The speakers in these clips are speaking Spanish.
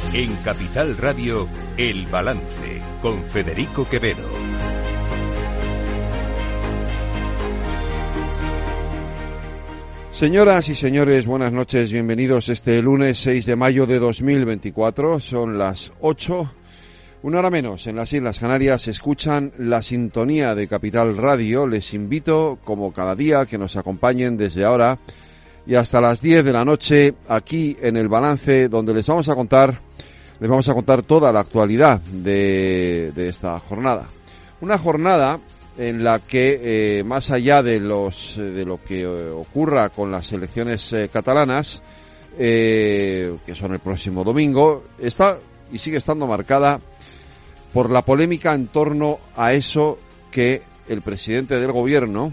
En Capital Radio, El Balance, con Federico Quevedo. Señoras y señores, buenas noches, bienvenidos este lunes 6 de mayo de 2024, son las 8, una hora menos en las Islas Canarias, escuchan la sintonía de Capital Radio, les invito, como cada día, que nos acompañen desde ahora y hasta las 10 de la noche, aquí en El Balance, donde les vamos a contar toda la actualidad de esta jornada. Una jornada en la que, más allá de lo que ocurra con las elecciones catalanas, que son el próximo domingo, está y sigue estando marcada por la polémica en torno a eso que el presidente del gobierno,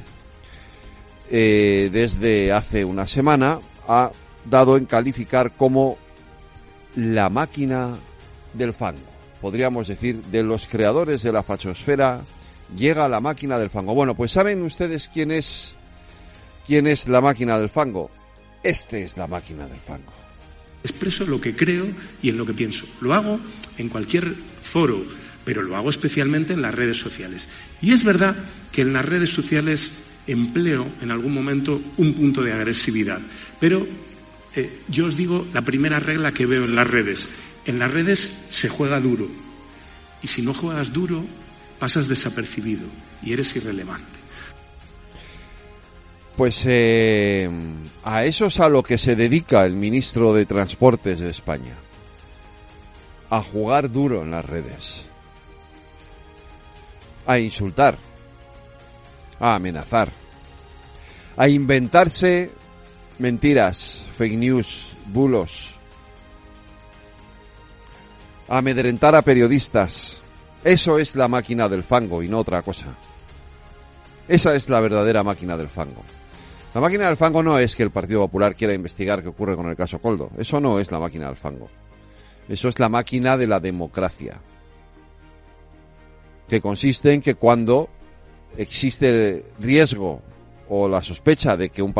desde hace una semana, ha dado en calificar como la máquina del fango. Podríamos decir, de los creadores de la fachosfera, llega la máquina del fango. Bueno, pues ¿saben ustedes quién es la máquina del fango? Este es la máquina del fango. Expreso lo que creo y en lo que pienso. Lo hago en cualquier foro, pero lo hago especialmente en las redes sociales. Y es verdad que en las redes sociales empleo en algún momento un punto de agresividad. Pero yo os digo la primera regla que veo en las redes. En las redes se juega duro. Y si no juegas duro, pasas desapercibido y eres irrelevante. Pues a eso es a lo que se dedica el ministro de Transportes de España. A jugar duro en las redes. A insultar. A amenazar. A inventarse mentiras, fake news, bulos. A amedrentar a periodistas. Eso es la máquina del fango y no otra cosa. Esa es la verdadera máquina del fango. La máquina del fango no es que el Partido Popular quiera investigar qué ocurre con el caso Koldo. Eso no es la máquina del fango. Eso es la máquina de la democracia. Que consiste en que cuando existe riesgo o la sospecha de que un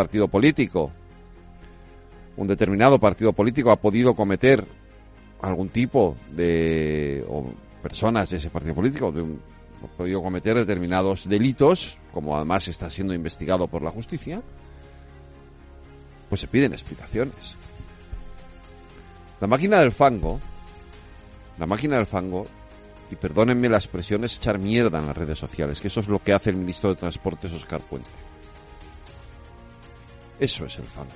determinado partido político ha podido cometer algún tipo de, o personas de ese partido político, ha podido cometer determinados delitos, como además está siendo investigado por la justicia, pues se piden explicaciones. La máquina del fango, y perdónenme la expresión, es echar mierda en las redes sociales, que eso es lo que hace el ministro de Transportes, Óscar Puente. Eso es el fango.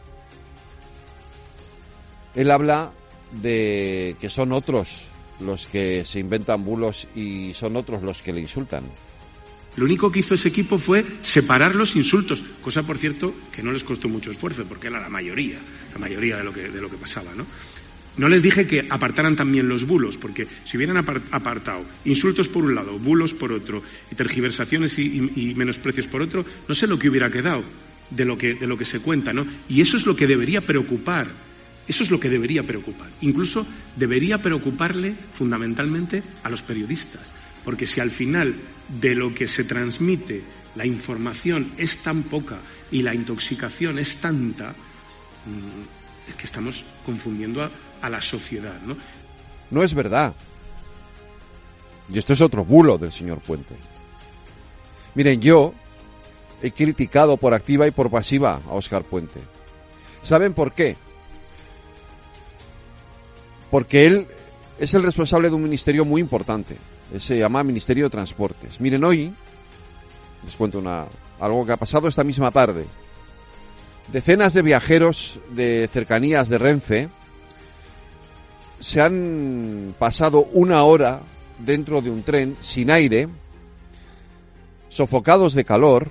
Él habla de que son otros los que se inventan bulos y son otros los que le insultan. Lo único que hizo ese equipo fue separar los insultos, cosa, por cierto, que no les costó mucho esfuerzo, porque era la mayoría de lo que pasaba, ¿no? No les dije que apartaran también los bulos, porque si hubieran apartado insultos por un lado, bulos por otro, y tergiversaciones y menosprecios por otro, no sé lo que hubiera quedado de lo que se cuenta, ¿no? Y eso es lo que debería preocupar. Eso es lo que debería preocupar. Incluso debería preocuparle fundamentalmente a los periodistas. Porque si al final de lo que se transmite la información es tan poca y la intoxicación es tanta, es que estamos confundiendo a la sociedad, ¿no? No es verdad. Y esto es otro bulo del señor Puente. Miren, yo he criticado por activa y por pasiva a Óscar Puente. ¿Saben por qué? Porque él es el responsable de un ministerio muy importante. Se llama Ministerio de Transportes. Miren, hoy les cuento algo que ha pasado esta misma tarde. Decenas de viajeros de cercanías de Renfe se han pasado una hora dentro de un tren sin aire, sofocados de calor,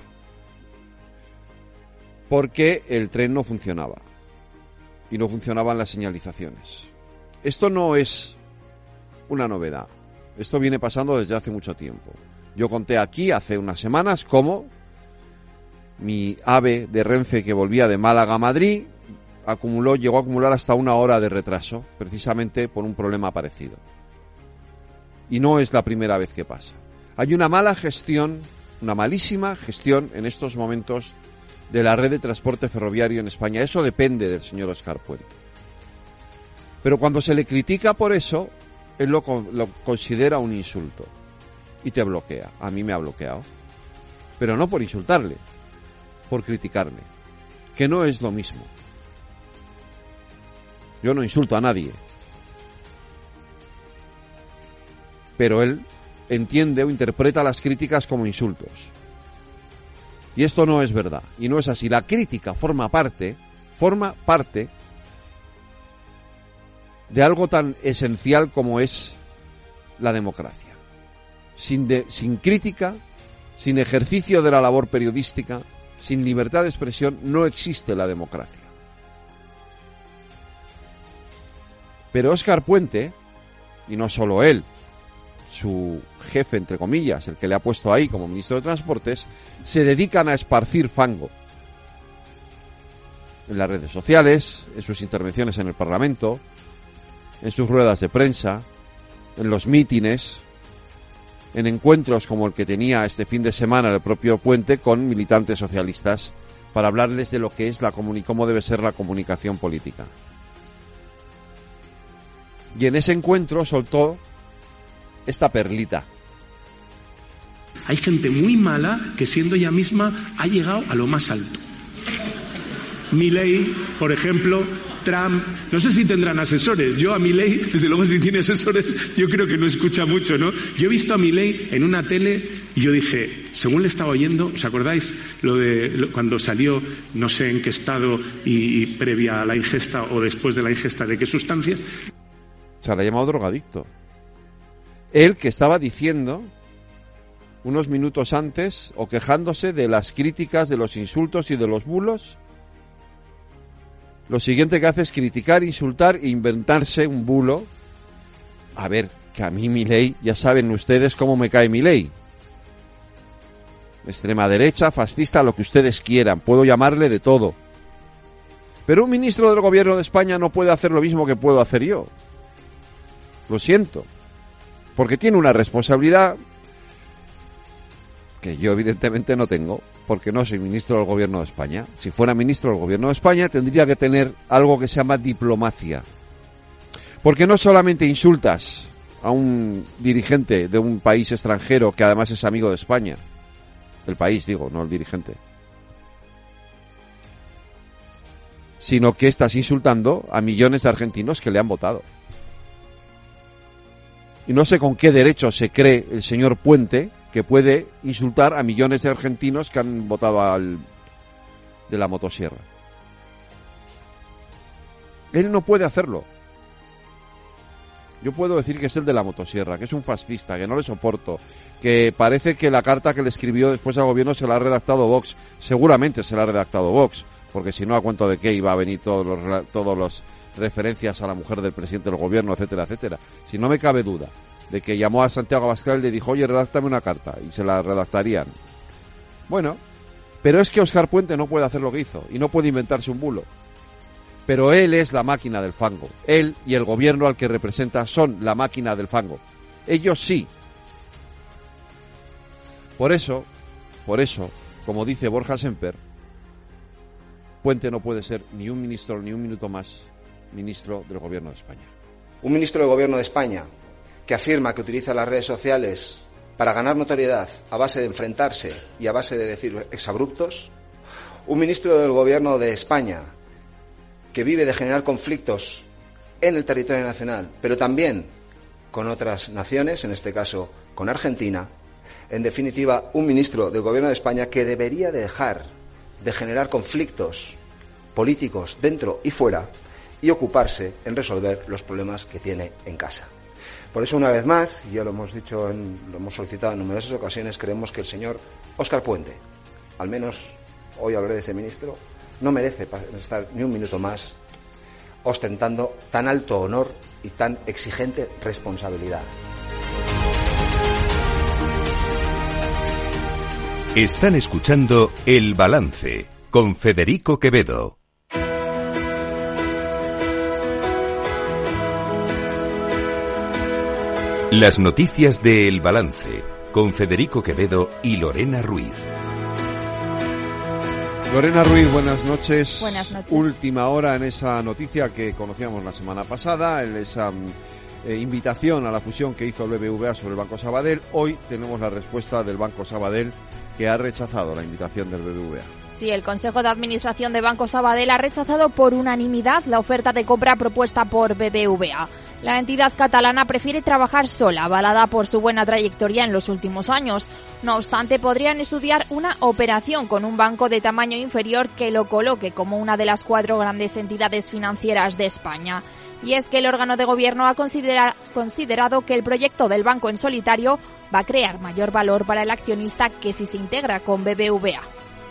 porque el tren no funcionaba. Y no funcionaban las señalizaciones. Esto no es una novedad. Esto viene pasando desde hace mucho tiempo. Yo conté aquí hace unas semanas cómo mi AVE de Renfe que volvía de Málaga a Madrid llegó a acumular hasta una hora de retraso, precisamente por un problema parecido. Y no es la primera vez que pasa. Hay una malísima gestión en estos momentos de la red de transporte ferroviario en España. Eso depende del señor Óscar Puente. Pero cuando se le critica por eso, él lo considera un insulto y te bloquea. A mí me ha bloqueado. Pero no por insultarle, por criticarme, que no es lo mismo. Yo no insulto a nadie. Pero él entiende o interpreta las críticas como insultos. Y esto no es verdad, y no es así. La crítica forma parte de algo tan esencial como es la democracia. Sin crítica, sin ejercicio de la labor periodística, sin libertad de expresión, no existe la democracia. Pero Óscar Puente, y no solo él, su jefe, entre comillas, el que le ha puesto ahí como ministro de Transportes, se dedican a esparcir fango en las redes sociales, en sus intervenciones en el Parlamento, en sus ruedas de prensa, en los mítines, en encuentros como el que tenía este fin de semana el propio Puente con militantes socialistas para hablarles de lo que es cómo debe ser la comunicación política. Y en ese encuentro soltó esta perlita. Hay gente muy mala que siendo ella misma ha llegado a lo más alto. Milei, por ejemplo, Trump, no sé si tendrán asesores. Yo a Milei, desde luego si tiene asesores, yo creo que no escucha mucho, ¿no? Yo he visto a Milei en una tele y yo dije, según le estaba oyendo, ¿os acordáis cuando salió, no sé en qué estado y previa a la ingesta o después de la ingesta de qué sustancias? Se le ha llamado drogadicto. Él que estaba diciendo unos minutos antes o quejándose de las críticas, de los insultos y de los bulos, lo siguiente que hace es criticar, insultar e inventarse un bulo. A ver, que a mí Milei, ya saben ustedes cómo me cae Milei. Extrema derecha, fascista, lo que ustedes quieran, puedo llamarle de todo. Pero un ministro del gobierno de España no puede hacer lo mismo que puedo hacer yo. Lo siento. Porque tiene una responsabilidad que yo evidentemente no tengo, porque no soy ministro del gobierno de España. Si fuera ministro del gobierno de España tendría que tener algo que se llama diplomacia. Porque no solamente insultas a un dirigente de un país extranjero que además es amigo de España, el país digo, no el dirigente, sino que estás insultando a millones de argentinos que le han votado. Y no sé con qué derecho se cree el señor Puente que puede insultar a millones de argentinos que han votado de la motosierra. Él no puede hacerlo. Yo puedo decir que es el de la motosierra, que es un fascista, que no le soporto, que parece que la carta que le escribió después al gobierno se la ha redactado Vox. Seguramente se la ha redactado Vox, porque si no, ¿a cuento de qué iba a venir todos los referencias a la mujer del presidente del gobierno, etcétera, etcétera? Si no me cabe duda de que llamó a Santiago Abascal y le dijo, oye, redáctame una carta, y se la redactarían. Bueno, pero es que Óscar Puente no puede hacer lo que hizo, y no puede inventarse un bulo. Pero él es la máquina del fango. Él y el gobierno al que representa son la máquina del fango. Ellos sí. Por eso, como dice Borja Semper, Puente no puede ser ni un ministro ni un minuto más ministro del gobierno de España. Un ministro del gobierno de España que afirma que utiliza las redes sociales para ganar notoriedad a base de enfrentarse y a base de decir exabruptos. Un ministro del gobierno de España que vive de generar conflictos en el territorio nacional, pero también con otras naciones, en este caso con Argentina. En definitiva, un ministro del gobierno de España que debería dejar de generar conflictos políticos dentro y fuera y ocuparse en resolver los problemas que tiene en casa. Por eso, una vez más, y ya lo hemos dicho, lo hemos solicitado en numerosas ocasiones, creemos que el señor Óscar Puente, al menos hoy hablaré de ese ministro, no merece estar ni un minuto más ostentando tan alto honor y tan exigente responsabilidad. Están escuchando El Balance con Federico Quevedo. Las noticias de El Balance con Federico Quevedo y Lorena Ruiz. Lorena Ruiz, buenas noches. Buenas noches. Última hora en esa noticia que conocíamos la semana pasada, en esa invitación a la fusión que hizo el BBVA sobre el Banco Sabadell. Hoy tenemos la respuesta del Banco Sabadell, que ha rechazado la invitación del BBVA. Sí, el Consejo de Administración de Banco Sabadell ha rechazado por unanimidad la oferta de compra propuesta por BBVA. La entidad catalana prefiere trabajar sola, avalada por su buena trayectoria en los últimos años. No obstante, podrían estudiar una operación con un banco de tamaño inferior que lo coloque como una de las 4 grandes entidades financieras de España. Y es que el órgano de gobierno ha considerado que el proyecto del banco en solitario va a crear mayor valor para el accionista que si se integra con BBVA.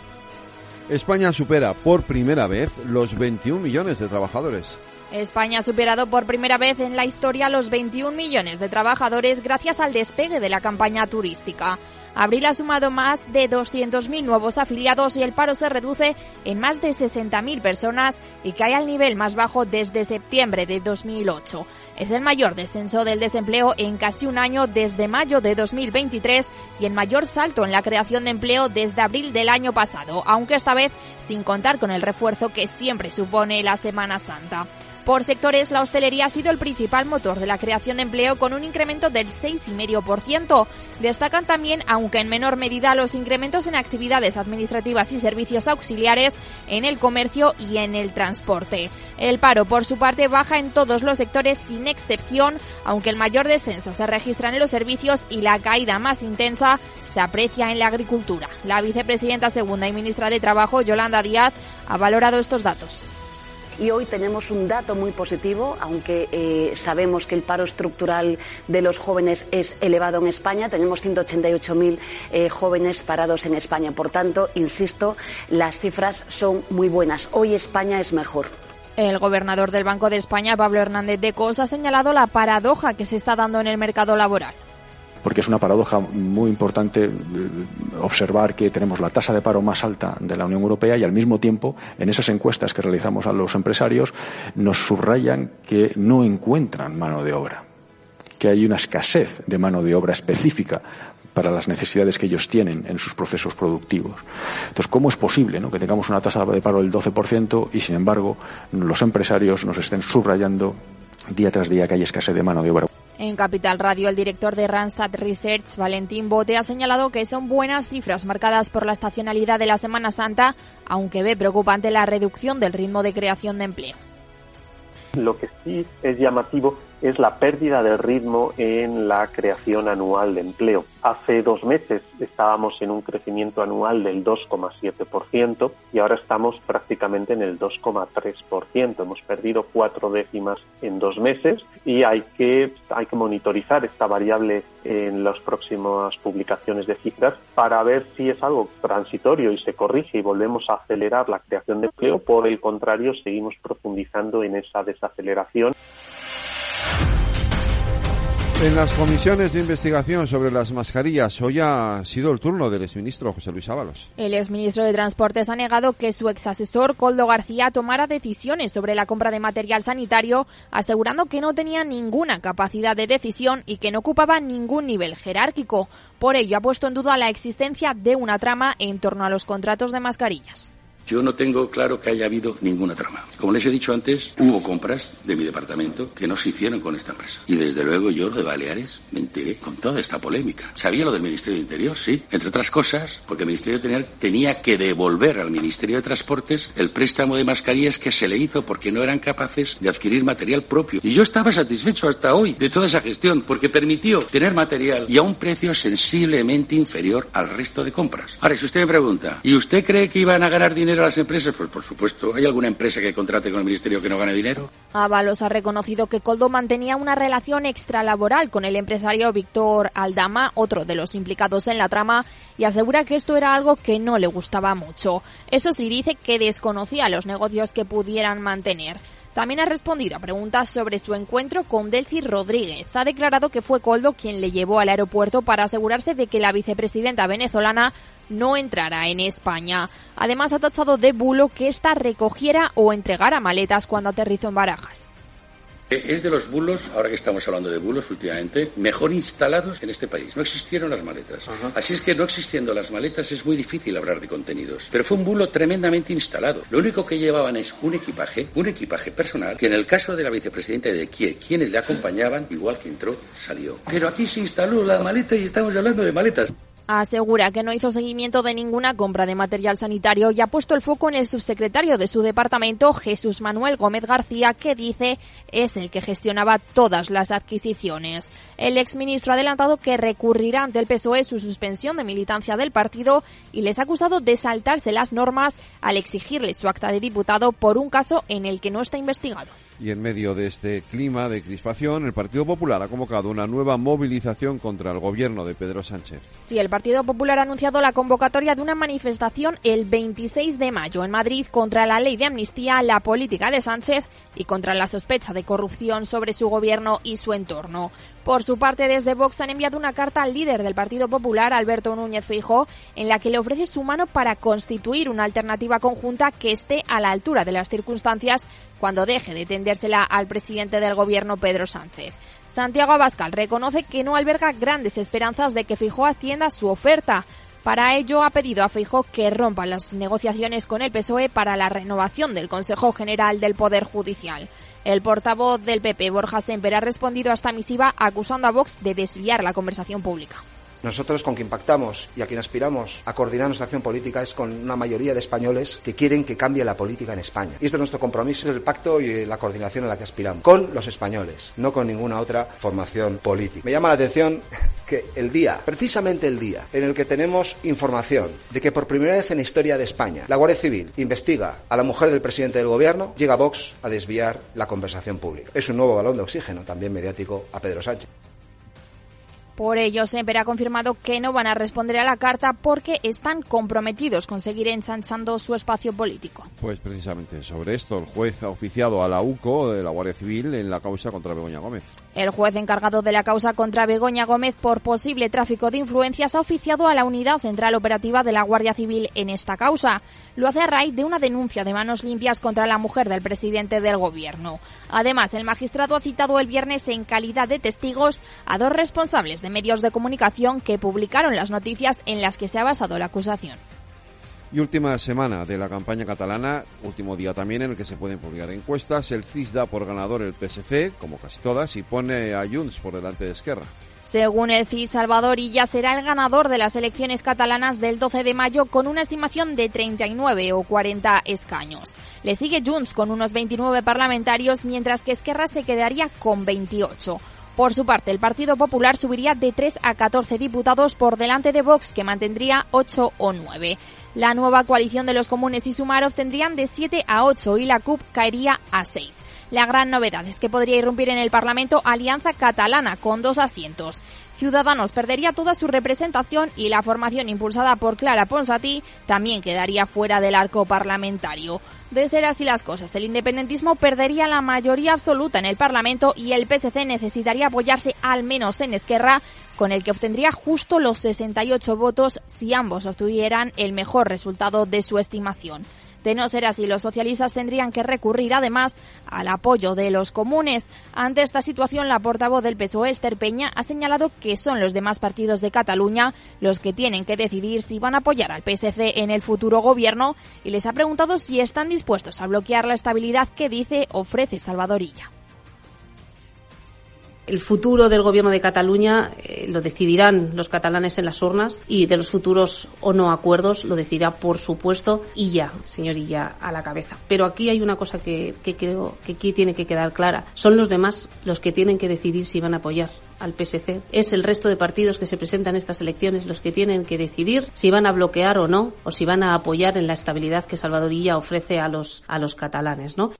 España supera por primera vez los 21 millones de trabajadores. España ha superado por primera vez en la historia los 21 millones de trabajadores gracias al despegue de la campaña turística. Abril ha sumado más de 200.000 nuevos afiliados y el paro se reduce en más de 60.000 personas y cae al nivel más bajo desde septiembre de 2008. Es el mayor descenso del desempleo en casi un año desde mayo de 2023 y el mayor salto en la creación de empleo desde abril del año pasado, aunque esta vez sin contar con el refuerzo que siempre supone la Semana Santa. Por sectores, la hostelería ha sido el principal motor de la creación de empleo con un incremento del 6,5%. Destacan también, aunque en menor medida, los incrementos en actividades administrativas y servicios auxiliares, en el comercio y en el transporte. El paro, por su parte, baja en todos los sectores sin excepción, aunque el mayor descenso se registra en los servicios y la caída más intensa se aprecia en la agricultura. La vicepresidenta segunda y ministra de Trabajo, Yolanda Díaz, ha valorado estos datos. Y hoy tenemos un dato muy positivo, aunque sabemos que el paro estructural de los jóvenes es elevado en España. Tenemos 188.000 jóvenes parados en España. Por tanto, insisto, las cifras son muy buenas. Hoy España es mejor. El gobernador del Banco de España, Pablo Hernández de Cos, ha señalado la paradoja que se está dando en el mercado laboral. Porque es una paradoja muy importante observar que tenemos la tasa de paro más alta de la Unión Europea y al mismo tiempo en esas encuestas que realizamos a los empresarios nos subrayan que no encuentran mano de obra, que hay una escasez de mano de obra específica para las necesidades que ellos tienen en sus procesos productivos. Entonces, ¿cómo es posible, ¿no?, que tengamos una tasa de paro del 12% y, sin embargo, los empresarios nos estén subrayando día tras día que hay escasez de mano de obra? En Capital Radio, el director de Randstad Research, Valentín Bote, ha señalado que son buenas cifras marcadas por la estacionalidad de la Semana Santa, aunque ve preocupante la reducción del ritmo de creación de empleo. Lo que sí es llamativo es la pérdida de ritmo en la creación anual de empleo. Hace 2 meses estábamos en un crecimiento anual del 2,7% y ahora estamos prácticamente en el 2,3%. Hemos perdido 4 décimas en 2 meses y hay que monitorizar esta variable en las próximas publicaciones de cifras para ver si es algo transitorio y se corrige y volvemos a acelerar la creación de empleo. Por el contrario, seguimos profundizando en esa desaceleración. En las comisiones de investigación sobre las mascarillas, hoy ha sido el turno del exministro José Luis Ábalos. El exministro de Transportes ha negado que su exasesor Koldo García tomara decisiones sobre la compra de material sanitario, asegurando que no tenía ninguna capacidad de decisión y que no ocupaba ningún nivel jerárquico. Por ello, ha puesto en duda la existencia de una trama en torno a los contratos de mascarillas. Yo no tengo claro que haya habido ninguna trama. Como les he dicho antes, hubo compras de mi departamento que no se hicieron con esta empresa. Y desde luego yo de Baleares me enteré con toda esta polémica. ¿Sabía lo del Ministerio de Interior? Sí. Entre otras cosas, porque el Ministerio de Interior tenía que devolver al Ministerio de Transportes el préstamo de mascarillas que se le hizo porque no eran capaces de adquirir material propio. Y yo estaba satisfecho hasta hoy de toda esa gestión porque permitió tener material y a un precio sensiblemente inferior al resto de compras. Ahora, si usted me pregunta, ¿y usted cree que iban a ganar dinero a las empresas? Pues por supuesto. ¿Hay alguna empresa que contrate con el Ministerio que no gane dinero? Ábalos ha reconocido que Koldo mantenía una relación extralaboral con el empresario Víctor Aldama, otro de los implicados en la trama, y asegura que esto era algo que no le gustaba mucho. Eso sí, dice que desconocía los negocios que pudieran mantener. También ha respondido a preguntas sobre su encuentro con Delcy Rodríguez. Ha declarado que fue Koldo quien le llevó al aeropuerto para asegurarse de que la vicepresidenta venezolana no entrara en España. Además, ha tachado de bulo que ésta recogiera o entregara maletas cuando aterrizó en Barajas. Es de los bulos, ahora que estamos hablando de bulos últimamente, mejor instalados en este país. No existieron las maletas. Así es que no existiendo las maletas es muy difícil hablar de contenidos. Pero fue un bulo tremendamente instalado. Lo único que llevaban es un equipaje personal, que en el caso de la vicepresidenta de Kiev, quienes le acompañaban, igual que entró, salió. Pero aquí se instaló la maleta y estamos hablando de maletas. Asegura que no hizo seguimiento de ninguna compra de material sanitario y ha puesto el foco en el subsecretario de su departamento, Jesús Manuel Gómez García, que dice es el que gestionaba todas las adquisiciones. El exministro ha adelantado que recurrirá ante el PSOE su suspensión de militancia del partido y les ha acusado de saltarse las normas al exigirle su acta de diputado por un caso en el que no está investigado. Y en medio de este clima de crispación, el Partido Popular ha convocado una nueva movilización contra el gobierno de Pedro Sánchez. Sí, el Partido Popular ha anunciado la convocatoria de una manifestación el 26 de mayo en Madrid contra la ley de amnistía, la política de Sánchez y contra la sospecha de corrupción sobre su gobierno y su entorno. Por su parte, desde Vox han enviado una carta al líder del Partido Popular, Alberto Núñez Feijóo, en la que le ofrece su mano para constituir una alternativa conjunta que esté a la altura de las circunstancias cuando deje de tendérsela al presidente del gobierno, Pedro Sánchez. Santiago Abascal reconoce que no alberga grandes esperanzas de que Feijóo atienda su oferta. Para ello, ha pedido a Feijóo que rompa las negociaciones con el PSOE para la renovación del Consejo General del Poder Judicial. El portavoz del PP, Borja Sémper, ha respondido a esta misiva acusando a Vox de desviar la conversación pública. Nosotros con quien pactamos y a quien aspiramos a coordinar nuestra acción política es con una mayoría de españoles que quieren que cambie la política en España. Y este es nuestro compromiso, es el pacto y la coordinación a la que aspiramos, con los españoles, no con ninguna otra formación política. Me llama la atención que precisamente el día en el que tenemos información de que por primera vez en la historia de España la Guardia Civil investiga a la mujer del presidente del gobierno, llega Vox a desviar la conversación pública. Es un nuevo balón de oxígeno también mediático a Pedro Sánchez. Por ello, Sémper ha confirmado que no van a responder a la carta porque están comprometidos con seguir ensanchando su espacio político. Pues precisamente sobre esto, el juez ha oficiado a la UCO de la Guardia Civil en la causa contra Begoña Gómez. El juez encargado de la causa contra Begoña Gómez por posible tráfico de influencias ha oficiado a la Unidad Central Operativa de la Guardia Civil en esta causa. Lo hace a raíz de una denuncia de manos limpias contra la mujer del presidente del gobierno. Además, el magistrado ha citado el viernes en calidad de testigos a dos responsables de medios de comunicación que publicaron las noticias en las que se ha basado la acusación. Y última semana de la campaña catalana, último día también en el que se pueden publicar encuestas. El CIS da por ganador el PSC, como casi todas, y pone a Junts por delante de Esquerra. Según el CIS, Salvador Illa será el ganador de las elecciones catalanas del 12 de mayo con una estimación de 39 o 40 escaños. Le sigue Junts con unos 29 parlamentarios, mientras que Esquerra se quedaría con 28. Por su parte, el Partido Popular subiría de 3 a 14 diputados por delante de Vox, que mantendría 8 o 9. La nueva coalición de los comunes y Sumar obtendrían de 7 a 8 y la CUP caería a 6. La gran novedad es que podría irrumpir en el Parlamento Alianza Catalana con 2 asientos. Ciudadanos perdería toda su representación y la formación impulsada por Clara Ponsatí también quedaría fuera del arco parlamentario. De ser así las cosas, el independentismo perdería la mayoría absoluta en el Parlamento y el PSC necesitaría apoyarse al menos en Esquerra, con el que obtendría justo los 68 votos si ambos obtuvieran el mejor resultado de su estimación. De no ser así, los socialistas tendrían que recurrir además al apoyo de los comunes. Ante esta situación, la portavoz del PSOE, Esther Peña, ha señalado que son los demás partidos de Cataluña los que tienen que decidir si van a apoyar al PSC en el futuro gobierno y les ha preguntado si están dispuestos a bloquear la estabilidad que dice ofrece Salvador Illa. El futuro del gobierno de Cataluña lo decidirán los catalanes en las urnas y de los futuros o no acuerdos lo decidirá, por supuesto, Illa, señor Illa, a la cabeza. Pero aquí hay una cosa que creo que aquí tiene que quedar clara. Son los demás los que tienen que decidir si van a apoyar al PSC. Es el resto de partidos que se presentan en estas elecciones los que tienen que decidir si van a bloquear o no, o si van a apoyar en la estabilidad que Salvador Illa ofrece a los catalanes, ¿no?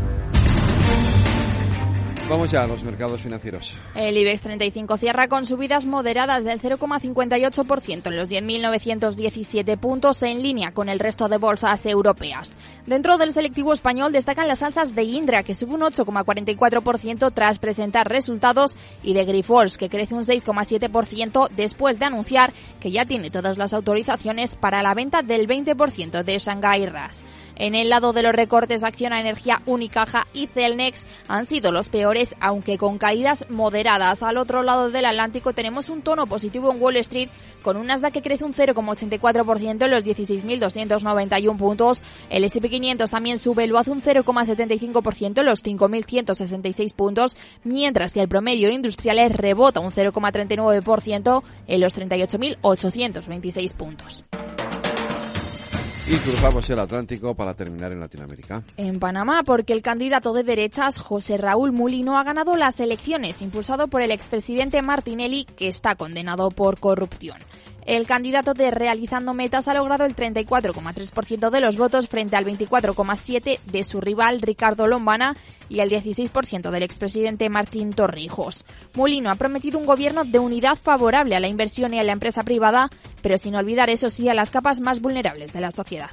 Vamos ya a los mercados financieros. El IBEX 35 cierra con subidas moderadas del 0,58% en los 10.917 puntos, en línea con el resto de bolsas europeas. Dentro del selectivo español destacan las alzas de Indra, que sube un 8,44% tras presentar resultados, y de Grifols, que crece un 6,7% después de anunciar que ya tiene todas las autorizaciones para la venta del 20% de Shanghai RAAS. En el lado de los recortes, Acciona Energía, Unicaja y Celnex han sido los peores, industriales, aunque con caídas moderadas. Al otro lado del Atlántico tenemos un tono positivo en Wall Street, con un Nasdaq que crece un 0,84% en los 16.291 puntos. El S&P 500 también sube, lo hace un 0,75% en los 5.166 puntos, mientras que el promedio industriales rebota un 0,39% en los 38.826 puntos. Y cruzamos el Atlántico para terminar en Latinoamérica. En Panamá, porque el candidato de derechas, José Raúl Mulino, ha ganado las elecciones, impulsado por el expresidente Martinelli, que está condenado por corrupción. El candidato de Realizando Metas ha logrado el 34,3% de los votos frente al 24,7% de su rival Ricardo Lombana y el 16% del expresidente Martín Torrijos. Mulino ha prometido un gobierno de unidad favorable a la inversión y a la empresa privada, pero sin olvidar, eso sí, a las capas más vulnerables de la sociedad.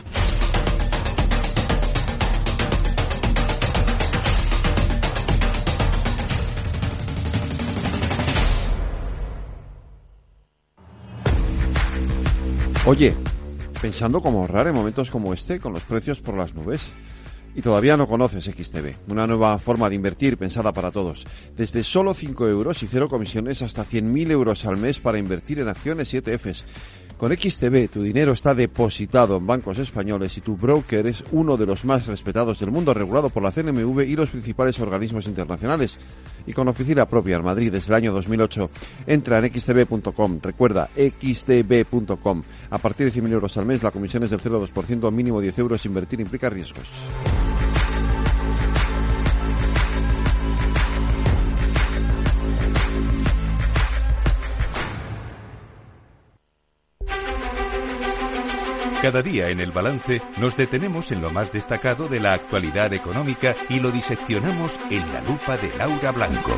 Oye, pensando cómo ahorrar en momentos como este, con los precios por las nubes. Y todavía no conoces XTB, una nueva forma de invertir pensada para todos. Desde solo 5 euros y 0 comisiones hasta 100.000 euros al mes para invertir en acciones y ETFs. Con XTB tu dinero está depositado en bancos españoles y tu broker es uno de los más respetados del mundo, regulado por la CNMV y los principales organismos internacionales. Y con oficina propia en Madrid desde el año 2008. Entra en xtb.com, recuerda, xtb.com. A partir de 100.000 euros al mes la comisión es del 0,2%, mínimo 10 euros, invertir implica riesgos. Cada día en El Balance nos detenemos en lo más destacado de la actualidad económica y lo diseccionamos en la lupa de Laura Blanco.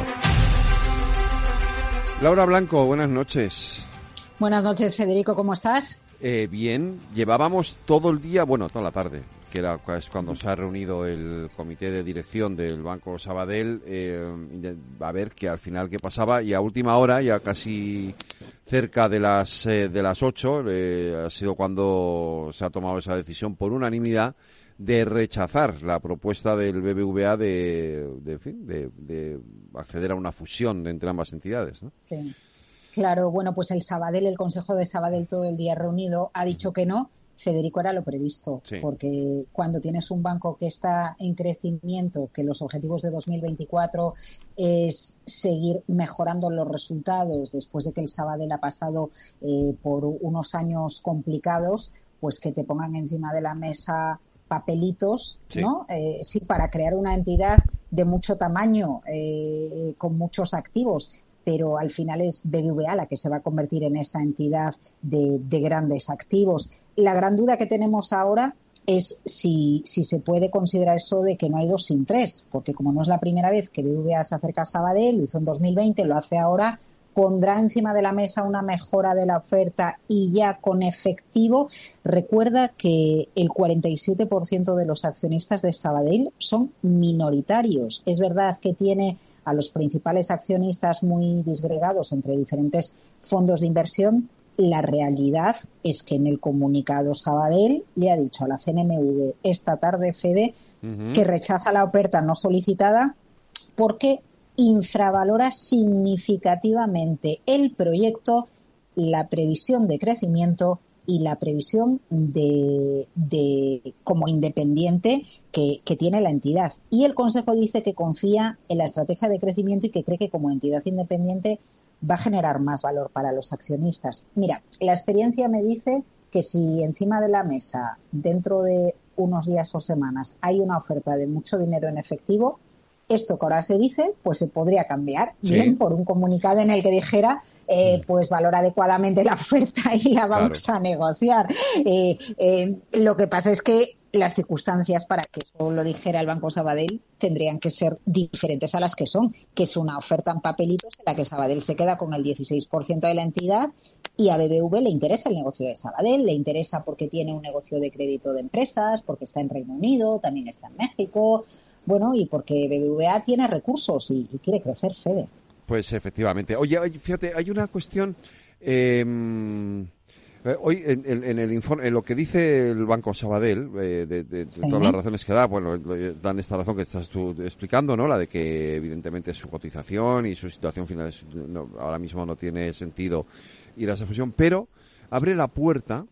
Laura Blanco, buenas noches. Buenas noches, Federico, ¿cómo estás? Bien, llevábamos todo el día, toda la tarde, que es cuando se ha reunido el comité de dirección del Banco Sabadell, a ver que al final qué pasaba, y a última hora, ya casi cerca de las 8, ha sido cuando se ha tomado esa decisión por unanimidad de rechazar la propuesta del BBVA de acceder a una fusión entre ambas entidades, ¿no? Sí. Claro, pues el Sabadell, el Consejo de Sabadell todo el día reunido, ha dicho que no. Federico, era lo previsto, sí. Porque cuando tienes un banco que está en crecimiento, que los objetivos de 2024 es seguir mejorando los resultados después de que el Sabadell ha pasado por unos años complicados, pues que te pongan encima de la mesa papelitos, sí. ¿No? Sí, para crear una entidad de mucho tamaño, con muchos activos, pero al final es BBVA la que se va a convertir en esa entidad de grandes activos. La gran duda que tenemos ahora es si se puede considerar eso de que no hay 2 sin 3, porque como no es la primera vez que BBVA se acerca a Sabadell, lo hizo en 2020, lo hace ahora, pondrá encima de la mesa una mejora de la oferta y ya con efectivo. Recuerda que el 47% de los accionistas de Sabadell son minoritarios. Es verdad que tiene a los principales accionistas muy disgregados entre diferentes fondos de inversión. La realidad es que en el comunicado Sabadell le ha dicho a la CNMV esta tarde, Fede, que rechaza la oferta no solicitada porque infravalora significativamente el proyecto, la previsión de crecimiento y la previsión de como independiente que tiene la entidad. Y el Consejo dice que confía en la estrategia de crecimiento y que cree que como entidad independiente va a generar más valor para los accionistas. Mira, la experiencia me dice que si encima de la mesa, dentro de unos días o semanas, hay una oferta de mucho dinero en efectivo, esto que ahora se dice, pues se podría cambiar, sí. Bien, por un comunicado en el que dijera pues valora adecuadamente la oferta y la vamos a negociar. Lo que pasa es que las circunstancias para que eso lo dijera el Banco Sabadell tendrían que ser diferentes a las que son, que es una oferta en papelitos en la que Sabadell se queda con el 16% de la entidad y a BBV le interesa el negocio de Sabadell, le interesa porque tiene un negocio de crédito de empresas, porque está en Reino Unido, también está en México, y porque BBVA tiene recursos y quiere crecer, Fede. Pues efectivamente. Oye, fíjate, hay una cuestión Hoy, en el informe, en lo que dice el Banco Sabadell, de todas las razones que da, bueno, dan esta razón que estás tú explicando, ¿no? La de que, evidentemente, su cotización y su situación final ahora mismo no tiene sentido ir a esa fusión, pero abre la puerta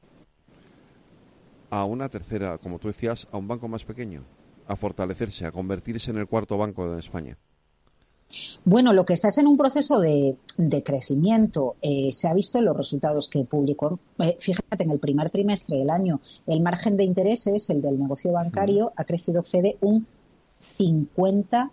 a una tercera, como tú decías, a un banco más pequeño, a fortalecerse, a convertirse en el cuarto banco de España. Bueno, lo que está es en un proceso de crecimiento. Se ha visto en los resultados que publicó. Fíjate, en el primer trimestre del año, el margen de intereses, el del negocio bancario, ha crecido, Fede, un 50%.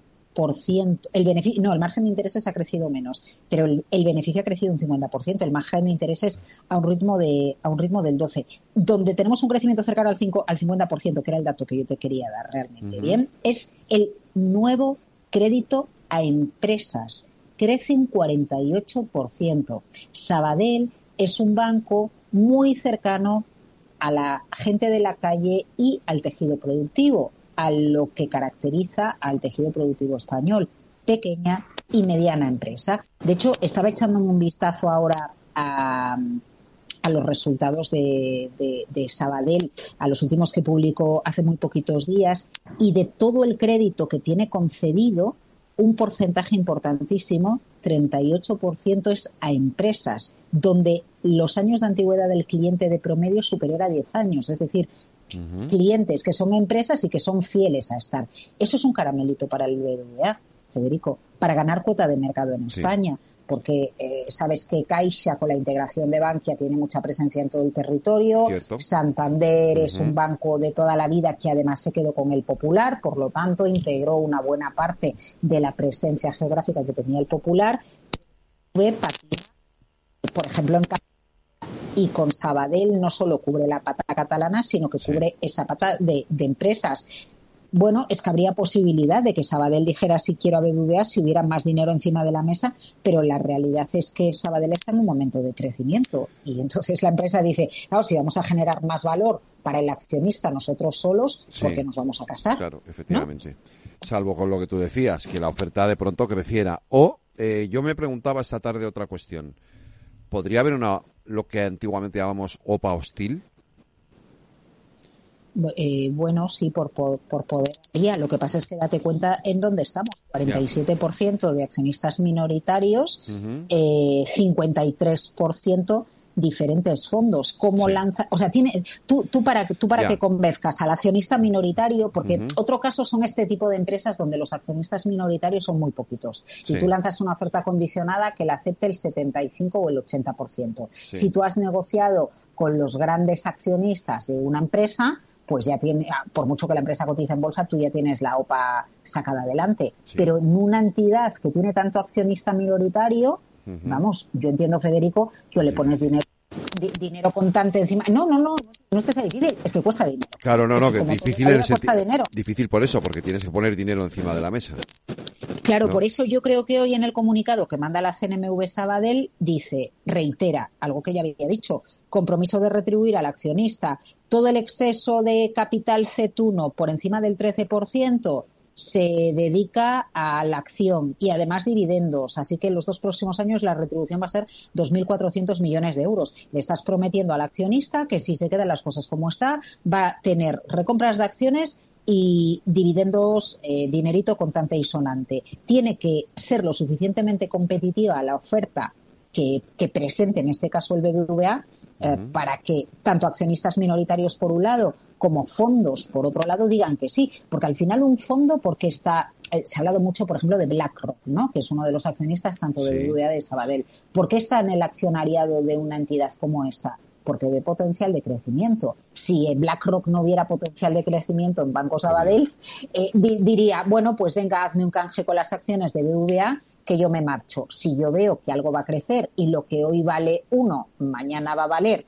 El margen de intereses ha crecido menos, pero el beneficio ha crecido un 50%. El margen de intereses a un ritmo del 12%. Donde tenemos un crecimiento cercano al 50%, que era el dato que yo te quería dar realmente. Bien, es el nuevo crédito a empresas, crece un 48%. Sabadell es un banco muy cercano a la gente de la calle y al tejido productivo, a lo que caracteriza al tejido productivo español, pequeña y mediana empresa. De hecho, estaba echando un vistazo ahora a los resultados de Sabadell, a los últimos que publicó hace muy poquitos días, y de todo el crédito que tiene concedido, un porcentaje importantísimo, 38%, es a empresas, donde los años de antigüedad del cliente de promedio es superior a 10 años. Es decir, clientes que son empresas y que son fieles a estar. Eso es un caramelito para el BBVA, Federico, para ganar cuota de mercado en España. Porque sabes que Caixa, con la integración de Bankia, tiene mucha presencia en todo el territorio. Cierto. Santander es un banco de toda la vida que además se quedó con el Popular, por lo tanto integró una buena parte de la presencia geográfica que tenía el Popular. Por ejemplo, en y con Sabadell no solo cubre la pata catalana, sino que cubre esa pata de empresas. Bueno, es que habría posibilidad de que Sabadell dijera si quiero a BBVA si hubiera más dinero encima de la mesa, pero la realidad es que Sabadell está en un momento de crecimiento y entonces la empresa dice, claro, si vamos a generar más valor para el accionista nosotros solos, ¿por qué nos vamos a casar? Claro, efectivamente. ¿No? Salvo con lo que tú decías, que la oferta de pronto creciera. O yo me preguntaba esta tarde otra cuestión. ¿Podría haber lo que antiguamente llamamos OPA hostil? Bueno, sí, por poder. Ya, lo que pasa es que date cuenta en dónde estamos. 47% de accionistas minoritarios, 53% diferentes fondos. ¿Cómo lanza? O sea, tú para que convenzcas al accionista minoritario, porque otro caso son este tipo de empresas donde los accionistas minoritarios son muy poquitos. Y tú lanzas una oferta condicionada que la acepte el 75 o el 80%. Si tú has negociado con los grandes accionistas de una empresa, pues ya tiene, por mucho que la empresa cotice en bolsa, tú ya tienes la OPA sacada adelante. Pero en una entidad que tiene tanto accionista minoritario, vamos, yo entiendo, Federico, que le pones dinero contante encima. No es que sea difícil, es que cuesta dinero. Claro, que es difícil en el sentido. Difícil por eso, porque tienes que poner dinero encima de la mesa. Claro, por eso yo creo que hoy en el comunicado que manda la CNMV Sabadell reitera algo que ya había dicho, compromiso de retribuir al accionista todo el exceso de capital CET1 por encima del 13%, se dedica a la acción y además dividendos. Así que en los 2 próximos años la retribución va a ser 2.400 millones de euros. Le estás prometiendo al accionista que si se quedan las cosas como está, va a tener recompras de acciones y dividendos, dinerito contante y sonante. Tiene que ser lo suficientemente competitiva la oferta que presente, en este caso el BBVA, para que tanto accionistas minoritarios por un lado como fondos por otro lado digan que sí, porque al final un fondo, porque se ha hablado mucho, por ejemplo, de BlackRock, ¿no?, que es uno de los accionistas tanto de BBVA de Sabadell. ¿Por qué está en el accionariado de una entidad como esta? Porque ve potencial de crecimiento. Si BlackRock no viera potencial de crecimiento en Banco Sabadell, diría, bueno, pues venga, hazme un canje con las acciones de BBVA, que yo me marcho. Si yo veo que algo va a crecer y lo que hoy vale 1, mañana va a valer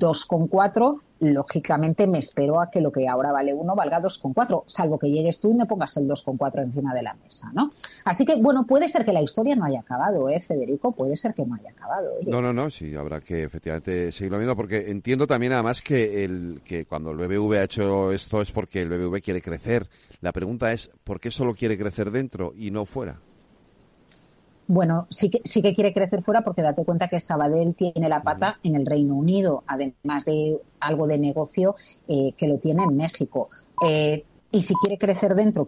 2,4, lógicamente me espero a que lo que ahora vale 1 valga 2,4, salvo que llegues tú y me pongas el 2,4 encima de la mesa, ¿no? Así que, bueno, puede ser que la historia no haya acabado, Federico, puede ser que no haya acabado. No, sí, habrá que efectivamente seguirlo viendo, porque entiendo también además que cuando el BBV ha hecho esto es porque el BBV quiere crecer. La pregunta es, ¿por qué solo quiere crecer dentro y no fuera? Bueno, sí que quiere crecer fuera, porque date cuenta que Sabadell tiene la pata en el Reino Unido, además de algo de negocio que lo tiene en México. Y si quiere crecer dentro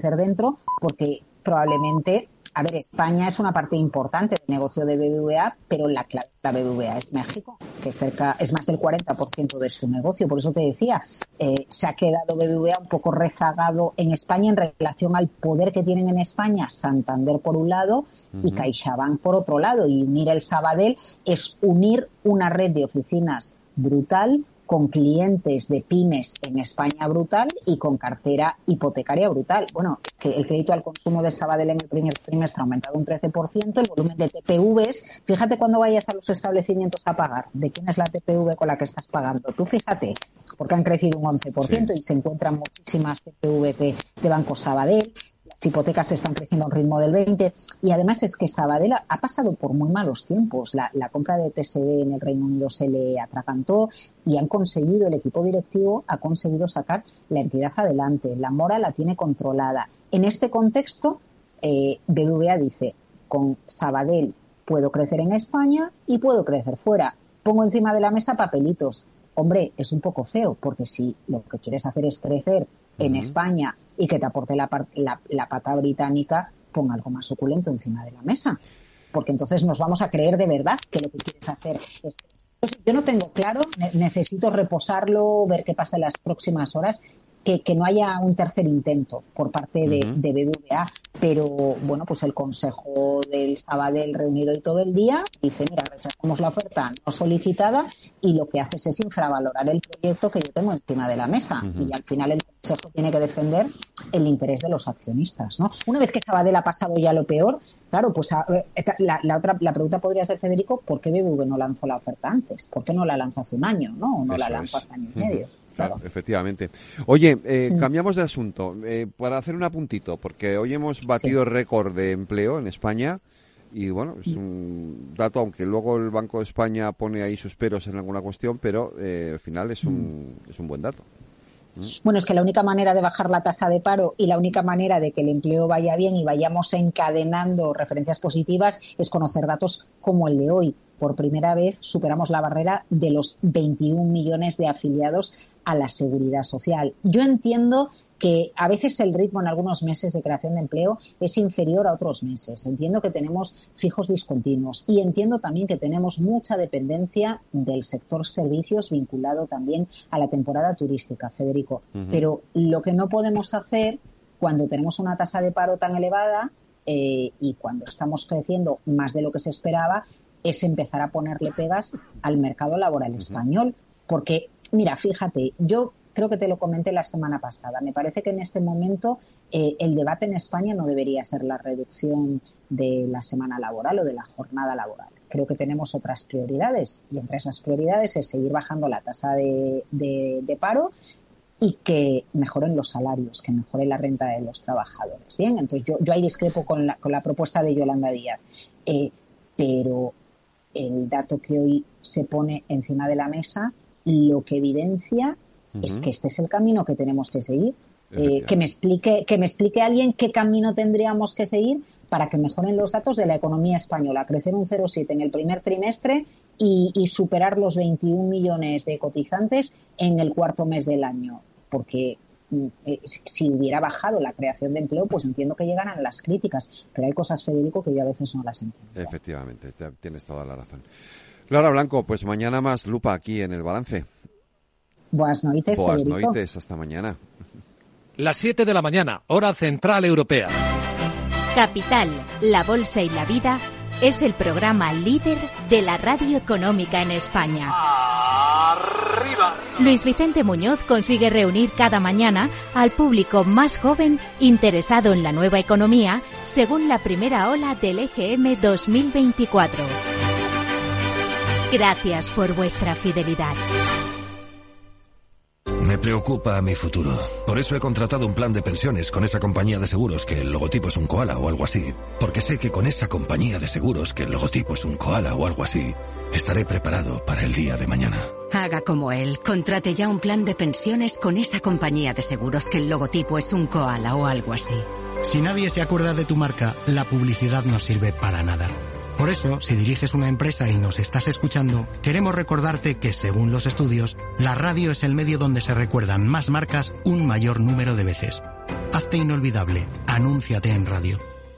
porque probablemente, a ver, España es una parte importante del negocio de BBVA, pero la BBVA es México, que es más del 40% de su negocio. Por eso te decía, se ha quedado BBVA un poco rezagado en España en relación al poder que tienen en España Santander por un lado y CaixaBank por otro lado. Y unir el Sabadell es unir una red de oficinas brutal, con clientes de pymes en España brutal y con cartera hipotecaria brutal. Bueno, es que el crédito al consumo de Sabadell en el primer trimestre ha aumentado un 13%, el volumen de TPVs, fíjate cuando vayas a los establecimientos a pagar, ¿de quién es la TPV con la que estás pagando? Tú fíjate, porque han crecido un 11% y se encuentran muchísimas TPVs de Banco Sabadell. Las hipotecas están creciendo a un ritmo del 20%, y además es que Sabadell ha pasado por muy malos tiempos. La compra de TSB en el Reino Unido se le atragantó y el equipo directivo ha conseguido sacar la entidad adelante. La mora la tiene controlada. En este contexto, BBVA dice, con Sabadell puedo crecer en España y puedo crecer fuera. Pongo encima de la mesa papelitos. Hombre, es un poco feo, porque si lo que quieres hacer es crecer en España y que te aporte la pata británica, pon algo más suculento encima de la mesa, porque entonces nos vamos a creer de verdad que lo que quieres hacer es... Yo no tengo claro, necesito reposarlo, ver qué pasa en las próximas horas, que no haya un tercer intento por parte de BBVA, pero bueno, pues el Consejo del Sabadell reunido y todo el día dice, mira, rechazamos la oferta no solicitada, y lo que haces es infravalorar el proyecto que yo tengo encima de la mesa, y al final el Consejo tiene que defender el interés de los accionistas, ¿no? Una vez que Sabadell ha pasado ya lo peor, claro, pues la pregunta podría ser, Federico, ¿por qué BBVA no lanzó la oferta antes? ¿Por qué no la lanzó hace un año, no? ¿O no la lanzó hace año y medio? Claro, efectivamente. Oye, cambiamos de asunto para hacer un apuntito, porque hoy hemos batido récord de empleo en España y bueno, es un dato, aunque luego el Banco de España pone ahí sus peros en alguna cuestión, pero al final es un buen dato. Bueno, es que la única manera de bajar la tasa de paro y la única manera de que el empleo vaya bien y vayamos encadenando referencias positivas es conocer datos como el de hoy. Por primera vez superamos la barrera de los 21 millones de afiliados a la Seguridad Social. Yo entiendo que a veces el ritmo en algunos meses de creación de empleo es inferior a otros meses. Entiendo que tenemos fijos discontinuos y entiendo también que tenemos mucha dependencia del sector servicios vinculado también a la temporada turística, Federico. Pero lo que no podemos hacer cuando tenemos una tasa de paro tan elevada y cuando estamos creciendo más de lo que se esperaba es empezar a ponerle pegas al mercado laboral español. Porque, mira, fíjate, yo creo que te lo comenté la semana pasada. Me parece que en este momento el debate en España no debería ser la reducción de la semana laboral o de la jornada laboral. Creo que tenemos otras prioridades y entre esas prioridades es seguir bajando la tasa de paro y que mejoren los salarios, que mejore la renta de los trabajadores. Bien, entonces yo ahí discrepo con la propuesta de Yolanda Díaz. Pero el dato que hoy se pone encima de la mesa lo que evidencia es que este es el camino que tenemos que seguir. Que me explique alguien qué camino tendríamos que seguir para que mejoren los datos de la economía española, crecer un 0,7 en el primer trimestre y superar los 21 millones de cotizantes en el cuarto mes del año. Porque si hubiera bajado la creación de empleo, pues entiendo que llegaran las críticas. Pero hay cosas, Federico, que yo a veces no las entiendo. Efectivamente, tienes toda la razón. Laura Blanco, pues mañana más lupa aquí en El Balance. Buenas noches, Buenas Federico. noches, hasta mañana. Las 7 de la mañana, hora central europea. Capital, la Bolsa y la Vida es el programa líder de la radio económica en España. ¡Arriba! Luis Vicente Muñoz consigue reunir cada mañana al público más joven interesado en la nueva economía según la primera ola del EGM 2024. Gracias por vuestra fidelidad. Me preocupa mi futuro. Por eso he contratado un plan de pensiones con esa compañía de seguros que el logotipo es un koala o algo así. Porque sé que con esa compañía de seguros que el logotipo es un koala o algo así, estaré preparado para el día de mañana. Haga como él. Contrate ya un plan de pensiones con esa compañía de seguros que el logotipo es un koala o algo así. Si nadie se acuerda de tu marca, la publicidad no sirve para nada. Por eso, si diriges una empresa y nos estás escuchando, queremos recordarte que, según los estudios, la radio es el medio donde se recuerdan más marcas un mayor número de veces. Hazte inolvidable. Anúnciate en radio.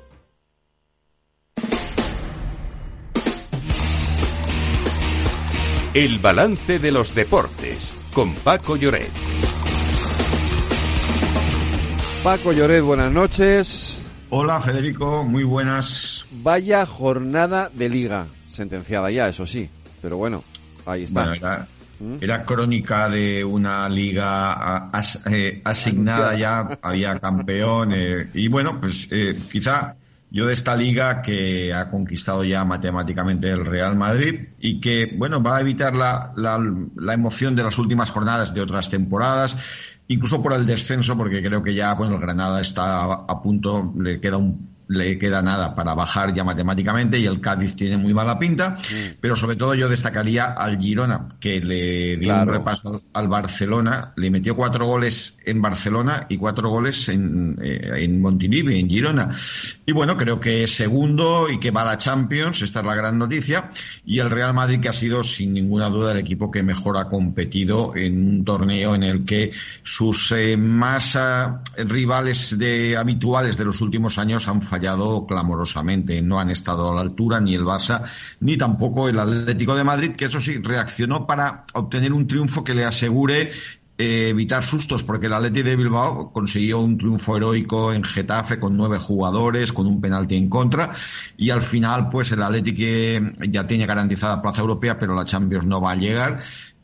El balance de los deportes, con Paco Lloret. Paco Lloret, buenas noches. Hola Federico, muy buenas. Vaya jornada de liga, sentenciada ya, eso sí, pero bueno, ahí está. Bueno, era crónica de una liga asignada ya, había campeón, y bueno, pues quizá yo de esta liga que ha conquistado ya matemáticamente el Real Madrid y que, bueno, va a evitar la emoción de las últimas jornadas de otras temporadas, incluso por el descenso, porque creo que ya, bueno, el Granada está a punto, le queda nada para bajar ya matemáticamente, y el Cádiz tiene muy mala pinta, pero sobre todo yo destacaría al Girona, que le dio un repaso al Barcelona, le metió 4 goles en Barcelona y 4 goles en Montilivi, en Girona. Y bueno, creo que es segundo y que va a la Champions, esta es la gran noticia, y el Real Madrid, que ha sido sin ninguna duda el equipo que mejor ha competido en un torneo en el que sus más rivales habituales de los últimos años han fallado clamorosamente, no han estado a la altura ni el Barça ni tampoco el Atlético de Madrid, que eso sí reaccionó para obtener un triunfo que le asegure evitar sustos, porque el Atleti de Bilbao consiguió un triunfo heroico en Getafe con 9 jugadores, con un penalti en contra, y al final pues el Atleti, que ya tiene garantizada plaza europea, pero la Champions no va a llegar,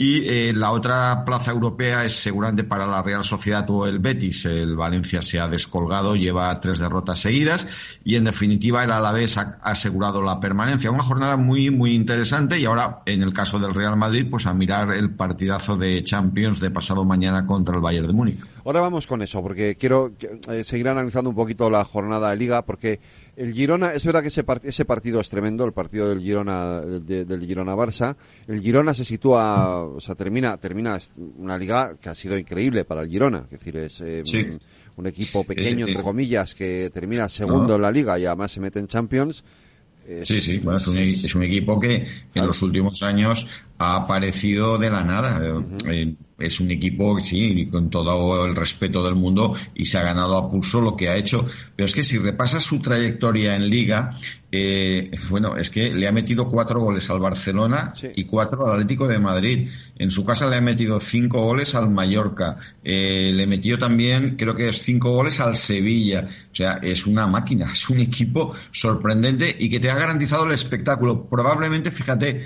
y la otra plaza europea es seguramente para la Real Sociedad o el Betis. El Valencia se ha descolgado, lleva 3 derrotas seguidas, y en definitiva el Alavés ha asegurado la permanencia. Una jornada muy muy interesante, y ahora en el caso del Real Madrid, pues a mirar el partidazo de Champions de pasado mañana contra el Bayern de Múnich. Ahora vamos con eso, porque quiero seguir analizando un poquito la jornada de Liga, porque el Girona, es verdad que ese partido es tremendo, el partido del Girona, del Girona-Barça. El Girona se sitúa, o sea, termina una Liga que ha sido increíble para el Girona, es decir, es un equipo pequeño, entre comillas, que termina segundo en la Liga y además se mete en Champions. Bueno, es un equipo que en los últimos años ha aparecido de la nada. Es un equipo, sí, con todo el respeto del mundo, y se ha ganado a pulso lo que ha hecho. Pero es que si repasas su trayectoria en Liga, bueno, es que le ha metido 4 goles al Barcelona y 4 al Atlético de Madrid. En su casa le ha metido 5 goles al Mallorca. Le metió también, creo que es 5 goles al Sevilla. O sea, es una máquina, es un equipo sorprendente y que te ha garantizado el espectáculo. Probablemente, fíjate,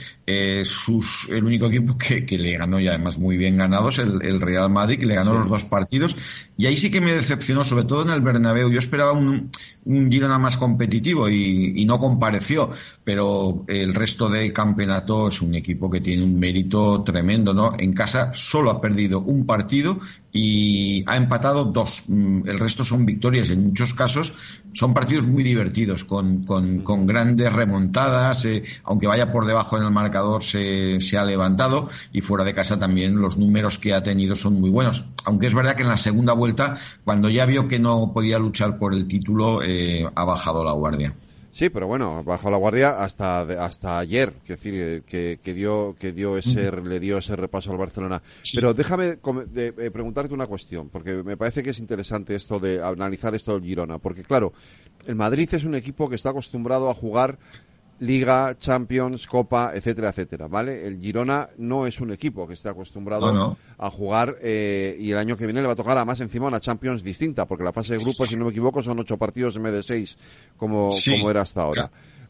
el único equipo que le ganó, y además muy bien ganado, es el Real Madrid, que le ganó los 2 partidos, y ahí sí que me decepcionó, sobre todo en el Bernabéu. Yo esperaba un Girona más competitivo y no compareció, pero el resto del campeonato es un equipo que tiene un mérito tremendo, ¿no? En casa solo ha perdido un partido y ha empatado 2. El resto son victorias. En muchos casos son partidos muy divertidos, con grandes remontadas, aunque vaya por debajo en el marcador se ha levantado, y fuera de casa también los números que ha tenido son muy buenos, aunque es verdad que en la segunda vuelta, cuando ya vio que no podía luchar por el título, ha bajado la guardia. Sí, pero bueno, bajó la guardia hasta ayer, es decir, que le dio ese repaso al Barcelona. Sí. Pero déjame preguntarte una cuestión, porque me parece que es interesante esto de analizar esto del Girona, porque claro, el Madrid es un equipo que está acostumbrado a jugar Liga, Champions, Copa, etcétera, etcétera, ¿vale? El Girona no es un equipo que esté acostumbrado a jugar, y el año que viene le va a tocar además encima una Champions distinta, porque la fase de grupos, si no me equivoco, son 8 partidos en vez de 6, como era hasta ahora.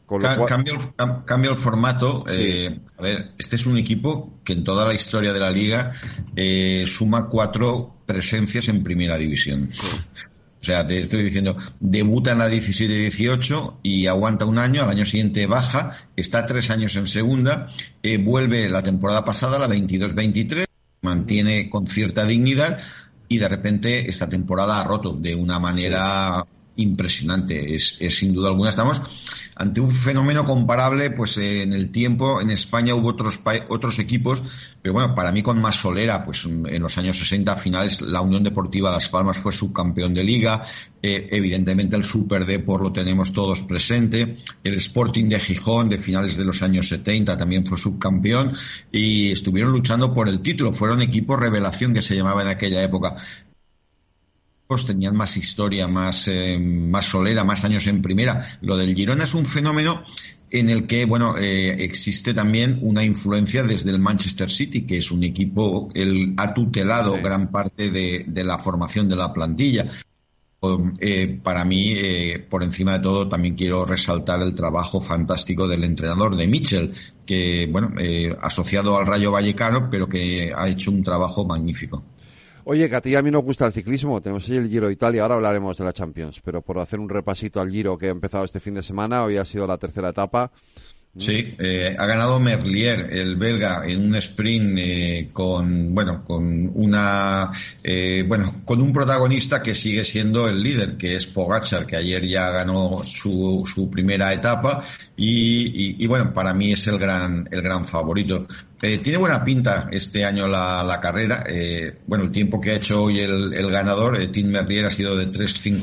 Cambia el formato. A ver, este es un equipo que en toda la historia de la Liga suma 4 presencias en Primera División. Sí. O sea, te estoy diciendo, debuta en la 17-18 y aguanta un año, al año siguiente baja, está 3 años en segunda, vuelve la temporada pasada, la 22-23, mantiene con cierta dignidad, y de repente esta temporada ha roto de una manera impresionante. Es sin duda alguna, estamos ante un fenómeno comparable, pues en el tiempo en España hubo otros equipos, pero bueno, para mí con más solera, pues en los años 60 finales la Unión Deportiva Las Palmas fue subcampeón de Liga, evidentemente el Super Depor lo tenemos todos presente, el Sporting de Gijón de finales de los años 70 también fue subcampeón y estuvieron luchando por el título, fueron equipos revelación que se llamaba en aquella época. Tenían más historia, más solera, más años en primera. Lo del Girona es un fenómeno en el que, bueno, existe también una influencia desde el Manchester City, que es un equipo, ha tutelado gran parte de la formación de la plantilla. Para mí, por encima de todo, también quiero resaltar el trabajo fantástico del entrenador de Mitchell, que, bueno, asociado al Rayo Vallecano, pero que ha hecho un trabajo magnífico. Oye, que a ti y a mí nos gusta el ciclismo, tenemos ahí el Giro de Italia, ahora hablaremos de la Champions, pero por hacer un repasito al Giro que ha empezado este fin de semana, hoy ha sido la tercera etapa. Sí, ha ganado Merlier, el belga, en un sprint con un protagonista que sigue siendo el líder, que es Pogačar, que ayer ya ganó su primera etapa y bueno, para mí es el gran favorito. Tiene buena pinta este año la carrera. El tiempo que ha hecho hoy el ganador, Tim Merlier, ha sido de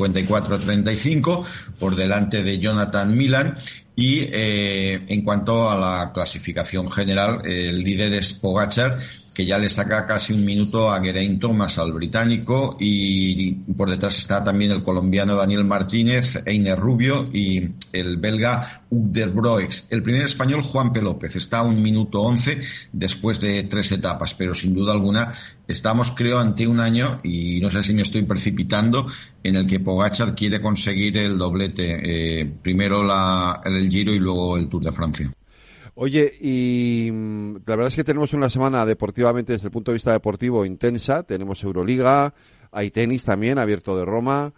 3:54:35 por delante de Jonathan Milan. Y en cuanto a la clasificación general, el líder es Pogačar, que ya le saca casi un minuto a Geraint Thomas, al británico, y por detrás está también el colombiano Daniel Martínez, Einer Rubio y el belga Hug der Broeks. El primer español, Juan P. López, está a 1:11 después de 3 etapas, pero sin duda alguna estamos, creo, ante un año, y no sé si me estoy precipitando, en el que Pogačar quiere conseguir el doblete, primero el Giro y luego el Tour de Francia. Oye, y la verdad es que tenemos una semana deportivamente, desde el punto de vista deportivo, intensa. Tenemos Euroliga, hay tenis también, abierto de Roma,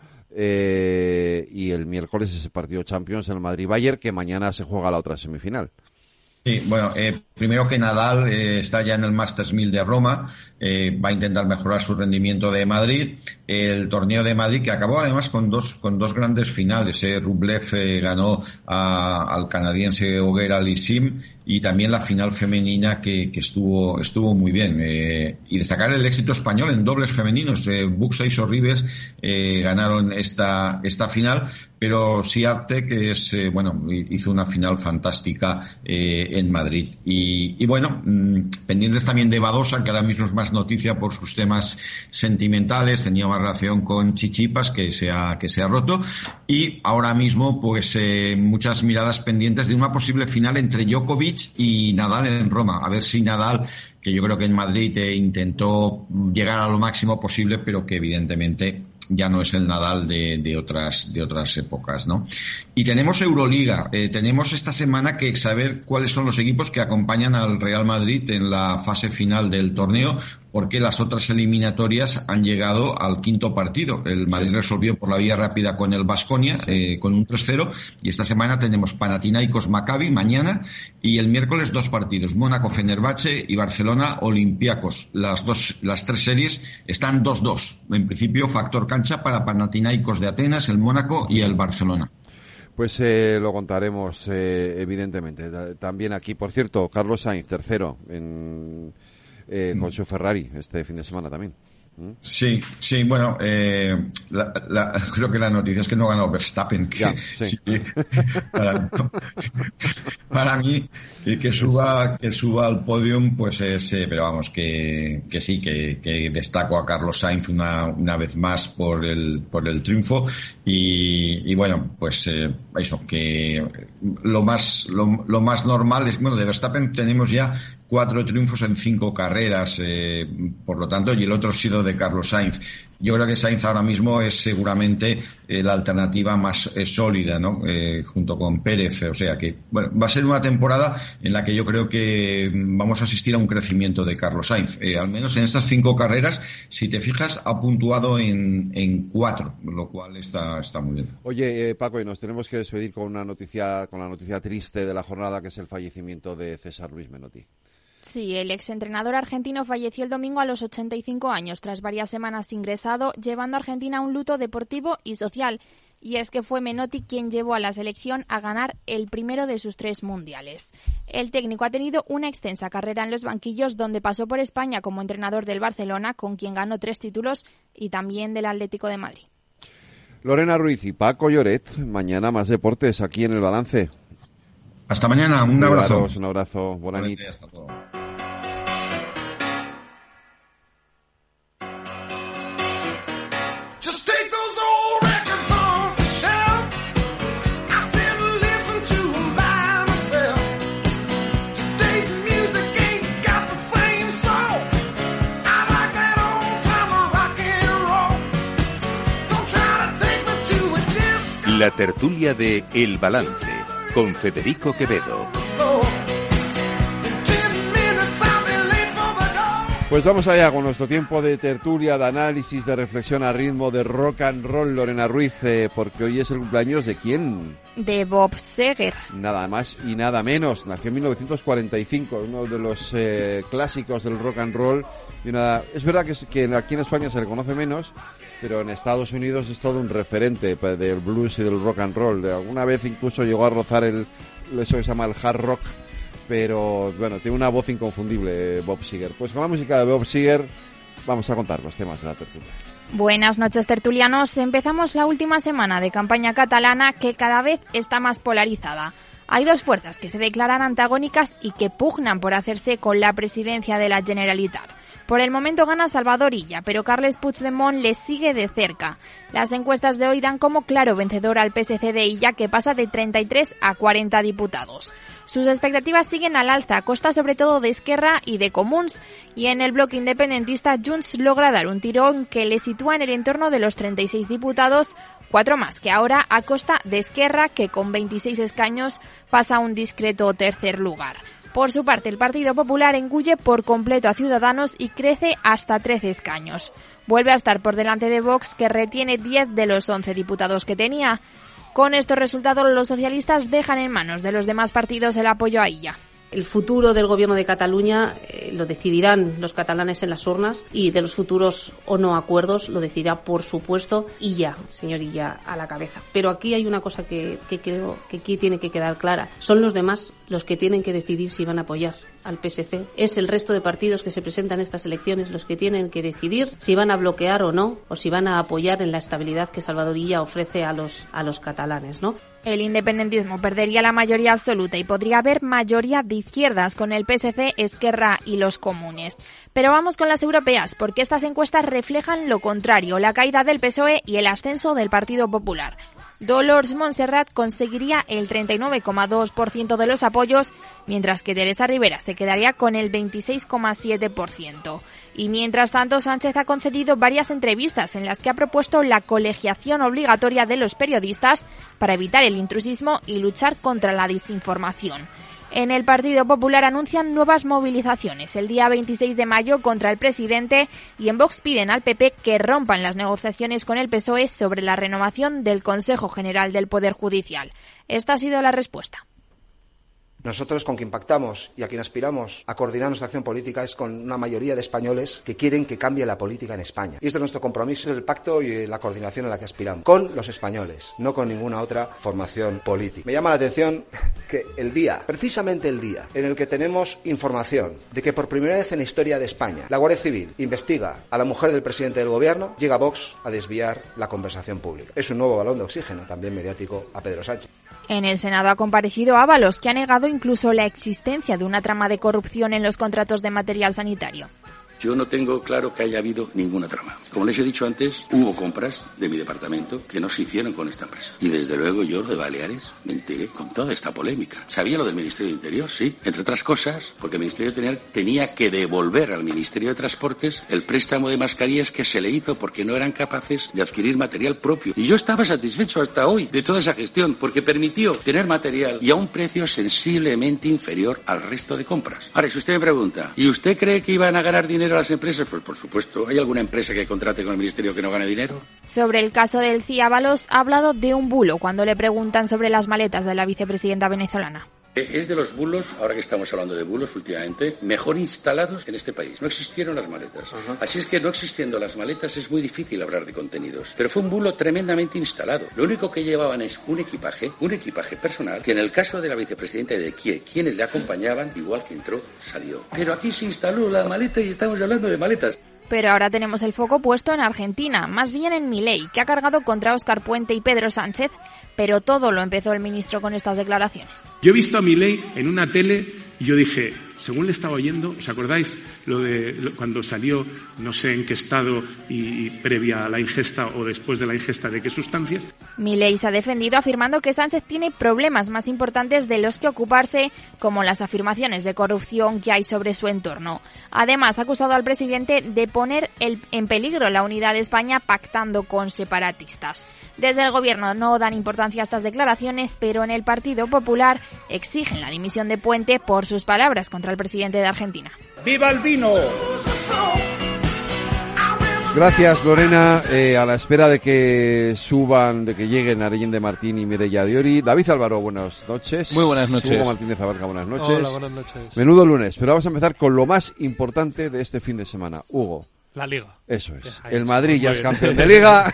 y el miércoles ese partido Champions en el Madrid-Bayern, que mañana se juega la otra semifinal. Sí, bueno, primero que Nadal está ya en el Masters 1000 de Roma, va a intentar mejorar su rendimiento de Madrid. El torneo de Madrid, que acabó además con dos grandes finales. Rublev ganó al canadiense Auger Aliassime, y también la final femenina que estuvo muy bien. Y destacar el éxito español en dobles femeninos. Buxa y Sorribes ganaron esta final, pero Swiatek hizo una final fantástica en Madrid. Y bueno, pendientes también de Badosa, que ahora mismo es más noticia por sus temas sentimentales, tenía más relación con Tsitsipas, que se ha roto, y ahora mismo pues muchas miradas pendientes de una posible final entre Djokovic y Nadal en Roma. A ver si Nadal, que yo creo que en Madrid intentó llegar a lo máximo posible, pero que evidentemente ya no es el Nadal de otras épocas, ¿no? Y tenemos Euroliga. Tenemos esta semana que saber cuáles son los equipos que acompañan al Real Madrid en la fase final del torneo, porque las otras eliminatorias han llegado al quinto partido. El Madrid resolvió por la vía rápida con el Baskonia, con un 3-0, y esta semana tenemos Panathinaikos Maccabi mañana, y el miércoles 2 partidos, Mónaco Fenerbahce y Barcelona Olympiacos. Las 3 series están 2-2. En principio, factor cancha para Panathinaikos de Atenas, el Mónaco y el Barcelona. Pues lo contaremos, evidentemente. También aquí, por cierto, Carlos Sainz, tercero con su Ferrari este fin de semana también. Sí, bueno, creo que la noticia es que no ganó Verstappen. Sí. Para mí, que suba al podium, pues pero vamos, que sí, que destaco a Carlos Sainz una vez más por el triunfo, y bueno, pues eso, que lo más normal es, bueno, de Verstappen tenemos ya 4 triunfos en 5 carreras, por lo tanto, y el otro ha sido de Carlos Sainz. Yo creo que Sainz ahora mismo es seguramente la alternativa más sólida, ¿no? Junto con Pérez. O sea que, bueno, va a ser una temporada en la que yo creo que vamos a asistir a un crecimiento de Carlos Sainz. Al menos en estas 5 carreras, si te fijas, ha puntuado en 4, lo cual está muy bien. Oye, Paco, y nos tenemos que despedir con la noticia triste de la jornada, que es el fallecimiento de César Luis Menotti. Sí, el exentrenador argentino falleció el domingo a los 85 años, tras varias semanas ingresado, llevando a Argentina a un luto deportivo y social. Y es que fue Menotti quien llevó a la selección a ganar el primero de sus 3 mundiales. El técnico ha tenido una extensa carrera en los banquillos, donde pasó por España como entrenador del Barcelona, con quien ganó 3 títulos, y también del Atlético de Madrid. Lorena Ruiz y Paco Lloret, mañana más deportes aquí en El Balance. Hasta mañana, un abrazo. Un abrazo, buena nit. Hasta todo. La tertulia de El Balance, con Federico Quevedo. Pues vamos allá con nuestro tiempo de tertulia, de análisis, de reflexión a ritmo de rock and roll. Lorena Ruiz, porque hoy es el cumpleaños ¿de quién? De Bob Seger. Nada más y nada menos. Nació en 1945, uno de los clásicos del rock and roll. Es verdad que aquí en España se le conoce menos, pero en Estados Unidos es todo un referente del blues y del rock and roll. Alguna vez incluso llegó a rozar eso que se llama el hard rock, pero bueno, tiene una voz inconfundible Bob Seger. Pues con la música de Bob Seger vamos a contar los temas de la tertulia. Buenas noches, tertulianos. Empezamos la última semana de campaña catalana, que cada vez está más polarizada. Hay 2 fuerzas que se declaran antagónicas y que pugnan por hacerse con la presidencia de la Generalitat. Por el momento gana Salvador Illa, pero Carles Puigdemont le sigue de cerca. Las encuestas de hoy dan como claro vencedor al PSC de Illa, que pasa de 33 a 40 diputados. Sus expectativas siguen al alza, a costa sobre todo de Esquerra y de Comuns, y en el bloque independentista Junts logra dar un tirón que le sitúa en el entorno de los 36 diputados, 4 más que ahora, a costa de Esquerra, que con 26 escaños pasa a un discreto tercer lugar. Por su parte, el Partido Popular engulle por completo a Ciudadanos y crece hasta 13 escaños. Vuelve a estar por delante de Vox, que retiene 10 de los 11 diputados que tenía. Con estos resultados, los socialistas dejan en manos de los demás partidos el apoyo a Illa. El futuro del gobierno de Cataluña lo decidirán los catalanes en las urnas, y de los futuros o no acuerdos lo decidirá, por supuesto, Illa, señor Illa, a la cabeza. Pero aquí hay una cosa que creo que aquí tiene que quedar clara. Son los demás los que tienen que decidir si van a apoyar al PSC. Es el resto de partidos que se presentan en estas elecciones los que tienen que decidir si van a bloquear o no, o si van a apoyar en la estabilidad que Salvador Illa ofrece a los catalanes, ¿no? El independentismo perdería la mayoría absoluta y podría haber mayoría de izquierdas con el PSC, Esquerra y los comunes. Pero vamos con las europeas, porque estas encuestas reflejan lo contrario, la caída del PSOE y el ascenso del Partido Popular. Dolors Montserrat conseguiría el 39,2% de los apoyos, mientras que Teresa Rivera se quedaría con el 26,7%. Y mientras tanto, Sánchez ha concedido varias entrevistas en las que ha propuesto la colegiación obligatoria de los periodistas para evitar el intrusismo y luchar contra la desinformación. En el Partido Popular anuncian nuevas movilizaciones el día 26 de mayo contra el presidente, y en Vox piden al PP que rompan las negociaciones con el PSOE sobre la renovación del Consejo General del Poder Judicial. Esta ha sido la respuesta. Nosotros con quien pactamos y a quien aspiramos a coordinar nuestra acción política es con una mayoría de españoles que quieren que cambie la política en España. Y este es nuestro compromiso, es el pacto y la coordinación a la que aspiramos. Con los españoles, no con ninguna otra formación política. Me llama la atención que precisamente el día en el que tenemos información de que por primera vez en la historia de España la Guardia Civil investiga a la mujer del presidente del gobierno, llega Vox a desviar la conversación pública. Es un nuevo balón de oxígeno, también mediático, a Pedro Sánchez. En el Senado ha comparecido Ábalos, que ha negado incluso la existencia de una trama de corrupción en los contratos de material sanitario. Yo no tengo claro que haya habido ninguna trama. Como les he dicho antes, hubo compras de mi departamento que no se hicieron con esta empresa. Y desde luego yo de Baleares me enteré con toda esta polémica. ¿Sabía lo del Ministerio de Interior? Sí. Entre otras cosas, porque el Ministerio de Interior tenía que devolver al Ministerio de Transportes el préstamo de mascarillas que se le hizo porque no eran capaces de adquirir material propio. Y yo estaba satisfecho hasta hoy de toda esa gestión porque permitió tener material y a un precio sensiblemente inferior al resto de compras. Ahora, si usted me pregunta, ¿y usted cree que iban a ganar dinero a las empresas? Pues por supuesto. ¿Hay alguna empresa que contrate con el Ministerio que no gane dinero? Sobre el caso del CIE, Ábalos ha hablado de un bulo cuando le preguntan sobre las maletas de la vicepresidenta venezolana. Es de los bulos, ahora que estamos hablando de bulos últimamente, mejor instalados en este país. No existieron las maletas. Así es que no existiendo las maletas es muy difícil hablar de contenidos. Pero fue un bulo tremendamente instalado. Lo único que llevaban es un equipaje personal, que en el caso de la vicepresidenta y de quienes le acompañaban, igual que entró, salió. Pero aquí se instaló la maleta y estamos hablando de maletas. Pero ahora tenemos el foco puesto en Argentina, más bien en Milei, que ha cargado contra Óscar Puente y Pedro Sánchez, pero todo lo empezó el ministro con estas declaraciones. Yo he visto a Milei en una tele y yo dije, según le estaba oyendo, ¿os acordáis cuando salió, no sé en qué estado y previa a la ingesta o después de la ingesta de qué sustancias? Milei se ha defendido afirmando que Sánchez tiene problemas más importantes de los que ocuparse, como las afirmaciones de corrupción que hay sobre su entorno. Además, ha acusado al presidente de poner en peligro la unidad de España pactando con separatistas. Desde el gobierno no dan importancia a estas declaraciones, pero en el Partido Popular exigen la dimisión de Puente por sus palabras contra el presidente de Argentina. ¡Viva el vino! Gracias, Lorena. A la espera de que lleguen Allende Martín y Mireia Diori. David Álvaro, buenas noches. Muy buenas noches. Hugo Martínez Abarca, buenas noches. Hola, buenas noches. Menudo lunes, pero vamos a empezar con lo más importante de este fin de semana. Hugo. La Liga. Eso es. El Madrid ya es campeón de Liga.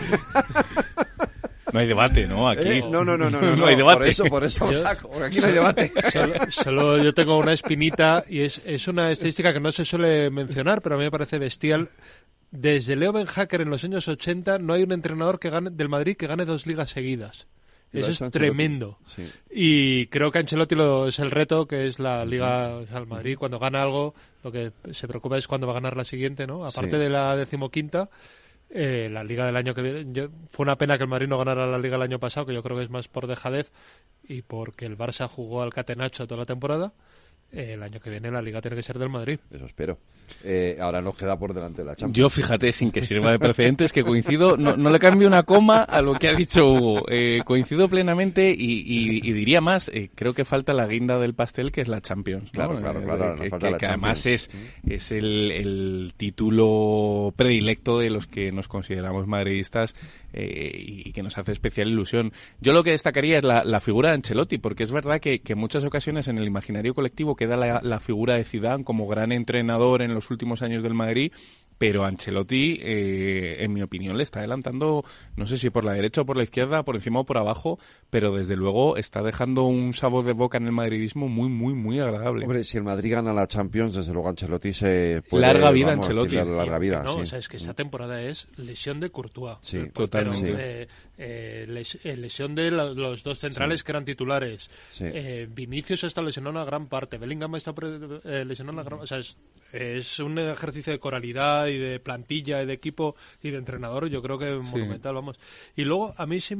No hay debate, ¿no? Aquí No no hay debate. Por eso lo saco, porque aquí no hay debate. Solo yo tengo una espinita y es una estadística que no se suele mencionar, pero a mí me parece bestial. Desde Leo Ben-Hacker en los años 80 no hay un entrenador del Madrid que gane 2 ligas seguidas. Eso es tremendo. Sí. Y creo que Ancelotti es el reto, que es la Liga, o sea, el Madrid cuando gana algo, lo que se preocupa es cuando va a ganar la siguiente, ¿no? Aparte de la 15ª, la Liga del año que viene. Fue una pena que el Madrid no ganara la Liga el año pasado, que yo creo que es más por dejadez y porque el Barça jugó al catenacho toda la temporada. El año que viene la Liga tiene que ser del Madrid. Eso espero. Ahora nos queda por delante la Champions. Yo, fíjate, sin que sirva de precedentes, que coincido, no le cambio una coma a lo que ha dicho Hugo. Coincido plenamente y diría más, creo que falta la guinda del pastel, que es la Champions. Claro, que además es el título predilecto de los que nos consideramos madridistas y que nos hace especial ilusión. Yo lo que destacaría es la figura de Ancelotti, porque es verdad que en muchas ocasiones en el imaginario colectivo queda la figura de Zidane como gran entrenador en los últimos años del Madrid, pero Ancelotti, en mi opinión, le está adelantando, no sé si por la derecha o por la izquierda, por encima o por abajo, pero desde luego está dejando un sabor de boca en el madridismo muy, muy, muy agradable. Hombre, si el Madrid gana la Champions, desde luego Ancelotti se puede... Larga vida, Ancelotti. Larga vida, no, sí. O sea, es que esta temporada es lesión de Courtois. Sí, totalmente. Lesión de los dos centrales que eran titulares. Sí. Vinicius está lesionado una gran parte. Bellingham está lesionado una gran... O sea, es un ejercicio de coralidad y de plantilla y de equipo y de entrenador, yo creo que monumental, vamos. Y luego a mí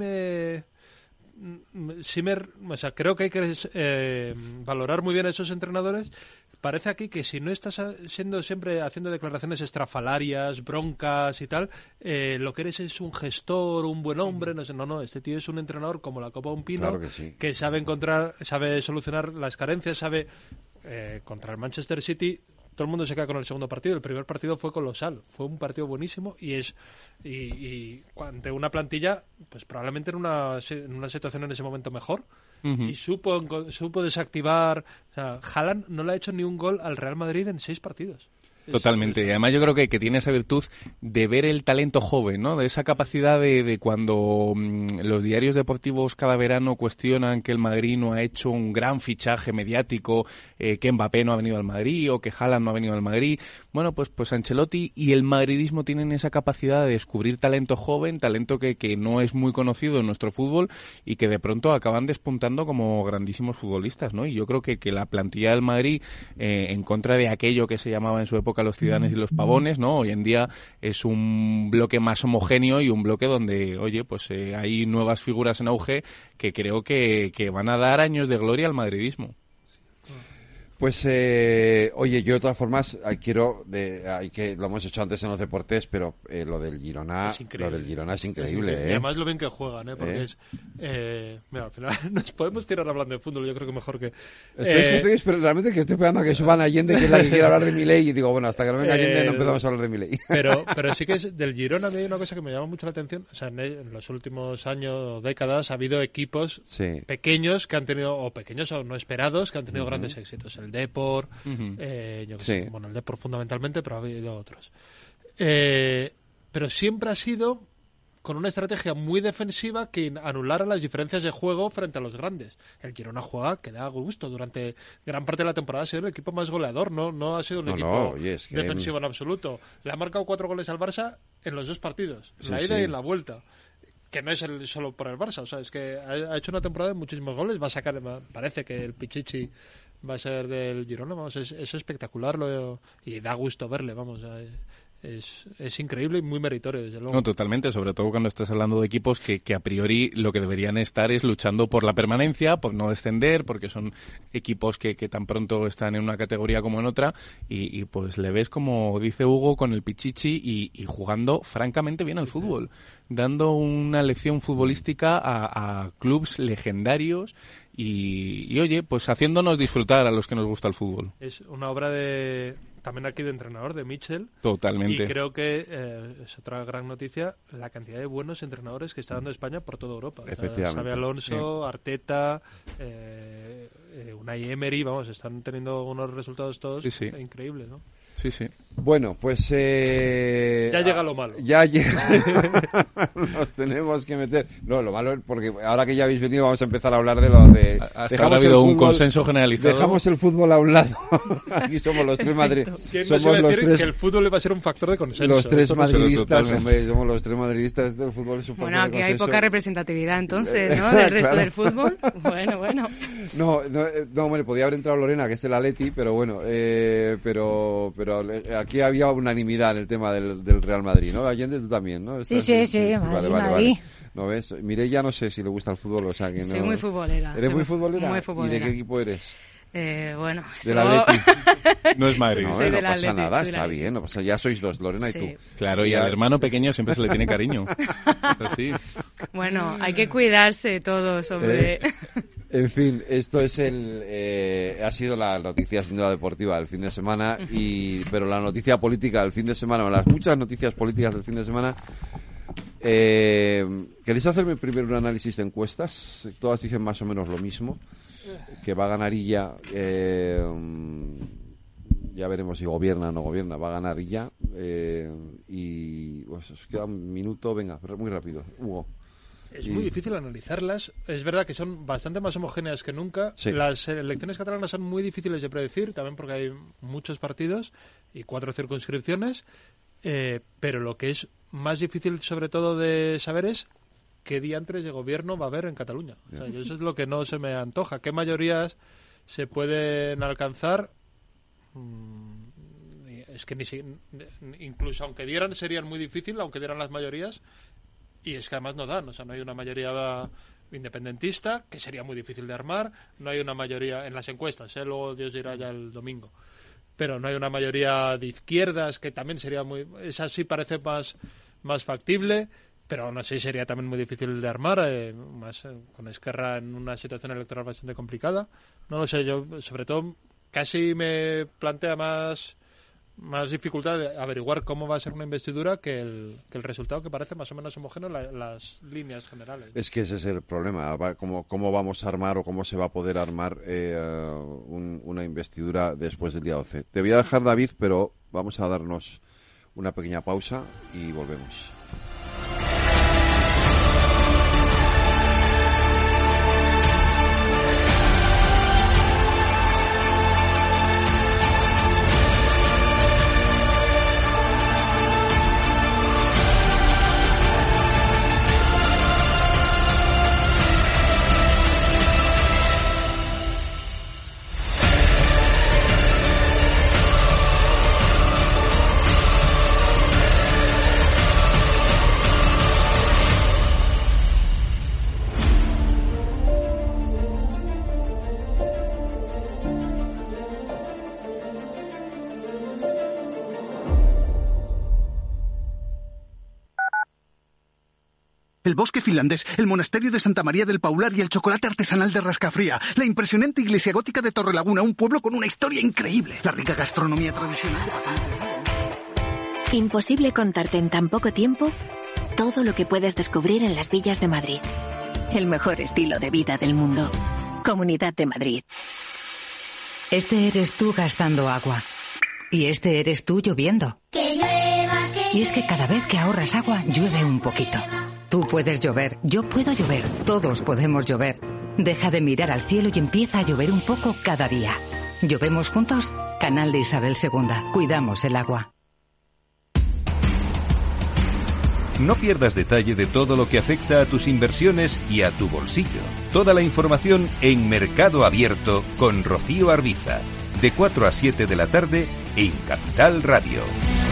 o sea, creo que hay que valorar muy bien a esos entrenadores. Parece aquí que si no estás siempre haciendo declaraciones estrafalarias, broncas y tal, lo que eres es un gestor, un buen hombre, no, este tío es un entrenador como la copa de un pino, claro que sí. Que sabe solucionar las carencias, sabe contra el Manchester City. Todo el mundo se queda con el segundo partido. El primer partido fue colosal. Fue un partido buenísimo y ante una plantilla, pues probablemente en una situación en ese momento mejor. Uh-huh. Y supo desactivar. O sea, Haaland no le ha hecho ni un gol al Real Madrid en 6 partidos. Totalmente. Y además yo creo que tiene esa virtud de ver el talento joven, ¿no? De esa capacidad de cuando los diarios deportivos cada verano cuestionan que el Madrid no ha hecho un gran fichaje mediático, que Mbappé no ha venido al Madrid o que Haaland no ha venido al Madrid. Bueno, pues Ancelotti y el madridismo tienen esa capacidad de descubrir talento joven, talento que no es muy conocido en nuestro fútbol y que de pronto acaban despuntando como grandísimos futbolistas, ¿no? Y yo creo que la plantilla del Madrid, en contra de aquello que se llamaba en su época los Zidanes y los Pavones, ¿no? Hoy en día es un bloque más homogéneo y un bloque donde, oye, pues hay nuevas figuras en auge que creo que van a dar años de gloria al madridismo. Pues, oye, yo de todas formas lo hemos hecho antes en los deportes, pero lo del Girona es increíble. Y además lo bien que juegan, porque mira, al final nos podemos tirar hablando de fútbol, yo creo que mejor que... Estoy esperando a que suban Allende, que es la que quiere hablar de Milei, y digo, bueno, hasta que no venga Allende no empezamos a hablar de Milei. Pero sí que es del Girona, a mí hay una cosa que me llama mucho la atención, o sea, en los últimos años o décadas ha habido equipos pequeños que han tenido, o pequeños o no esperados, que han tenido grandes éxitos. El Depor, el Depor fundamentalmente, pero ha habido otros. Pero siempre ha sido con una estrategia muy defensiva que anulara las diferencias de juego frente a los grandes. El Girona juega que da gusto. Durante gran parte de la temporada ha sido el equipo más goleador, no ha sido un equipo defensivo en absoluto. Le ha marcado 4 goles al Barça en los 2 partidos, en la ida y en la vuelta. Que no es solo por el Barça, o sea, es que ha hecho una temporada de muchísimos goles. Parece que el Pichichi va a ser del Girona, vamos, es espectacular y da gusto verle, vamos, es increíble y muy meritorio, desde luego. No, totalmente, sobre todo cuando estás hablando de equipos que a priori lo que deberían estar es luchando por la permanencia, por no descender, porque son equipos que tan pronto están en una categoría como en otra, y pues le ves, como dice Hugo, con el Pichichi y jugando francamente bien al fútbol, dando una lección futbolística a clubs legendarios y oye, pues haciéndonos disfrutar a los que nos gusta el fútbol. Es una obra también aquí de entrenador, de Mitchell. Totalmente. Y creo que es otra gran noticia la cantidad de buenos entrenadores que está dando España por toda Europa. Efectivamente. Xabi Alonso, Arteta, Unai Emery, vamos, están teniendo unos resultados todos increíbles, ¿no? Sí, sí. Bueno, pues... ya llega lo malo. Ya llega. Nos tenemos que meter... No, lo malo es porque ahora que ya habéis venido vamos a empezar a hablar de lo de... Hasta ahora ha habido un consenso generalizado. Dejamos el fútbol a un lado. Aquí somos los 3 madridistas. ¿Quién nos iba a decir que el fútbol iba a ser un factor de consenso? Los 3 madridistas, hombre, somos los 3 madridistas del fútbol. Es un bueno, aquí hay poca representatividad entonces, ¿no? Del resto del fútbol. Bueno. No, hombre, podía haber entrado Lorena, que es el Atleti, pero bueno, pero aquí había unanimidad en el tema del Real Madrid, ¿no? Allende, tú también, ¿no? Sí, Madrid. ¿No ves? Mireia no sé si le gusta el fútbol, o sea que no... Soy muy futbolera. ¿Eres muy futbolera? Muy futbolera. ¿Y de qué equipo eres? Bueno, del Atleti. No es Madrid. No pasa nada, está bien, no pasa, ya sois 2, Lorena y tú. Claro, y al hermano pequeño siempre se le tiene cariño. Así. Bueno, hay que cuidarse todos, hombre. En fin, esto es ha sido la noticia sin duda deportiva del fin de semana, pero la noticia política del fin de semana, las muchas noticias políticas del fin de semana. ¿Queréis hacerme primero un análisis de encuestas? Todas dicen más o menos lo mismo, que va a ganar Illa, ya veremos si gobierna o no gobierna, va a ganar Illa, y pues os queda un minuto, venga, pero muy rápido, Hugo. Es muy difícil analizarlas. Es verdad que son bastante más homogéneas que nunca. Sí. Las elecciones catalanas son muy difíciles de predecir, también porque hay muchos partidos y 4 circunscripciones. Pero lo que es más difícil, sobre todo, de saber es qué diantres de gobierno va a haber en Cataluña. O sea, eso es lo que no se me antoja. ¿Qué mayorías se pueden alcanzar? Es que incluso aunque dieran, serían muy difícil, aunque dieran las mayorías. Y es que además no dan, o sea, no hay una mayoría independentista, que sería muy difícil de armar, no hay una mayoría en las encuestas, luego Dios dirá ya el domingo, pero no hay una mayoría de izquierdas, que también sería esa sí parece más factible, pero aún así sería también muy difícil de armar, más con Esquerra en una situación electoral bastante complicada. No lo sé, yo sobre todo casi me plantea más dificultad de averiguar cómo va a ser una investidura que el resultado, que parece más o menos homogéneo las líneas generales. Es que ese es el problema, cómo vamos a armar o cómo se va a poder armar una investidura después del día 12. Te voy a dejar, David, pero vamos a darnos una pequeña pausa y volvemos. el bosque finlandés, el monasterio de Santa María del Paular y el chocolate artesanal de Rascafría, la impresionante iglesia gótica de Torrelaguna, un pueblo con una historia increíble, la rica gastronomía tradicional de Patanes de Cid. Imposible contarte en tan poco tiempo todo lo que puedes descubrir en las villas de Madrid. El mejor estilo de vida del mundo. Comunidad de Madrid. Este eres tú gastando agua. Y este eres tú lloviendo. Que llueva, que Y es que cada vez que ahorras agua, llueve un poquito. Tú puedes llover, yo puedo llover, todos podemos llover. Deja de mirar al cielo y empieza a llover un poco cada día. ¿Llovemos juntos? Canal de Isabel II. Cuidamos el agua. No pierdas detalle de todo lo que afecta a tus inversiones y a tu bolsillo. Toda la información en Mercado Abierto con Rocío Arbiza, de 4 a 7 de la tarde en Capital Radio.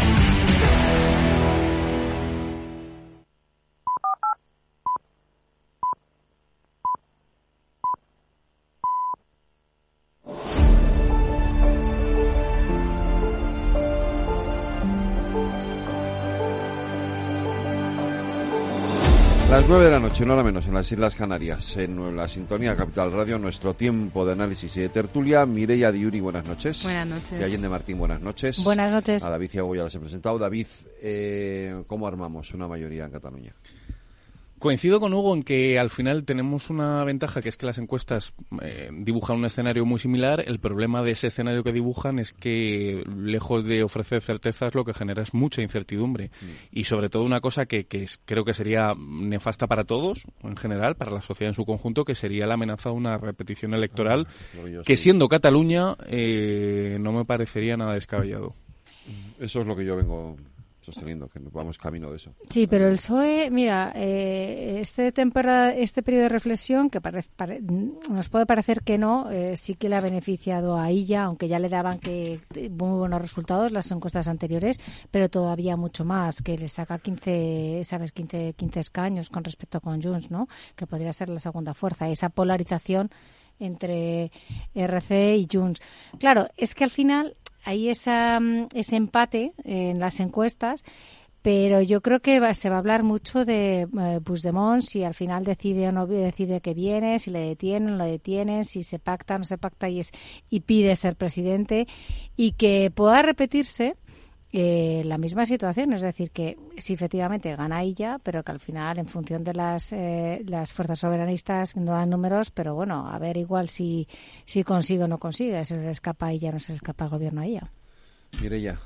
Las 9 de la noche, una hora menos, en las Islas Canarias, en la sintonía Capital Radio, nuestro tiempo de análisis y de tertulia. Mireia Diuri, buenas noches. Buenas noches. Y Allende Martín, buenas noches. Buenas noches. A David Ciago ya les he presentado. David, ¿cómo armamos una mayoría en Cataluña? Coincido con Hugo en que al final tenemos una ventaja, que es que las encuestas dibujan un escenario muy similar. El problema de ese escenario que dibujan es que, lejos de ofrecer certezas, lo que genera es mucha incertidumbre. Y sobre todo una cosa que creo que sería nefasta para todos, en general, para la sociedad en su conjunto, que sería la amenaza de una repetición electoral, que siendo Cataluña no me parecería nada descabellado. Eso es lo que yo vengo sosteniendo, que vamos camino de eso. Sí, pero el PSOE, mira, este periodo de reflexión, que nos puede parecer que no, sí que le ha beneficiado a ella, aunque ya le daban muy buenos resultados las encuestas anteriores, pero todavía mucho más, que le saca 15 escaños con respecto con Junts, ¿no? Que podría ser la segunda fuerza. Esa polarización entre RC y Junts. Claro, es que al final hay ese empate en las encuestas, pero yo creo que se va a hablar mucho de Puigdemont, si al final decide o no decide que viene, si le detienen o no lo detienen, si se pacta o no se pacta y pide ser presidente, y que pueda repetirse la misma situación, es decir, que si efectivamente gana ella, pero que al final, en función de las fuerzas soberanistas, no dan números, pero bueno, a ver igual si consigue o no consigue, si se le escapa a ella, no se le escapa al gobierno a ella. Mireia.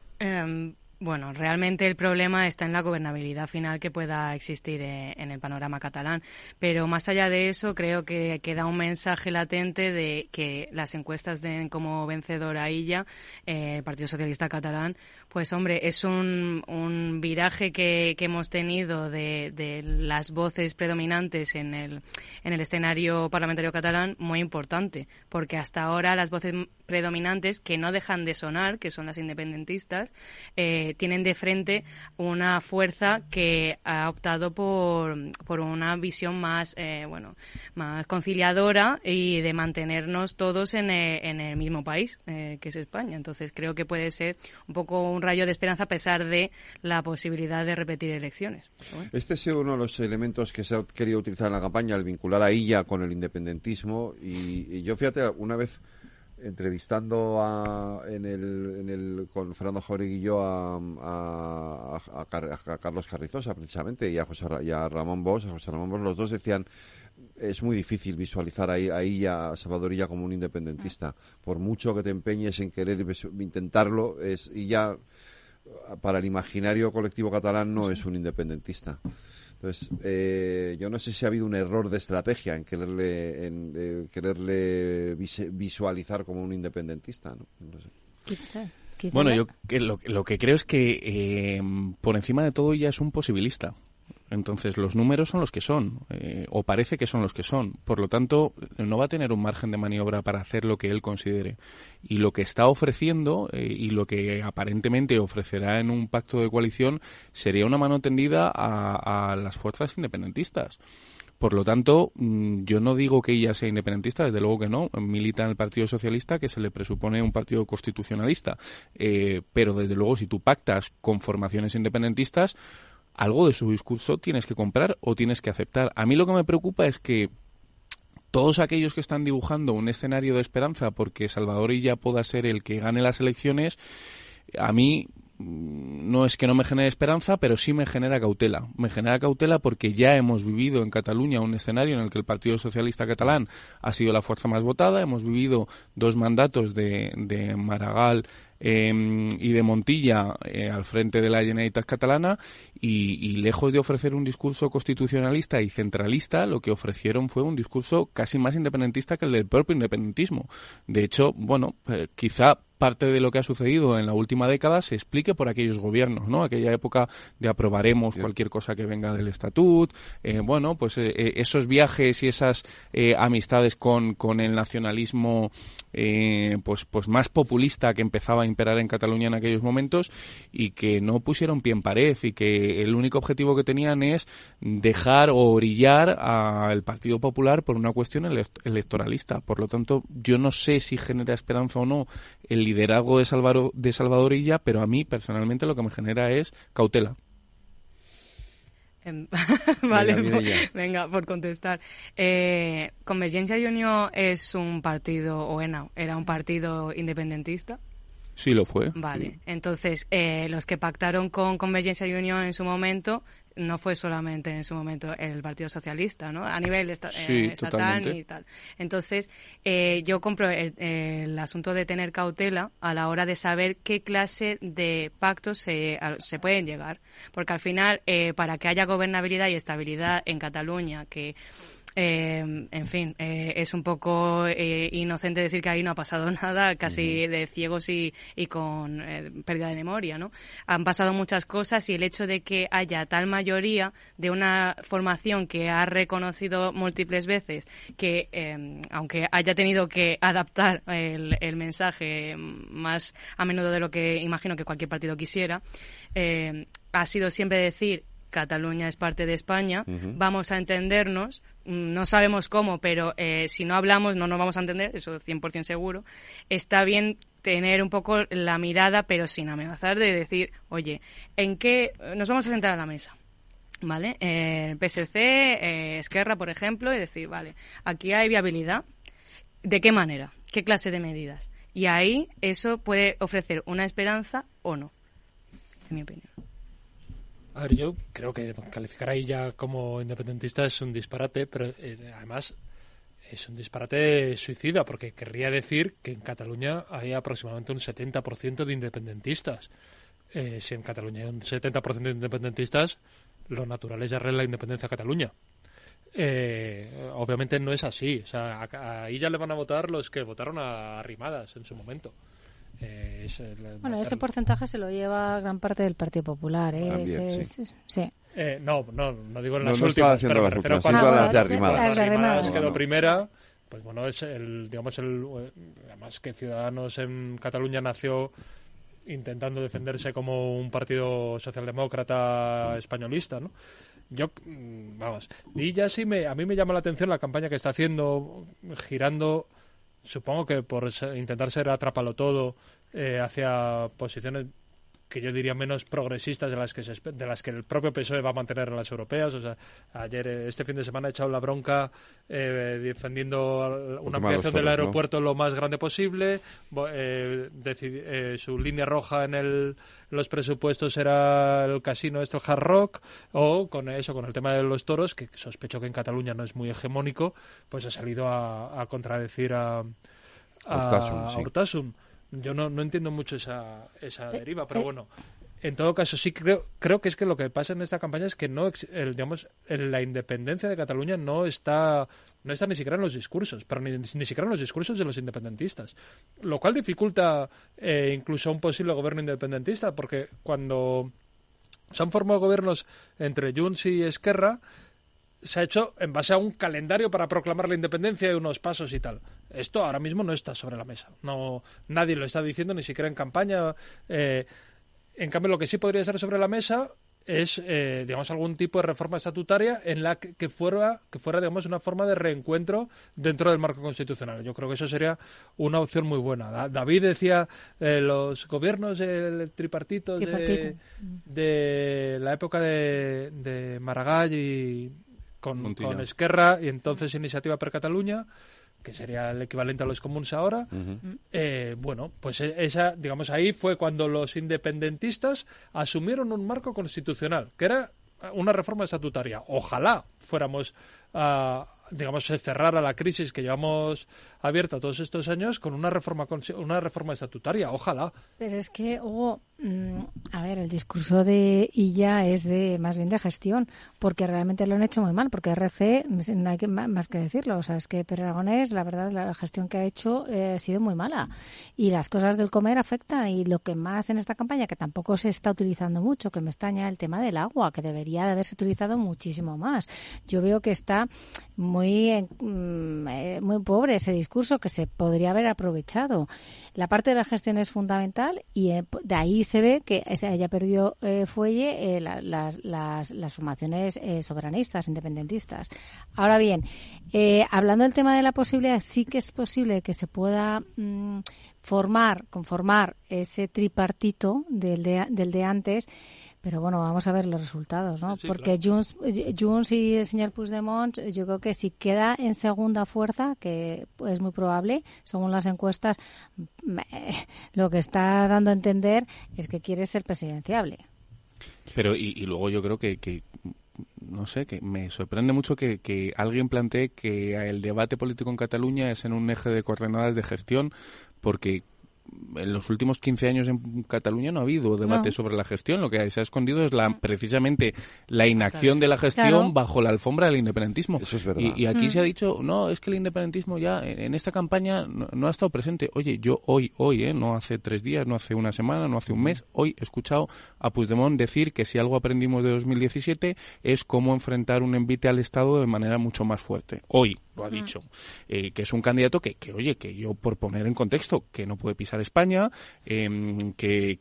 Bueno, realmente el problema está en la gobernabilidad final que pueda existir en el panorama catalán. Pero más allá de eso, creo que queda un mensaje latente de que las encuestas den como vencedora a ella, el Partido Socialista Catalán. Pues hombre, es un viraje que hemos tenido de las voces predominantes en el escenario parlamentario catalán muy importante, porque hasta ahora las voces predominantes, que no dejan de sonar, que son las independentistas, tienen de frente una fuerza que ha optado por una visión más conciliadora y de mantenernos todos en el mismo país, que es España. Entonces creo que puede ser un poco un rayo de esperanza a pesar de la posibilidad de repetir elecciones. Bueno. Este ha sido uno de los elementos que se ha querido utilizar en la campaña, el vincular a ella con el independentismo, y yo, fíjate, una vez entrevistando con Fernando Jauregui y yo a Carlos Carrizosa, precisamente, y a José Ramón Bosch, los dos decían: es muy difícil visualizar ahí a Salvador Illa como un independentista, por mucho que te empeñes en querer intentarlo, y ya para el imaginario colectivo catalán no es un independentista. Entonces, yo no sé si ha habido un error de estrategia en quererle visualizar como un independentista, ¿no? No sé. Quizá. Bueno, yo lo que creo es que por encima de todo ella es un posibilista. Entonces los números son los que son, o parece que son los que son. Por lo tanto, no va a tener un margen de maniobra para hacer lo que él considere. Y lo que está ofreciendo y lo que aparentemente ofrecerá en un pacto de coalición sería una mano tendida a las fuerzas independentistas. Por lo tanto, yo no digo que ella sea independentista, desde luego que no. Milita en el Partido Socialista, que se le presupone un partido constitucionalista. Pero desde luego, si tú pactas con formaciones independentistas, algo de su discurso tienes que comprar o tienes que aceptar. A mí lo que me preocupa es que todos aquellos que están dibujando un escenario de esperanza porque Salvador Illa pueda ser el que gane las elecciones, a mí no es que no me genere esperanza, pero sí me genera cautela. Me genera cautela porque ya hemos vivido en Cataluña un escenario en el que el Partido Socialista Catalán ha sido la fuerza más votada. Hemos vivido 2 mandatos de Maragall y de Montilla al frente de la Generalitat catalana y lejos de ofrecer un discurso constitucionalista y centralista, lo que ofrecieron fue un discurso casi más independentista que el del propio independentismo. De hecho, bueno, quizá parte de lo que ha sucedido en la última década se explique por aquellos gobiernos, ¿no? Aquella época de aprobaremos cualquier cosa que venga del estatut, bueno, pues esos viajes y esas amistades con el nacionalismo pues más populista que empezaba a imperar en Cataluña en aquellos momentos y que no pusieron pie en pared y que el único objetivo que tenían es dejar o orillar al Partido Popular por una cuestión electoralista. Por lo tanto, yo no sé si genera esperanza o no el liderazgo de Salvador Illa, pero a mí personalmente lo que me genera es cautela. Vale, venga, por contestar. ¿Convergencia y Unió es un partido, o era un partido independentista? Sí, lo fue. Vale, sí. Entonces, los que pactaron con Convergencia y Unió en su momento, no fue solamente en su momento el Partido Socialista, ¿no? A nivel estatal totalmente. Y tal. Entonces, yo compro el asunto de tener cautela a la hora de saber qué clase de pactos se pueden llegar. Porque al final, para que haya gobernabilidad y estabilidad en Cataluña, que en fin, es un poco inocente decir que ahí no ha pasado nada, casi de ciegos y con pérdida de memoria, ¿no? Han pasado muchas cosas y el hecho de que haya tal mayoría de una formación que ha reconocido múltiples veces que, aunque haya tenido que adaptar el mensaje más a menudo de lo que imagino que cualquier partido quisiera, ha sido siempre decir Cataluña es parte de España, vamos a entendernos, no sabemos cómo, pero si no hablamos no nos vamos a entender, eso 100% seguro. Está bien tener un poco la mirada, pero sin amenazar de decir, oye, ¿en qué nos vamos a sentar a la mesa? ¿Vale? El PSC, Esquerra, por ejemplo, y decir, vale, aquí hay viabilidad, ¿de qué manera? ¿Qué clase de medidas? Y ahí eso puede ofrecer una esperanza o no, en mi opinión. A ver, yo creo que calificar ahí ya como independentista es un disparate, pero además es un disparate suicida, porque querría decir que en Cataluña hay aproximadamente un 70% de independentistas. Si en Cataluña hay un 70% de independentistas, lo natural es darle la independencia a Cataluña. Obviamente no es así. O sea, ahí ya le van a votar los que votaron a Arrimadas en su momento. Bueno, ese porcentaje se lo lleva gran parte del Partido Popular, También, sí. No digo en las últimas, estaba haciendo pero las me refiero últimas, cuando las de Arrimadas. Las Arrimadas quedó primera, pues bueno, es además que Ciudadanos en Cataluña nació intentando defenderse como un partido socialdemócrata españolista, ¿no? Y ya sí a mí me llama la atención la campaña que está haciendo, girando, supongo que por intentar ser atrápalo todo hacia posiciones que yo diría menos progresistas de las que el propio PSOE va a mantener en las europeas. O sea, este fin de semana ha echado la bronca defendiendo una ampliación del aeropuerto lo más grande posible. Su línea roja en los presupuestos era el casino el Hard Rock, o con el tema de los toros, que sospecho que en Cataluña no es muy hegemónico, pues ha salido a contradecir a Urtasun. Yo no entiendo mucho esa deriva, pero bueno, en todo caso sí creo que es que lo que pasa en esta campaña es que la independencia de Cataluña no está ni siquiera en los discursos, pero ni siquiera en los discursos de los independentistas, lo cual dificulta incluso un posible gobierno independentista, porque cuando se han formado gobiernos entre Junts y Esquerra, se ha hecho en base a un calendario para proclamar la independencia y unos pasos y tal. Esto ahora mismo no está sobre la mesa. No, nadie lo está diciendo, ni siquiera en campaña. En cambio, lo que sí podría estar sobre la mesa es, digamos, algún tipo de reforma estatutaria en la que fuera, digamos, una forma de reencuentro dentro del marco constitucional. Yo creo que eso sería una opción muy buena. David decía los gobiernos del tripartito de la época de Maragall y con Esquerra y entonces Iniciativa per Catalunya, que sería el equivalente a los comuns ahora. Bueno, pues esa, digamos, ahí fue cuando los independentistas asumieron un marco constitucional, que era una reforma estatutaria. Ojalá fuéramos digamos, se cerrara la crisis que llevamos abierta todos estos años con una reforma estatutaria. Ojalá. Pero es que, Hugo, a ver, el discurso de Illa es más bien de gestión, porque realmente lo han hecho muy mal, porque RC, no hay más que decirlo, o sea, es que Pere Aragonés, la verdad, la gestión que ha hecho ha sido muy mala, y las cosas del comer afectan, y lo que más en esta campaña, que tampoco se está utilizando mucho, que me extraña, el tema del agua, que debería de haberse utilizado muchísimo más. Yo veo que está muy pobre ese discurso, que se podría haber aprovechado. La parte de la gestión es fundamental, y de ahí se ve que haya perdido fuelle las formaciones soberanistas, independentistas. Ahora bien, hablando del tema de la posibilidad, sí que es posible que se pueda conformar ese tripartito del de antes. Pero bueno, vamos a ver los resultados, ¿no? Sí, porque claro. Junts y el señor Puigdemont, yo creo que si queda en segunda fuerza, que es muy probable, según las encuestas, lo que está dando a entender es que quiere ser presidenciable. Pero y luego yo creo que no sé, que me sorprende mucho que alguien plantee que el debate político en Cataluña es en un eje de coordenadas de gestión, porque en los últimos 15 años en Cataluña no ha habido debate sobre la gestión. Lo que se ha escondido es precisamente la inacción de la gestión bajo la alfombra del independentismo. Eso es verdad. Y aquí se ha dicho, no, es que el independentismo ya en esta campaña no ha estado presente. Oye, yo hoy, no hace 3 días, no hace una semana, no hace un mes, hoy he escuchado a Puigdemont decir que si algo aprendimos de 2017 es cómo enfrentar un envite al Estado de manera mucho más fuerte. Hoy lo ha dicho. Que es un candidato que yo, por poner en contexto, que no puede pisar España, que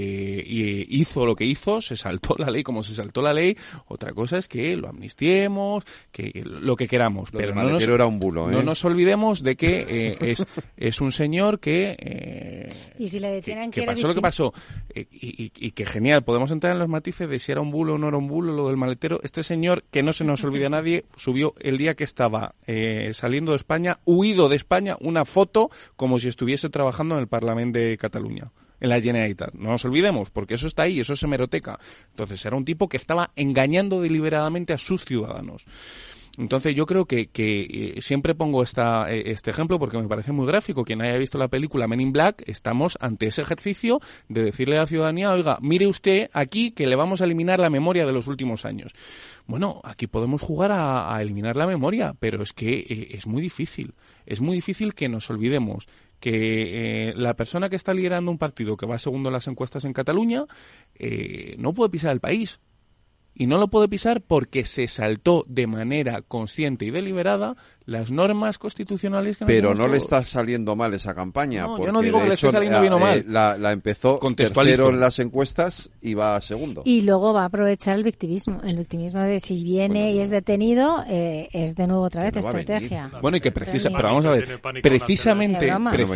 hizo lo que hizo, se saltó la ley como se saltó la ley. Otra cosa es que lo amnistiemos, que lo que queramos. Pero no era un bulo, no nos olvidemos de que es un señor que y si le detienen que pasó lo que pasó, y que genial, podemos entrar en los matices de si era un bulo o no era un bulo, lo del maletero. Este señor, que no se nos olvide a nadie, subió el día que estaba saliendo de España, huido de España, una foto como si estuviese trabajando en el Parlamento de Cataluña, en la Generalitat. No nos olvidemos, porque eso está ahí, eso es hemeroteca. Entonces era un tipo que estaba engañando deliberadamente a sus ciudadanos. Entonces yo creo que siempre pongo este ejemplo porque me parece muy gráfico. Quien haya visto la película Men in Black, estamos ante ese ejercicio de decirle a la ciudadanía, oiga, mire usted aquí que le vamos a eliminar la memoria de los últimos años. Bueno, aquí podemos jugar a eliminar la memoria, pero es que es muy difícil. Es muy difícil que nos olvidemos que la persona que está liderando un partido que va segundo en las encuestas en Cataluña no puede pisar el país. Y no lo puede pisar porque se saltó de manera consciente y deliberada las normas constitucionales que Pero no le está saliendo mal esa campaña. No, yo no digo que le esté saliendo bien o mal. La empezó tercero en las encuestas y va a segundo. Y luego va a aprovechar el victimismo de si viene y es detenido, es de nuevo otra vez estrategia. Bueno, y que pero vamos a ver, precisamente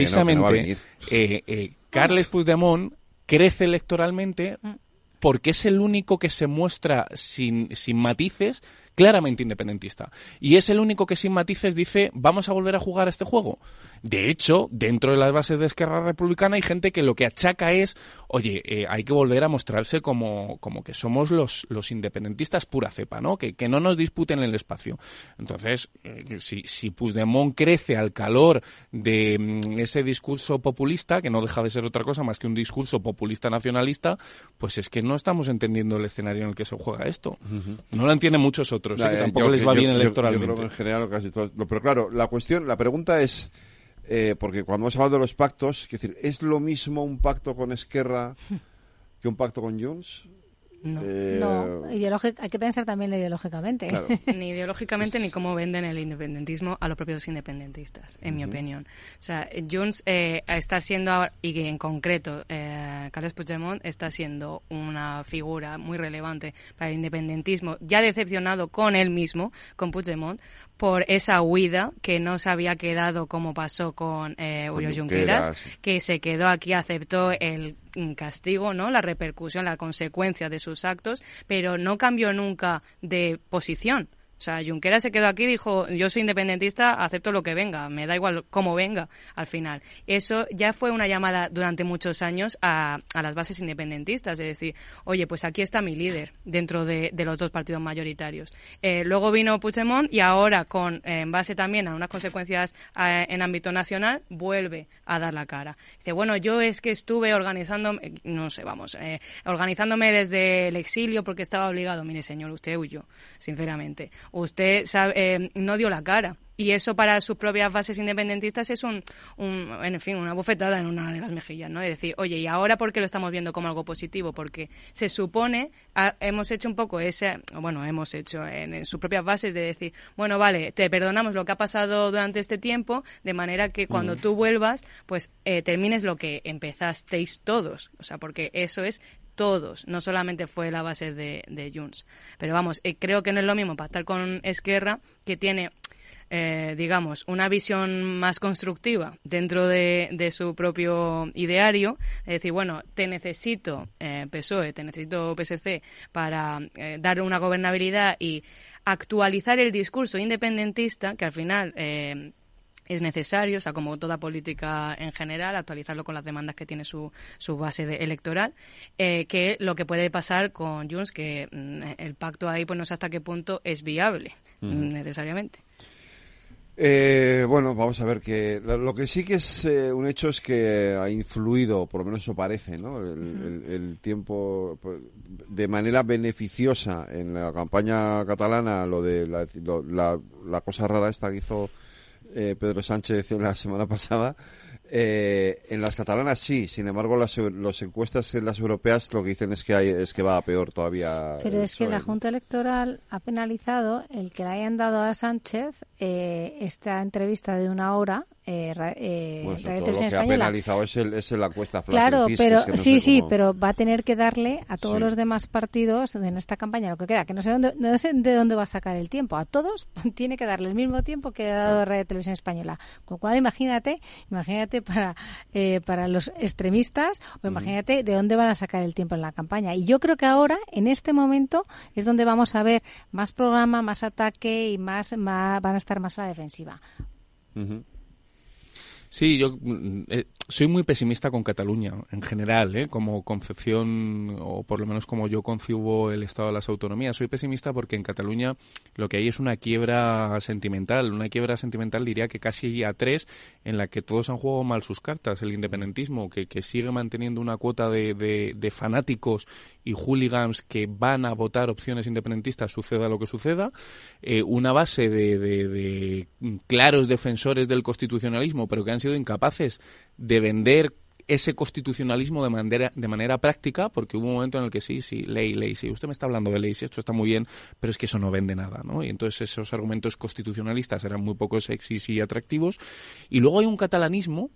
Carles Puigdemont crece electoralmente porque es el único que se muestra sin matices, claramente independentista. Y es el único que sin matices dice, vamos a volver a jugar a este juego. De hecho, dentro de las bases de Esquerra Republicana hay gente que lo que achaca es, oye, hay que volver a mostrarse como que somos los independentistas pura cepa, ¿no? Que no nos disputen el espacio. Entonces, si Puigdemont crece al calor de ese discurso populista, que no deja de ser otra cosa más que un discurso populista nacionalista, pues es que no estamos entendiendo el escenario en el que se juega esto. No lo entienden muchos otros, que tampoco les va bien electoralmente. Yo creo que en general casi todos. Pero claro, la pregunta es, porque cuando hemos hablado de los pactos, es decir, ¿es lo mismo un pacto con Esquerra que un pacto con Junts? No, hay que pensar también ideológicamente. Claro. Ni ideológicamente ni cómo venden el independentismo a los propios independentistas, en mi opinión. O sea, Junts está siendo, y en concreto Carles Puigdemont está siendo una figura muy relevante para el independentismo, ya decepcionado con él mismo, con Puigdemont, por esa huida que no se había quedado como pasó con Oriol Junqueras, que se quedó aquí, aceptó el castigo, ¿no? La repercusión, la consecuencia de sus actos, pero no cambió nunca de posición. O sea, Junqueras se quedó aquí y dijo, yo soy independentista, acepto lo que venga, me da igual cómo venga al final. Eso ya fue una llamada durante muchos años a las bases independentistas, de decir, oye, pues aquí está mi líder dentro de los dos partidos mayoritarios. Luego vino Puigdemont y ahora, en base también a unas consecuencias en ámbito nacional, vuelve a dar la cara. Dice, bueno, yo es que estuve organizándome desde el exilio porque estaba obligado. Mire, señor, usted huyó, sinceramente. Usted no dio la cara. Y eso para sus propias bases independentistas es una bofetada en una de las mejillas, ¿no? Es decir, oye, ¿y ahora por qué lo estamos viendo como algo positivo? Porque se supone, hemos hecho un poco en sus propias bases de decir, bueno, vale, te perdonamos lo que ha pasado durante este tiempo, de manera que cuando tú vuelvas, pues termines lo que empezasteis todos. O sea, porque eso es todos, no solamente fue la base de Junts. Pero vamos, creo que no es lo mismo pactar con Esquerra, que tiene una visión más constructiva dentro de su propio ideario, es decir, bueno, te necesito PSOE, te necesito PSC para dar una gobernabilidad y actualizar el discurso independentista, que al final es necesario, o sea, como toda política en general, actualizarlo con las demandas que tiene su base electoral, que lo que puede pasar con Junts, que el pacto ahí pues no sé hasta qué punto es viable, necesariamente. Bueno, vamos a ver que lo que sí que es un hecho es que ha influido, por lo menos eso parece, ¿no? El tiempo de manera beneficiosa en la campaña catalana, lo de la cosa rara esta que hizo Pedro Sánchez la semana pasada. En las catalanas sí, sin embargo las encuestas en las europeas lo que dicen es que va a peor todavía. Pero es que la Junta Electoral ha penalizado el que le hayan dado a Sánchez esta entrevista de 1 hora. Bueno, todo lo que ha penalizado es la encuesta Flash. Claro, pero que no sí, pero va a tener que darle a todos los demás partidos en esta campaña lo que queda, que no sé de dónde va a sacar el tiempo. A todos tiene que darle el mismo tiempo que ha dado Radio Televisión Española. Con lo cual, imagínate para los extremistas, o imagínate de dónde van a sacar el tiempo en la campaña. Y yo creo que ahora, en este momento, es donde vamos a ver más programa, más ataque y van a estar más a la defensiva. Sí, yo soy muy pesimista con Cataluña en general, como concepción, o por lo menos como yo concibo el Estado de las Autonomías. Soy pesimista porque en Cataluña lo que hay es una quiebra sentimental diría que casi a 3, en la que todos han jugado mal sus cartas. El independentismo, que sigue manteniendo una cuota de fanáticos y hooligans que van a votar opciones independentistas, suceda lo que suceda. Una base de claros defensores del constitucionalismo, pero que han sido incapaces de vender ese constitucionalismo de manera práctica, porque hubo un momento en el que sí, ley, sí, usted me está hablando de ley, sí, esto está muy bien, pero es que eso no vende nada, ¿no? Y entonces esos argumentos constitucionalistas eran muy poco sexys y atractivos. Y luego hay un catalanismo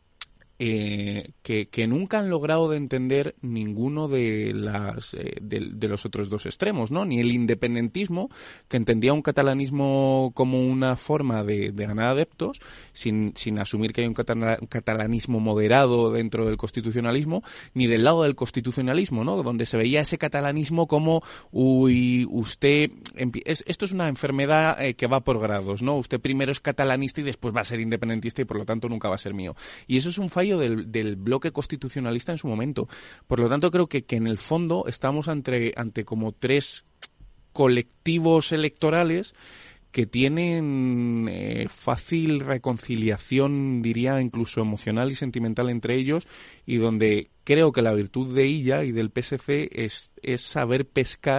que nunca han logrado de entender ninguno de los otros dos extremos, ¿no? Ni el independentismo, que entendía un catalanismo como una forma de ganar adeptos, sin asumir que hay un catalanismo moderado dentro del constitucionalismo, ni del lado del constitucionalismo, ¿no? Donde se veía ese catalanismo como, esto es una enfermedad que va por grados, ¿no? Usted primero es catalanista y después va a ser independentista y por lo tanto nunca va a ser mío. Y eso es un fallo del bloque constitucionalista en su momento. Por lo tanto, creo que en el fondo estamos ante como 3 colectivos electorales que tienen fácil reconciliación, diría, incluso emocional y sentimental entre ellos, y donde creo que la virtud de Illa y del PSC es saber pescar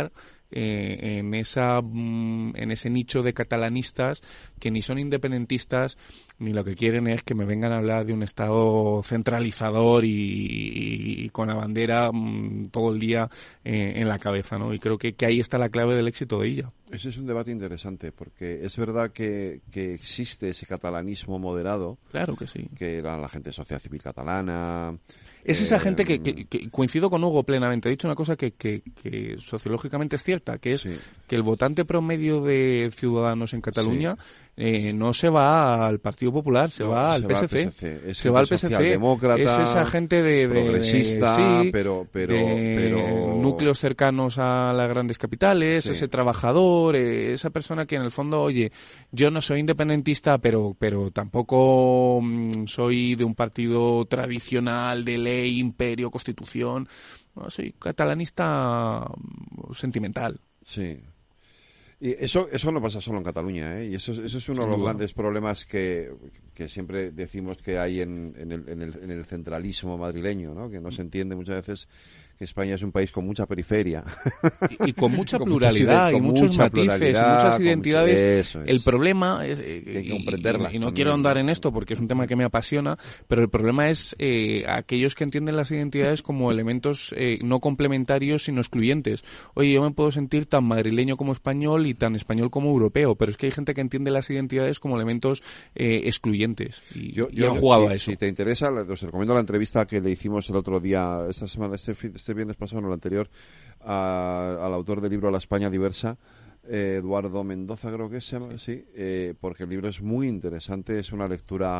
en ese nicho de catalanistas que ni son independentistas ni lo que quieren es que me vengan a hablar de un Estado centralizador y con la bandera todo el día en la cabeza, ¿no? Y creo que ahí está la clave del éxito de ella. Ese es un debate interesante, porque es verdad que existe ese catalanismo moderado. Claro que sí. Que era la gente de sociedad civil catalana. Es esa gente que coincido con Hugo plenamente. Ha dicho una cosa que sociológicamente es cierta, que es que el votante promedio de Ciudadanos en Cataluña no se va al Partido Popular, se va al PSC. Se va al PSC. Socialdemócrata, es esa gente de progresista, pero pero núcleos cercanos a las grandes capitales, ese trabajador, esa persona que en el fondo, oye, yo no soy independentista, pero tampoco soy de un partido tradicional de ley, imperio, constitución. No, soy catalanista sentimental. Sí. Y eso no pasa solo en Cataluña, ¿eh? Y eso es uno de los grandes problemas que siempre decimos que hay en el centralismo madrileño, ¿no? Que no se entiende muchas veces que España es un país con mucha periferia. Y con mucha pluralidad, y muchos matices, y muchas identidades. El problema es, hay que comprenderlas y no quiero ahondar en esto porque es un tema que me apasiona, pero el problema es aquellos que entienden las identidades como elementos no complementarios, sino excluyentes. Oye, yo me puedo sentir tan madrileño como español y tan español como europeo, pero es que hay gente que entiende las identidades como elementos excluyentes. Y yo han jugado a eso. Si te interesa, os recomiendo la entrevista que le hicimos el otro día, esta semana, este viernes pasado, no el anterior, al autor del libro La España Diversa, Eduardo Mendoza, creo que se llama, sí, porque el libro es muy interesante, es una lectura,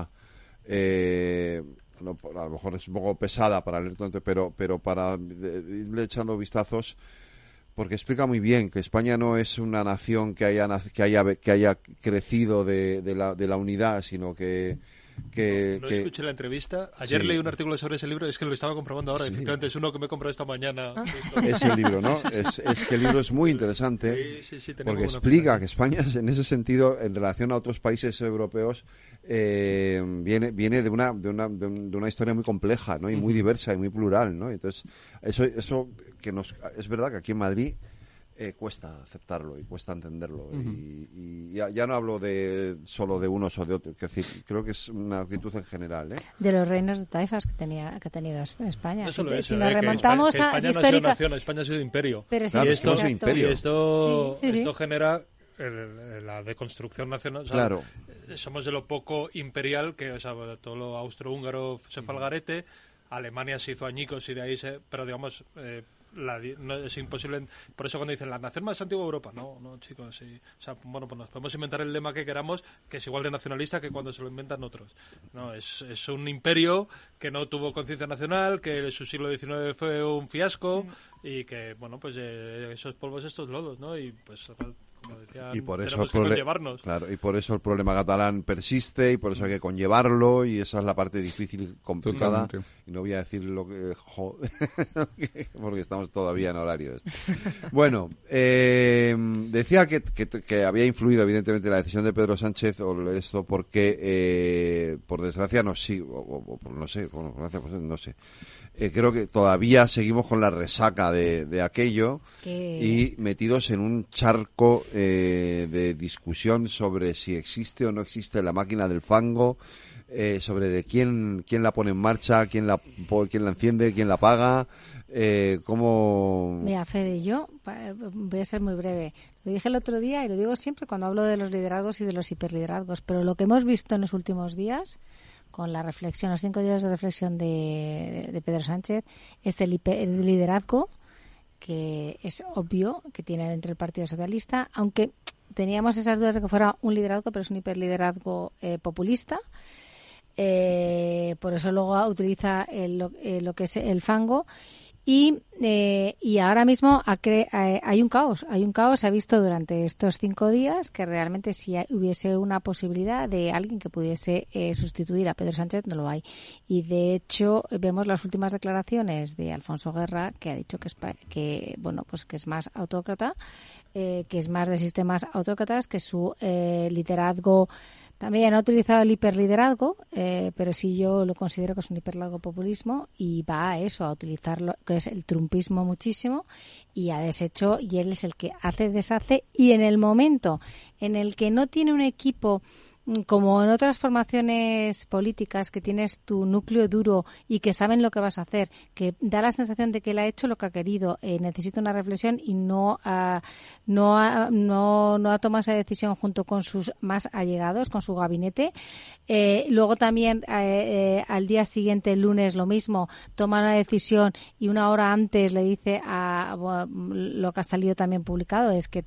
a lo mejor es un poco pesada para leer, pero para irle echando vistazos, porque explica muy bien que España no es una nación que haya crecido de la unidad, sino que no escuché la entrevista. Ayer leí un artículo sobre ese libro, es que lo estaba comprobando ahora. Efectivamente, es uno que me he comprado esta mañana. Es el libro, ¿no? Es que el libro es muy interesante porque explica que España, en ese sentido, en relación a otros países europeos, viene de una historia muy compleja, ¿no? Y muy diversa y muy plural, ¿no? Entonces, eso que es verdad que aquí en Madrid cuesta aceptarlo y cuesta entenderlo. Y ya no hablo solo de unos o de otros, es decir, creo que es una actitud en general, ¿eh? De los reinos de taifas que ha tenido España. No solo eso, si nos remontamos que España no ha sido nación, España ha sido imperio. Pero y esto sí. genera la deconstrucción nacional. O sea, claro. Somos de lo poco imperial que, o sea, todo lo austrohúngaro se fue al garete, Alemania se hizo añicos y de ahí pero digamos... no es imposible, por eso cuando dicen la nación más antigua de Europa, no chicos, sí. O sea, bueno, pues nos podemos inventar el lema que queramos, que es igual de nacionalista que cuando se lo inventan otros. No, es un imperio que no tuvo conciencia nacional, que su siglo XIX fue un fiasco y que, bueno, pues esos polvos, estos lodos, ¿no? Y pues... Como decían, y por eso tenemos que conllevarnos. Claro, y por eso el problema catalán persiste y por eso hay que conllevarlo y esa es la parte difícil, complicada. Totalmente. Y no voy a decir lo que porque estamos todavía en horario. Bueno, decía que había influido evidentemente la decisión de Pedro Sánchez o esto porque por desgracia no sé. Creo que todavía seguimos con la resaca de aquello y metidos en un charco de discusión sobre si existe o no existe la máquina del fango, sobre de quién la pone en marcha, quién la enciende, quién la apaga, cómo... Mira, Fede, yo voy a ser muy breve. Lo dije el otro día y lo digo siempre cuando hablo de los liderazgos y de los hiperliderazgos, pero lo que hemos visto en los últimos días... con la reflexión, los 5 días de reflexión de Pedro Sánchez, es el liderazgo que es obvio que tiene entre el Partido Socialista, aunque teníamos esas dudas de que fuera un liderazgo, pero es un hiperliderazgo populista. Por eso luego utiliza lo que es el fango. Y ahora mismo hay un caos. Se ha visto durante estos 5 días que realmente si hubiese una posibilidad de alguien que pudiese sustituir a Pedro Sánchez, no lo hay. Y de hecho vemos las últimas declaraciones de Alfonso Guerra, que ha dicho que es más autócrata, que es más de sistemas autócratas, que su liderazgo También ha utilizado el hiperliderazgo, pero sí yo lo considero que es un hiperlargo populismo y va a eso, a utilizarlo, que es el trumpismo muchísimo, y ha deshecho, y él es el que deshace, y en el momento en el que no tiene un equipo como en otras formaciones políticas, que tienes tu núcleo duro y que saben lo que vas a hacer, que da la sensación de que él ha hecho lo que ha querido, necesita una reflexión y no ha tomado esa decisión junto con sus más allegados, con su gabinete. Luego también al día siguiente, el lunes, lo mismo, toma una decisión y una hora antes le dice lo que ha salido también publicado, es que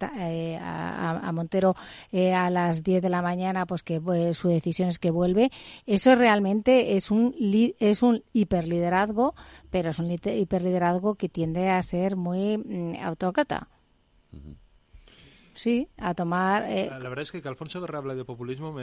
a Montero a las 10 de la mañana, pues que su decisión es que vuelve. Eso realmente es un hiperliderazgo, pero es un hiperliderazgo que tiende a ser muy autócrata. Uh-huh. Sí, a tomar... La verdad es que Alfonso Guerra habla de populismo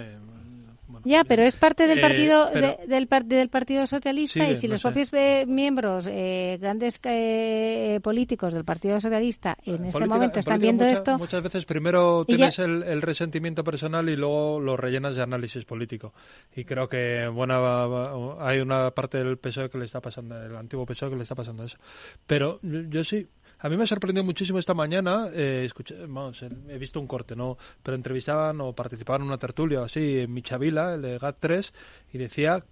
ya, pero es parte del partido del Partido Socialista, sí, y si los propios miembros, grandes políticos del Partido Socialista en este momento están viendo esto... Muchas veces primero tienes el resentimiento personal y luego lo rellenas de análisis político. Y creo que hay una parte del PSOE que le está pasando, del antiguo PSOE que le está pasando eso. Pero yo sí... A mí me sorprendió muchísimo esta mañana, he visto un corte, ¿no? Pero entrevistaban o participaban en una tertulia así en Michavila, el de GAT3, y decía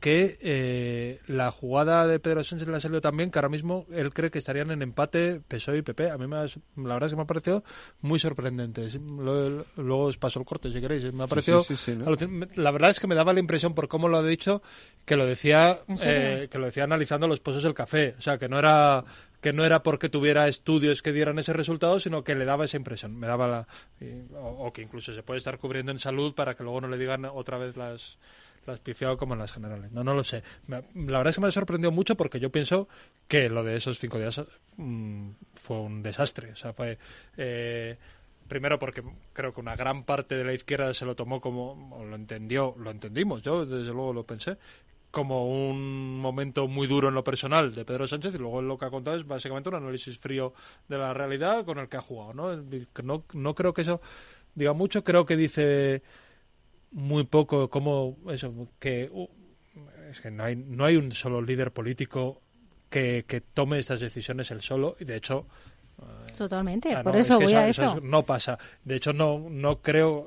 que la jugada de Pedro Sánchez le ha salido tan bien que ahora mismo él cree que estarían en empate PSOE y PP. A mí la verdad es que me ha parecido muy sorprendente. Luego os paso el corte si queréis. Me ha parecido, sí, ¿no? La verdad es que me daba la impresión por cómo lo ha dicho que lo decía analizando los pozos del café. O sea, que no era porque tuviera estudios que dieran ese resultado, sino que le daba esa impresión. Me daba o que incluso se puede estar cubriendo en salud para que luego no le digan otra vez las pifiado como en las generales. No lo sé. La verdad es que me ha sorprendido mucho porque yo pienso que lo de esos 5 días fue un desastre. O sea, fue... primero porque creo que una gran parte de la izquierda se lo tomó como... o lo entendimos, yo desde luego lo pensé, como un momento muy duro en lo personal de Pedro Sánchez, y luego lo que ha contado es básicamente un análisis frío de la realidad con el que ha jugado, ¿no? No creo que eso diga mucho, creo que dice muy poco como eso, que es que no hay un solo líder político que tome estas decisiones él solo, y de hecho totalmente, por eso voy a eso. No pasa. De hecho, no creo...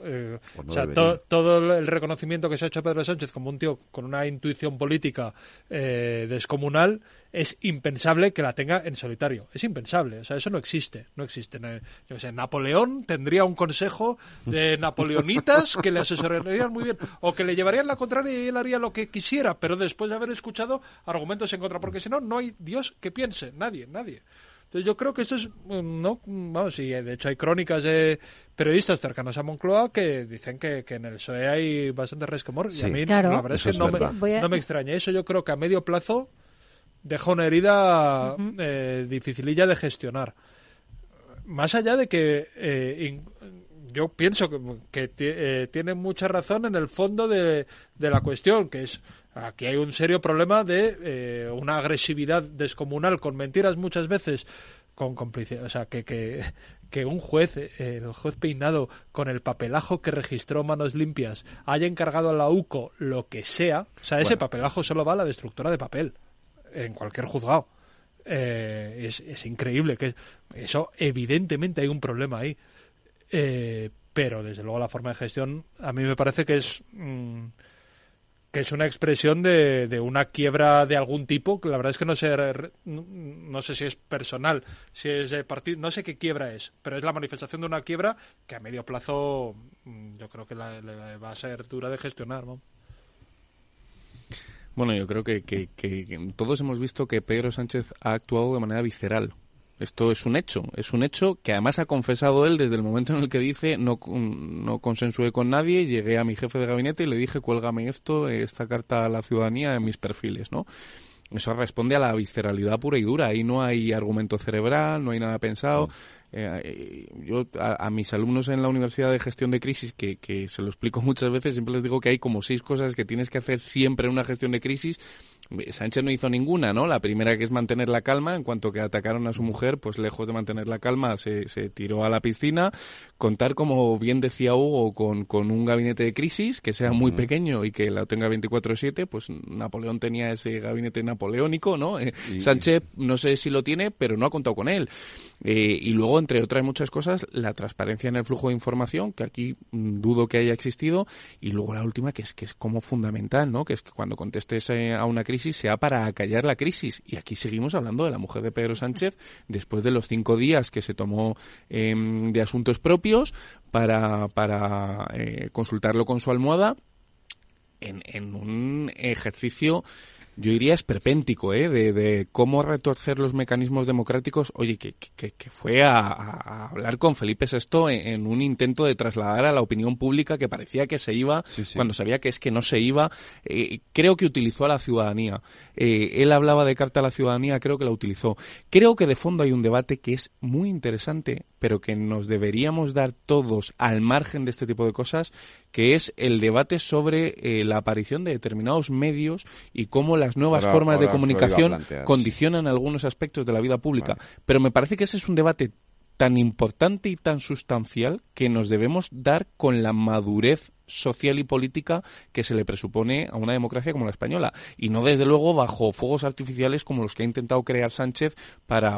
todo el reconocimiento que se ha hecho a Pedro Sánchez como un tío con una intuición política descomunal, es impensable que la tenga en solitario. Es impensable. O sea, eso no existe. No existe. Yo sé, Napoleón tendría un consejo de napoleonitas que le asesorarían muy bien, o que le llevarían la contraria y él haría lo que quisiera, pero después de haber escuchado argumentos en contra, porque si no, no hay Dios que piense. Nadie. Entonces yo creo que eso es... sí, de hecho hay crónicas de periodistas cercanos a Moncloa que dicen que en el PSOE hay bastante resquemor. Sí, y a mí claro, la verdad es que no me extraña. Eso yo creo que a medio plazo deja una herida dificililla de gestionar. Más allá de que... yo pienso que tiene mucha razón en el fondo de la cuestión, que es... Aquí hay un serio problema de una agresividad descomunal, con mentiras muchas veces, con complicidad. O sea, que un juez, el juez Peinado, con el papelajo que registró Manos Limpias, haya encargado a la UCO lo que sea. O sea, ese papelajo solo va a la destructora de papel, en cualquier juzgado. Es increíble. Que eso, evidentemente, hay un problema ahí. Pero, desde luego, la forma de gestión, a mí me parece que es una expresión de una quiebra de algún tipo, que la verdad es que no sé si es personal, si es de partido, no sé qué quiebra es, pero es la manifestación de una quiebra que a medio plazo yo creo que le va a ser dura de gestionar, ¿no? Bueno, yo creo que todos hemos visto que Pedro Sánchez ha actuado de manera visceral. Esto es un hecho que además ha confesado él desde el momento en el que dice no consensué con nadie, llegué a mi jefe de gabinete y le dije cuélgame esta carta a la ciudadanía en mis perfiles, ¿no? Eso responde a la visceralidad pura y dura, ahí no hay argumento cerebral, no hay nada pensado. Yo a mis alumnos en la Universidad de Gestión de Crisis, que se lo explico muchas veces, siempre les digo que hay como 6 cosas que tienes que hacer siempre en una gestión de crisis. Sánchez no hizo ninguna, ¿no? La primera, que es mantener la calma. En cuanto que atacaron a su mujer, pues lejos de mantener la calma, se tiró a la piscina. Contar, como bien decía Hugo, con un gabinete de crisis que sea muy pequeño y que lo tenga 24/7, pues Napoleón tenía ese gabinete napoleónico, ¿no? Sánchez no sé si lo tiene, pero no ha contado con él. Y luego, entre otras muchas cosas, la transparencia en el flujo de información, que aquí dudo que haya existido, y luego la última, que es como fundamental, ¿no? Que es que cuando contestes a una crisis sea para acallar la crisis. Y aquí seguimos hablando de la mujer de Pedro Sánchez después de los 5 días que se tomó de asuntos propios para consultarlo con su almohada en un ejercicio, yo diría, esperpéntico, de cómo retorcer los mecanismos democráticos. Oye, que fue a hablar con Felipe VI en un intento de trasladar a la opinión pública que parecía que se iba, cuando sabía que es que no se iba. Creo que utilizó a la ciudadanía. Él hablaba de carta a la ciudadanía, creo que la utilizó. Creo que de fondo hay un debate que es muy interesante, pero que nos deberíamos dar todos al margen de este tipo de cosas, que es el debate sobre la aparición de determinados medios y cómo las nuevas formas de comunicación condicionan algunos aspectos de la vida pública. Vale. Pero me parece que ese es un debate tan importante y tan sustancial que nos debemos dar con la madurez social y política que se le presupone a una democracia como la española, y no desde luego bajo fuegos artificiales como los que ha intentado crear Sánchez para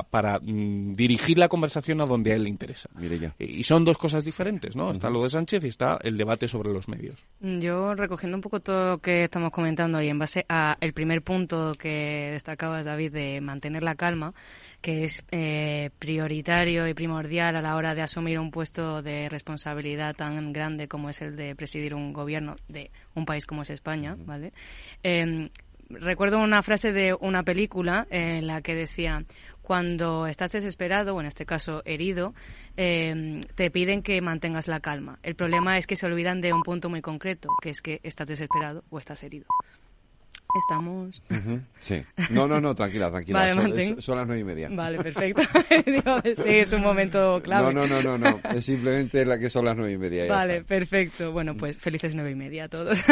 dirigir la conversación a donde a él le interesa. Y son dos cosas diferentes, ¿no? Está lo de Sánchez y está el debate sobre los medios. Yo, recogiendo un poco todo lo que estamos comentando y en base a el primer punto que destacabas, David, de mantener la calma, que es prioritario y primordial a la hora de asumir un puesto de responsabilidad tan grande como es el de presidir un gobierno de un país como es España, ¿vale? Recuerdo una frase de una película en la que decía: cuando estás desesperado, o en este caso herido, te piden que mantengas la calma. El problema es que se olvidan de un punto muy concreto, que es que estás desesperado o estás herido. Estamos... Sí. No, tranquila. Vale, son las 9:30. Vale, perfecto. Sí, es un momento clave. No. Es simplemente la que son las 9:30. Vale, perfecto. Bueno, pues felices 9:30 a todos.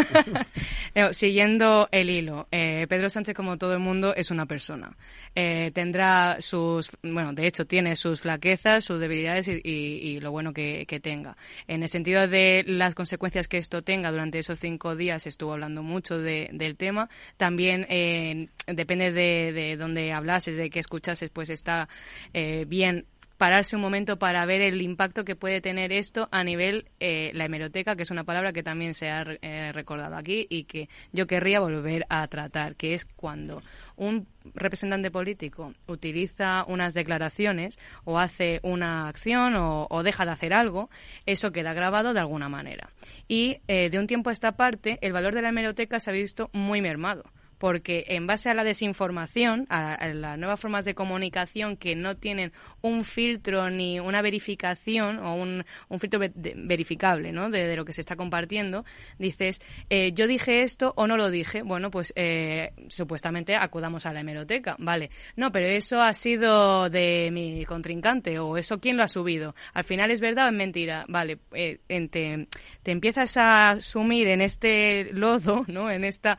Siguiendo el hilo, Pedro Sánchez, como todo el mundo, es una persona. Tendrá de hecho, tiene sus flaquezas, sus debilidades y lo bueno que tenga. En el sentido de las consecuencias que esto tenga, durante esos 5 días estuvo hablando mucho del tema. También depende de dónde hablases, de qué escuchases, pues está bien pararse un momento para ver el impacto que puede tener esto a nivel la hemeroteca, que es una palabra que también se ha recordado aquí y que yo querría volver a tratar, que es cuando un representante político utiliza unas declaraciones o hace una acción o deja de hacer algo, eso queda grabado de alguna manera. Y de un tiempo a esta parte, el valor de la hemeroteca se ha visto muy mermado, porque en base a la desinformación, a las nuevas formas de comunicación que no tienen un filtro ni una verificación o un filtro verificable, ¿no?, de lo que se está compartiendo, dices, yo dije esto o no lo dije, bueno, pues supuestamente acudamos a la hemeroteca, vale, no, pero eso ha sido de mi contrincante o eso ¿quién lo ha subido? Al final es verdad o es mentira, vale, te empiezas a sumir en este lodo, ¿no?, en esta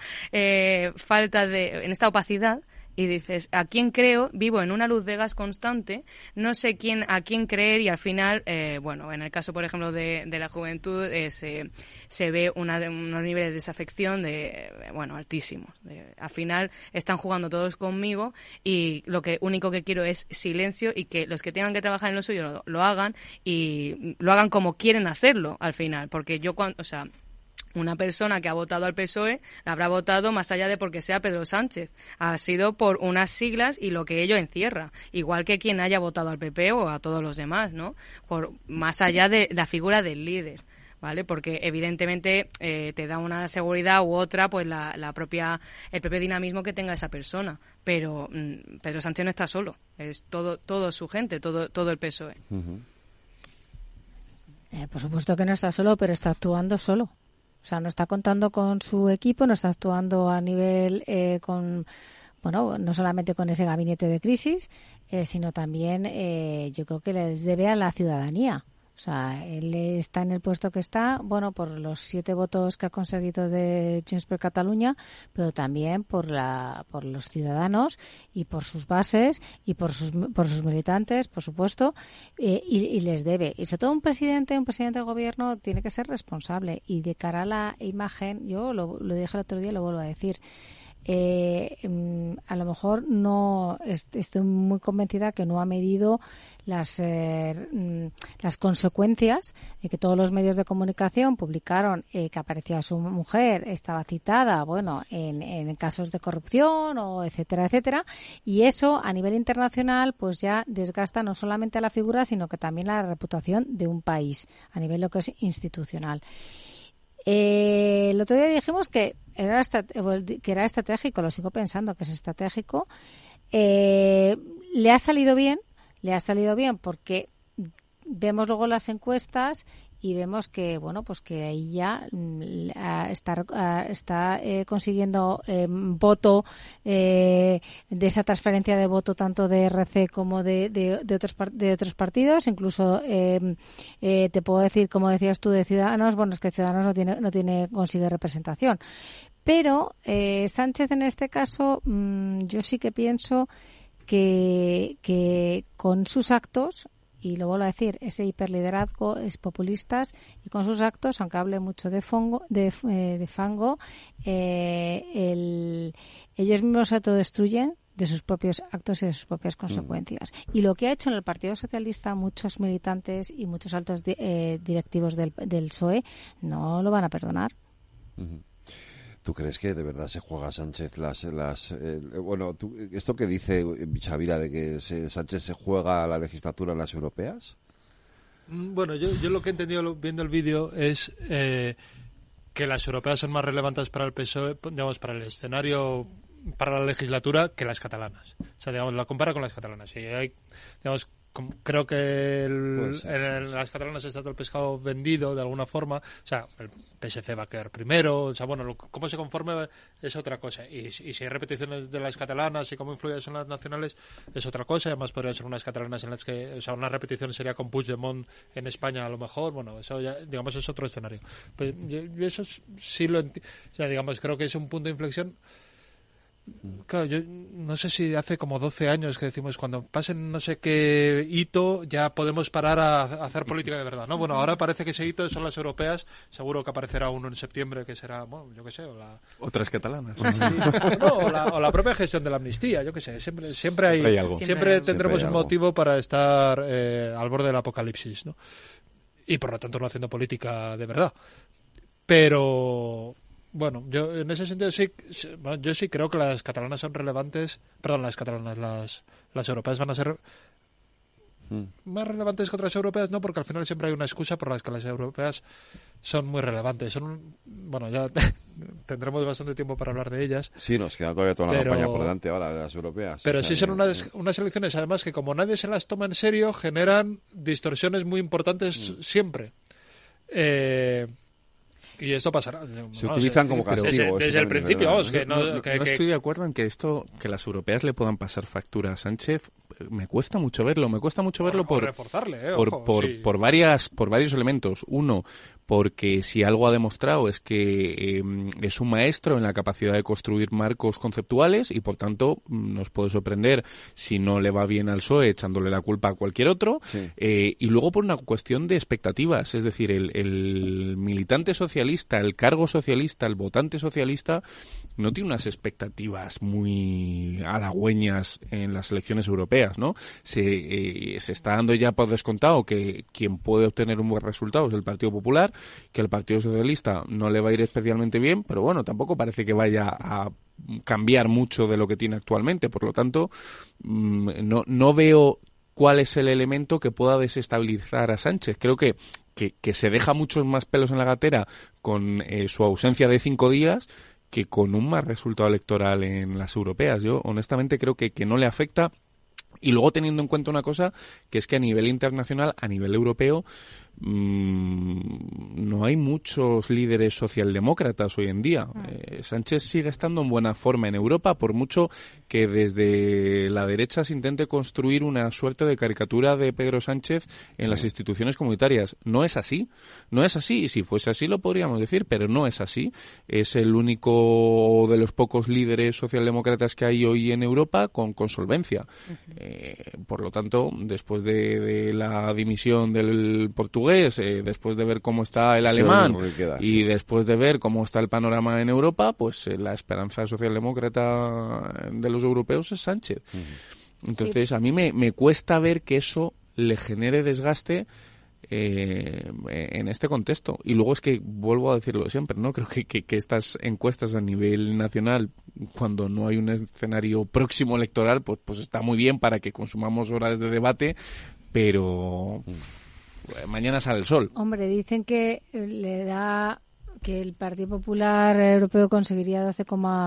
en esta opacidad, y dices, ¿a quién creo? Vivo en una luz de gas constante, no sé a quién creer, y al final, en el caso, por ejemplo, de la juventud, se ve unos niveles de desafección altísimos. Al final están jugando todos conmigo y lo único que quiero es silencio, y que los que tengan que trabajar en lo suyo lo hagan, y lo hagan como quieren hacerlo al final, porque una persona que ha votado al PSOE la habrá votado más allá de porque sea Pedro Sánchez. Ha sido por unas siglas y lo que ello encierra. Igual que quien haya votado al PP o a todos los demás, ¿no? Más allá de la figura del líder, ¿vale? Porque evidentemente te da una seguridad u otra, pues el propio dinamismo que tenga esa persona. Pero Pedro Sánchez no está solo. Es todo su gente, todo el PSOE. Por supuesto que no está solo, pero está actuando solo. O sea, no está contando con su equipo, no está actuando a nivel no solamente con ese gabinete de crisis, sino también yo creo que les debe a la ciudadanía. O sea, él está en el puesto que está, bueno, por los 7 votos que ha conseguido de Junts per Catalunya, pero también por los ciudadanos y por sus bases y por sus militantes, por supuesto, y les debe. Y sobre todo un presidente de gobierno tiene que ser responsable, y de cara a la imagen, yo lo dije el otro día y lo vuelvo a decir. A lo mejor no estoy muy convencida que no ha medido las consecuencias de que todos los medios de comunicación publicaron que aparecía su mujer, estaba citada, bueno, en casos de corrupción o etcétera, y eso a nivel internacional pues ya desgasta no solamente a la figura, sino que también la reputación de un país a nivel lo que es institucional. El otro día dijimos que era estratégico, lo sigo pensando que es estratégico. Le ha salido bien porque vemos luego las encuestas y vemos que, bueno, pues que ahí ya está consiguiendo voto de esa transferencia de voto tanto de RC como de otros partidos, incluso te puedo decir, como decías tú, de Ciudadanos. Bueno, es que Ciudadanos no consigue representación, pero Sánchez en este caso yo sí que pienso que con sus actos, y lo vuelvo a decir, ese hiperliderazgo es populistas, y con sus actos, aunque hable mucho de fango, ellos mismos se autodestruyen de sus propios actos y de sus propias consecuencias. Y lo que ha hecho en el Partido Socialista muchos militantes y muchos altos directivos del PSOE no lo van a perdonar. ¿Tú crees que de verdad se juega Sánchez esto que dice Chavira de que Sánchez se juega la legislatura en las europeas? Bueno, yo lo que he entendido viendo el vídeo es que las europeas son más relevantes para el PSOE, digamos, para el escenario, para la legislatura, que las catalanas. O sea, digamos, la compara con las catalanas. Y hay, digamos, creo que en las catalanas está todo el pescado vendido de alguna forma. O sea, el PSC va a quedar primero. O sea, bueno, cómo se conforme es otra cosa. Y si hay repeticiones de las catalanas y cómo influye eso en las nacionales es otra cosa. Además, podrían ser unas catalanas en las que, o sea, una repetición sería con Puigdemont en España a lo mejor. Bueno, eso ya, digamos, es otro escenario. Pues yo eso sí lo entiendo. O sea, digamos, creo que es un punto de inflexión. Claro, yo no sé si hace como 12 años que decimos cuando pasen no sé qué hito ya podemos parar a hacer política de verdad, ¿no? Bueno, ahora parece que ese hito son las europeas, seguro que aparecerá uno en septiembre que será, bueno, yo qué sé, otras catalanas. Sí, no, o la propia gestión de la amnistía, yo qué sé, siempre hay algo. Siempre tendremos un motivo para estar al borde del apocalipsis, ¿no? Y por lo tanto no haciendo política de verdad. Pero bueno, yo en ese sentido yo sí creo que las catalanas son relevantes, perdón, las europeas van a ser más relevantes que otras europeas, no, porque al final siempre hay una excusa por las que las europeas son muy relevantes. Bueno, ya tendremos bastante tiempo para hablar de ellas. Sí, nos queda todavía toda la campaña por delante ahora de las europeas. Pero sí son unas elecciones, además, que como nadie se las toma en serio, generan distorsiones muy importantes siempre. Y esto pasará. Se utilizan como castigo. Desde el principio, vamos. No estoy de acuerdo en que que las europeas le puedan pasar factura a Sánchez. Me cuesta mucho verlo. Por reforzarle, por varios elementos. Uno, porque si algo ha demostrado es que es un maestro en la capacidad de construir marcos conceptuales y por tanto nos puede sorprender si no le va bien al PSOE echándole la culpa a cualquier otro. Sí. Y luego por una cuestión de expectativas, es decir, el militante socialista, el cargo socialista, el votante socialista no tiene unas expectativas muy halagüeñas en las elecciones europeas, ¿no? Se está dando ya por descontado que quien puede obtener un buen resultado es el Partido Popular, que el Partido Socialista no le va a ir especialmente bien, pero bueno, tampoco parece que vaya a cambiar mucho de lo que tiene actualmente. Por lo tanto, no veo cuál es el elemento que pueda desestabilizar a Sánchez. Creo que se deja muchos más pelos en la gatera con su ausencia de 5 días que con un mal resultado electoral en las europeas. Yo honestamente creo que no le afecta. Y luego teniendo en cuenta una cosa, que es que a nivel internacional, a nivel europeo, no hay muchos líderes socialdemócratas hoy en día. Sánchez sigue estando en buena forma en Europa, por mucho que desde la derecha se intente construir una suerte de caricatura de Pedro Sánchez en las instituciones comunitarias. No es así, y si fuese así lo podríamos decir, pero no es así. Es el único de los pocos líderes socialdemócratas que hay hoy en Europa con solvencia. Por lo tanto, después de la dimisión del portugués, después de ver cómo está el alemán y después de ver cómo está el panorama en Europa, pues la esperanza socialdemócrata de los europeos es Sánchez. Entonces, a mí me cuesta ver que eso le genere desgaste en este contexto. Y luego es que, vuelvo a decirlo siempre, ¿no? Creo que estas encuestas a nivel nacional, cuando no hay un escenario próximo electoral, pues está muy bien para que consumamos horas de debate, pero mañana sale el sol. Hombre, dicen que que el Partido Popular Europeo conseguiría el PP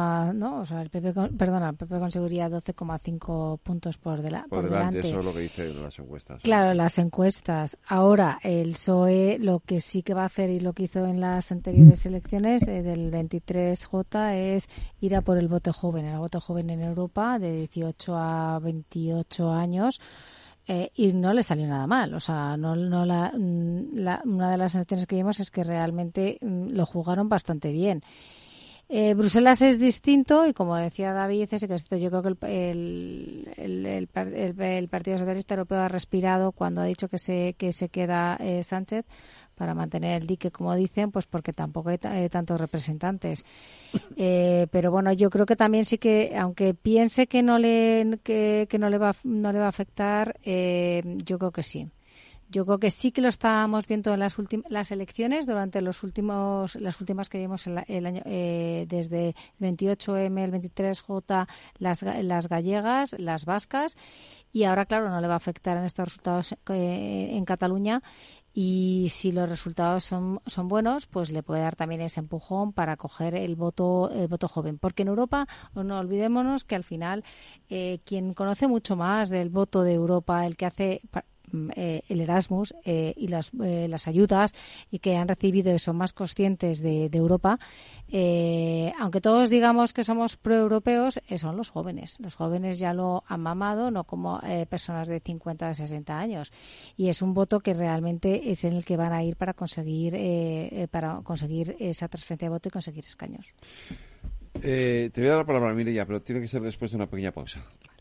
conseguiría 12,5 puntos por delante. Eso es lo que dicen las encuestas. Claro, las encuestas. Ahora, el PSOE lo que sí que va a hacer y lo que hizo en las anteriores elecciones del 23J es ir a por el voto joven en Europa de 18 a 28 años. Y no le salió nada mal. O sea, una de las sensaciones que vimos es que realmente lo jugaron bastante bien. Bruselas es distinto y, como decía David, yo creo que el Partido Socialista Europeo ha respirado cuando ha dicho que se queda Sánchez para mantener el dique, como dicen, pues porque tampoco hay tantos representantes. Pero bueno, yo creo que también sí que, aunque piense que no le va a afectar, yo creo que sí. Yo creo que sí que lo estábamos viendo en las elecciones durante las últimas que vimos el año, desde el 28M, el 23J, las gallegas, las vascas, y ahora, claro, no le va a afectar en estos resultados en Cataluña. Y si los resultados son buenos, pues le puede dar también ese empujón para coger el voto joven. Porque en Europa, no olvidémonos que al final quien conoce mucho más del voto de Europa, el que hace el Erasmus y las ayudas y que han recibido y son más conscientes de Europa, aunque todos digamos que somos proeuropeos, son los jóvenes. Los jóvenes ya lo han mamado, no como personas de 50 o 60 años. Y es un voto que realmente es en el que van a ir para conseguir esa transferencia de voto y conseguir escaños. Te voy a dar la palabra, Mireia, pero tiene que ser después de una pequeña pausa.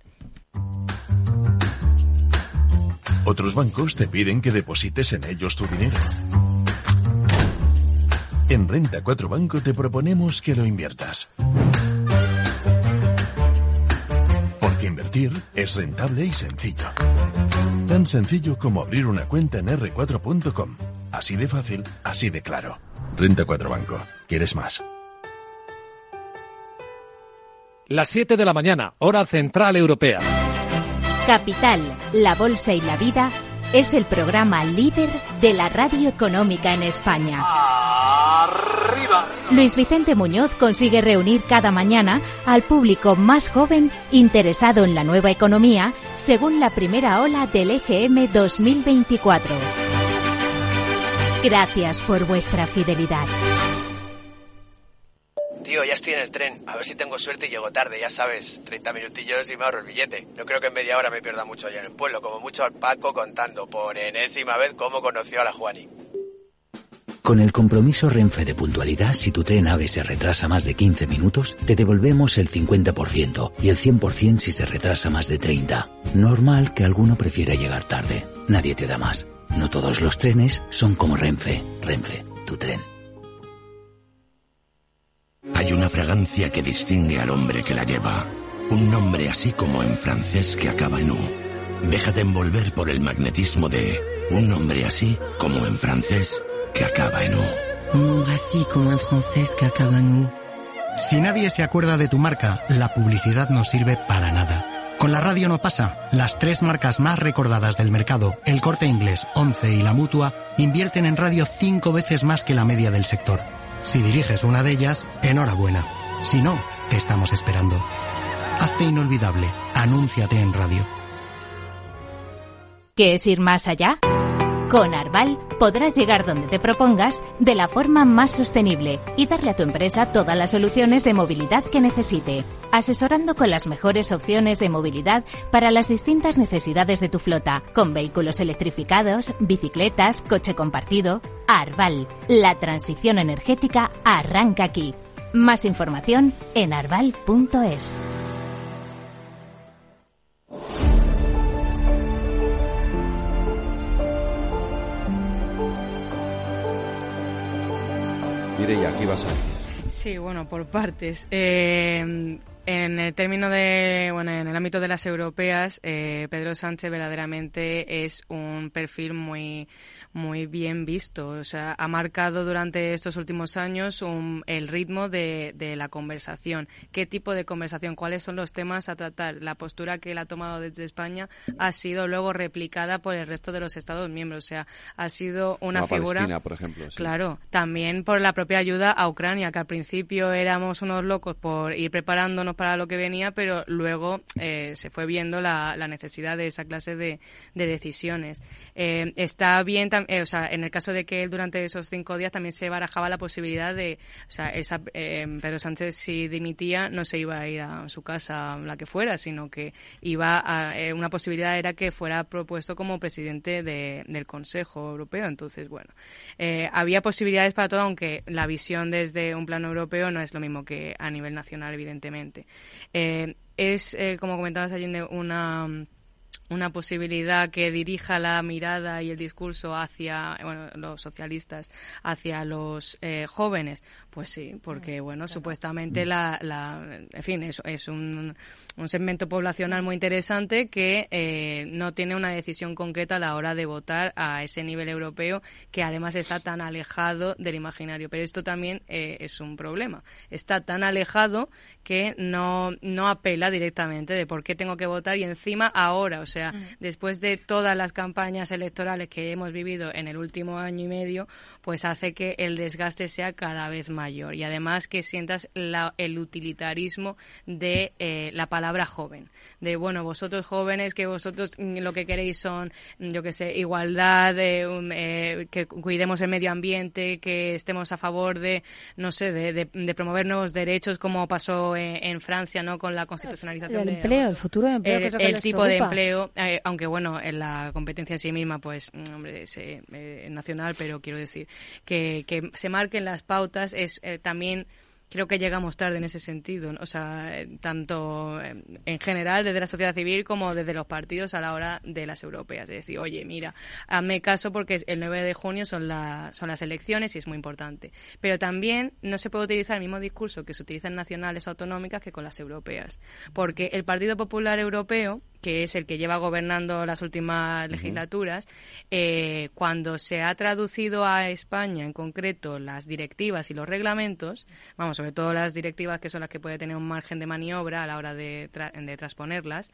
Otros bancos te piden que deposites en ellos tu dinero. En Renta 4 Banco te proponemos que lo inviertas. Porque invertir es rentable y sencillo. Tan sencillo como abrir una cuenta en r4.com. Así de fácil, así de claro. Renta 4 Banco. ¿Quieres más? Las 7 de la mañana, hora central europea. Capital, la Bolsa y la Vida es el programa líder de la radio económica en España. ¡Arriba! Luis Vicente Muñoz consigue reunir cada mañana al público más joven interesado en la nueva economía según la primera ola del EGM 2024. Gracias por vuestra fidelidad. Tío, ya estoy en el tren. A ver si tengo suerte y llego tarde, ya sabes. 30 minutillos y me ahorro el billete. No creo que en media hora me pierda mucho allá en el pueblo. Como mucho al Paco contando por enésima vez cómo conoció a la Juani. Con el compromiso Renfe de puntualidad, si tu tren AVE se retrasa más de 15 minutos, te devolvemos el 50% y el 100% si se retrasa más de 30. Normal que alguno prefiera llegar tarde. Nadie te da más. No todos los trenes son como Renfe. Renfe, tu tren. Hay una fragancia que distingue al hombre que la lleva. Un nombre así como en francés que acaba en U. Déjate envolver por el magnetismo de un nombre así como en francés que acaba en U. Un nombre así como en francés que acaba en U. Si nadie se acuerda de tu marca, la publicidad no sirve para nada. Con la radio no pasa. Las 3 marcas más recordadas del mercado, El Corte Inglés, Once y La Mutua, invierten en radio 5 veces más que la media del sector. Si diriges una de ellas, enhorabuena. Si no, te estamos esperando. Hazte inolvidable. Anúnciate en radio. ¿Qué es ir más allá? Con Arval podrás llegar donde te propongas de la forma más sostenible y darle a tu empresa todas las soluciones de movilidad que necesite, asesorando con las mejores opciones de movilidad para las distintas necesidades de tu flota, con vehículos electrificados, bicicletas, coche compartido. Arval, la transición energética arranca aquí. Más información en arval.es. Mireia, aquí vas a decir. Sí, bueno, por partes. En el término de, bueno, en el ámbito de las europeas, Pedro Sánchez verdaderamente es un perfil muy bien visto. O sea, ha marcado durante estos últimos años el ritmo de la conversación. ¿Qué tipo de conversación? ¿Cuáles son los temas a tratar? La postura que él ha tomado desde España ha sido luego replicada por el resto de los Estados miembros. O sea, ha sido una figura... Palestina, por ejemplo. Sí. Claro, también por la propia ayuda a Ucrania, que al principio éramos unos locos por ir preparándonos para lo que venía, pero luego se fue viendo la necesidad de esa clase de decisiones. Está bien, o sea, en el caso de que él durante esos 5 días también se barajaba la posibilidad de, o sea, Pedro Sánchez, si dimitía, no se iba a ir a su casa, la que fuera, sino que una posibilidad era que fuera propuesto como presidente del Consejo Europeo. Entonces, bueno, había posibilidades para todo, aunque la visión desde un plano europeo no es lo mismo que a nivel nacional, evidentemente. Es, como comentabas, Allende, una posibilidad que dirija la mirada y el discurso hacia, bueno, los socialistas, hacia los jóvenes. Pues sí, porque, bueno, claro, supuestamente en fin, es un segmento poblacional muy interesante que no tiene una decisión concreta a la hora de votar a ese nivel europeo, que además está tan alejado del imaginario. Pero esto también es un problema. Está tan alejado que no apela directamente de por qué tengo que votar, y encima ahora, o sea, después de todas las campañas electorales que hemos vivido en el último año y medio, pues hace que el desgaste sea cada vez mayor, y además que sientas el utilitarismo de la palabra joven, de, bueno, vosotros jóvenes, que vosotros lo que queréis son, yo qué sé, igualdad, que cuidemos el medio ambiente, que estemos a favor de, no sé, de promover nuevos derechos, como pasó en Francia, ¿no?, con la constitucionalización del empleo, el futuro de empleo, que es lo que el les tipo preocupa. de empleo, aunque bueno, en la competencia en sí misma, pues, hombre, es nacional, pero quiero decir que se marquen las pautas es también. Creo que llegamos tarde en ese sentido, ¿no? O sea, tanto en general desde la sociedad civil como desde los partidos a la hora de las europeas. Es decir, oye, mira, hazme caso porque el 9 de junio son las elecciones y es muy importante. Pero también no se puede utilizar el mismo discurso que se utiliza en nacionales o autonómicas que con las europeas. Porque el Partido Popular Europeo, que es el que lleva gobernando las últimas legislaturas, cuando se ha traducido a España en concreto las directivas y los reglamentos, vamos, sobre todo las directivas, que son las que puede tener un margen de maniobra a la hora de transponerlas,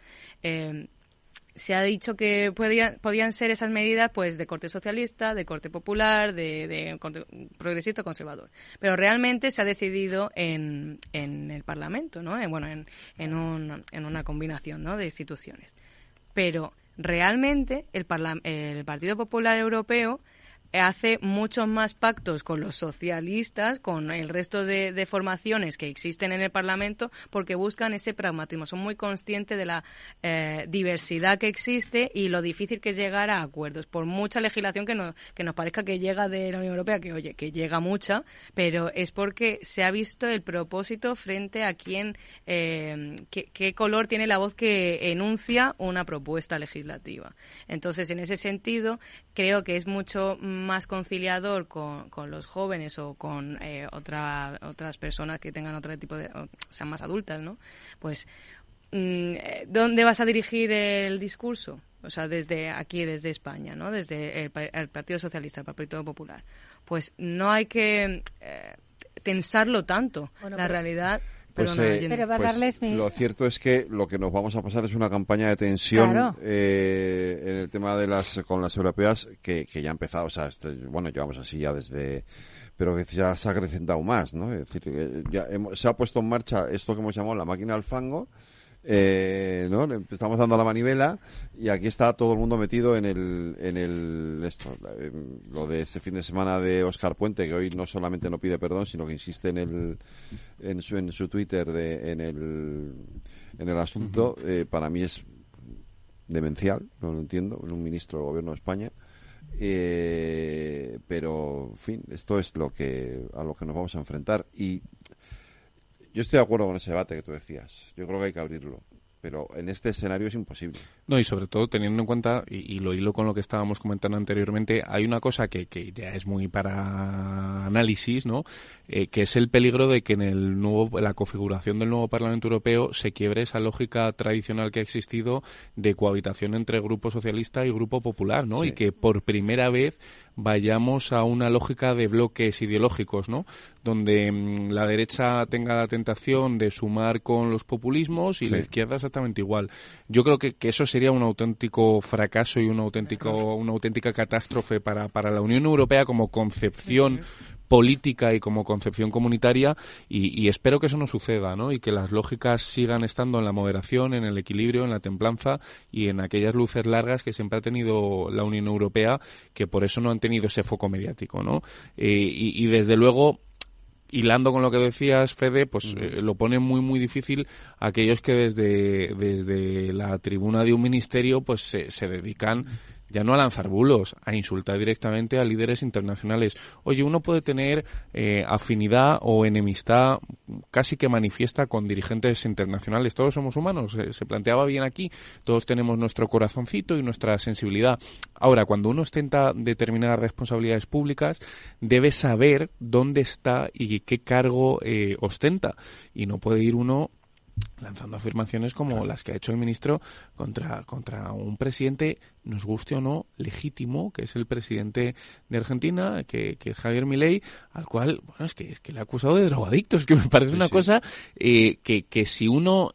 se ha dicho que podían ser esas medidas, pues, de corte socialista, de corte popular, de corte progresista o conservador. Pero realmente se ha decidido en el Parlamento, ¿no? En una combinación, ¿no?, de instituciones. Pero realmente el Partido Popular Europeo hace muchos más pactos con los socialistas, con el resto de formaciones que existen en el Parlamento, porque buscan ese pragmatismo. Son muy conscientes de la diversidad que existe y lo difícil que es llegar a acuerdos. Por mucha legislación que nos parezca que llega de la Unión Europea, que oye, que llega mucha, pero es porque se ha visto el propósito frente a quién, qué color tiene la voz que enuncia una propuesta legislativa. Entonces, en ese sentido, creo que es mucho más conciliador con los jóvenes o con otras personas que tengan otro tipo o sean más adultas, ¿no? Pues, ¿dónde vas a dirigir el discurso? O sea, desde aquí, desde España, ¿no? Desde el Partido Socialista, el Partido Popular. Pues no hay que tensarlo tanto. Bueno, la realidad... pero va a darles lo cierto es que lo que nos vamos a pasar es una campaña de tensión, claro, en el tema con las europeas que ya ha empezado, o sea, bueno, llevamos así ya desde, pero que ya se ha acrecentado más, ¿no? Es decir, se ha puesto en marcha esto que hemos llamado la máquina del fango, ¿no? Le estamos dando la manivela y aquí está todo el mundo metido en lo de este fin de semana de Óscar Puente, que hoy no solamente no pide perdón, sino que insiste en su Twitter en el asunto. Para mí es demencial, no lo entiendo, en un ministro del Gobierno de España. Pero, en fin, esto es a lo que nos vamos a enfrentar. Y yo estoy de acuerdo con ese debate que tú decías. Yo creo que hay que abrirlo. Pero en este escenario es imposible. No, y sobre todo teniendo en cuenta, y lo hilo con lo que estábamos comentando anteriormente, hay una cosa que ya es muy para análisis, ¿no? Que es el peligro de que en la configuración del nuevo Parlamento Europeo se quiebre esa lógica tradicional que ha existido de cohabitación entre Grupo Socialista y Grupo Popular, ¿no? Sí. Y que por primera vez vayamos a una lógica de bloques ideológicos, ¿no? Donde la derecha tenga la tentación de sumar con los populismos y la izquierda exactamente igual. Yo creo que eso sería un auténtico fracaso y una auténtica catástrofe para la Unión Europea como concepción política y como concepción comunitaria, y espero que eso no suceda, ¿no? Y que las lógicas sigan estando en la moderación, en el equilibrio, en la templanza y en aquellas luces largas que siempre ha tenido la Unión Europea, que por eso no han tenido ese foco mediático, ¿no? Y desde luego, hilando con lo que decías, Fede, pues lo pone muy muy difícil a aquellos que desde la tribuna de un ministerio pues se dedican ya no a lanzar bulos, a insultar directamente a líderes internacionales. Oye, uno puede tener afinidad o enemistad casi que manifiesta con dirigentes internacionales. Todos somos humanos, se planteaba bien aquí. Todos tenemos nuestro corazoncito y nuestra sensibilidad. Ahora, cuando uno ostenta determinadas responsabilidades públicas, debe saber dónde está y qué cargo ostenta. Y no puede ir uno lanzando afirmaciones como las que ha hecho el ministro contra un presidente, nos guste o no, legítimo, que es el presidente de Argentina, que es Javier Milei, al cual, bueno, es que le ha acusado de drogadictos, que me parece una cosa que si uno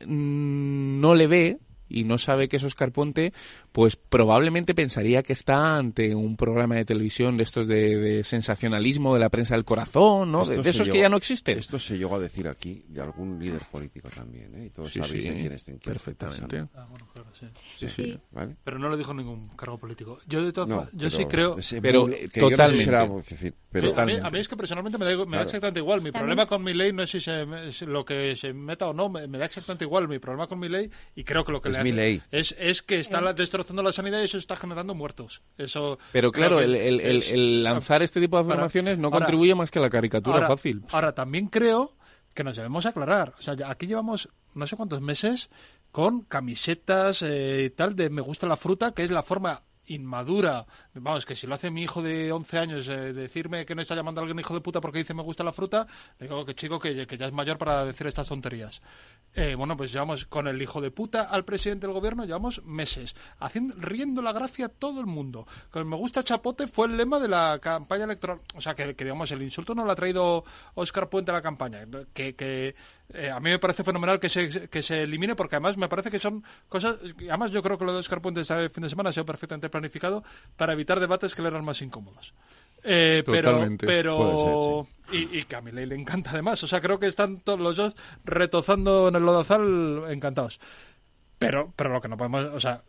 no le ve y no sabe que es Óscar Puente, pues probablemente pensaría que está ante un programa de televisión de estos de sensacionalismo, de la prensa del corazón, ¿no? De esos que ya no existen. Esto se llegó a decir aquí de algún líder político también, ¿eh? Y todos sabéis de quién estoy perfectamente. Bueno, claro, sí. ¿Vale? Pero no lo dijo ningún cargo político. Yo de todas formas, yo sí creo... Pero totalmente. A mí es que personalmente me da exactamente igual. Mi problema con Milei no es si lo que se meta o no, me da exactamente igual. Mi problema con Milei, y creo que lo que le hace es que está destrozando la sanidad y eso está generando muertos. Eso. Pero claro, el lanzar este tipo de afirmaciones no contribuye más que a la caricatura fácil. Ahora, también creo que nos debemos aclarar. O sea, aquí llevamos no sé cuántos meses con camisetas y tal de me gusta la fruta, que es la forma inmadura, vamos, que si lo hace mi hijo de 11 años decirme que no está llamando a alguien hijo de puta porque dice me gusta la fruta, le digo que chico que ya es mayor para decir estas tonterías. Bueno, pues llevamos con el hijo de puta al presidente del gobierno, llevamos meses riendo la gracia a todo el mundo. Con el me gusta chapote fue el lema de la campaña electoral, o sea que digamos el insulto no lo ha traído Óscar Puente a la campaña, que a mí me parece fenomenal que se elimine, porque además me parece que son cosas, además yo creo que lo de Óscar Puente este fin de semana ha sido perfectamente planificado para evitar debates que le eran más incómodos. Totalmente. Pero y que a Milei le encanta además, o sea, creo que están todos los dos retozando en el lodazal encantados. Pero lo que no podemos, o sea,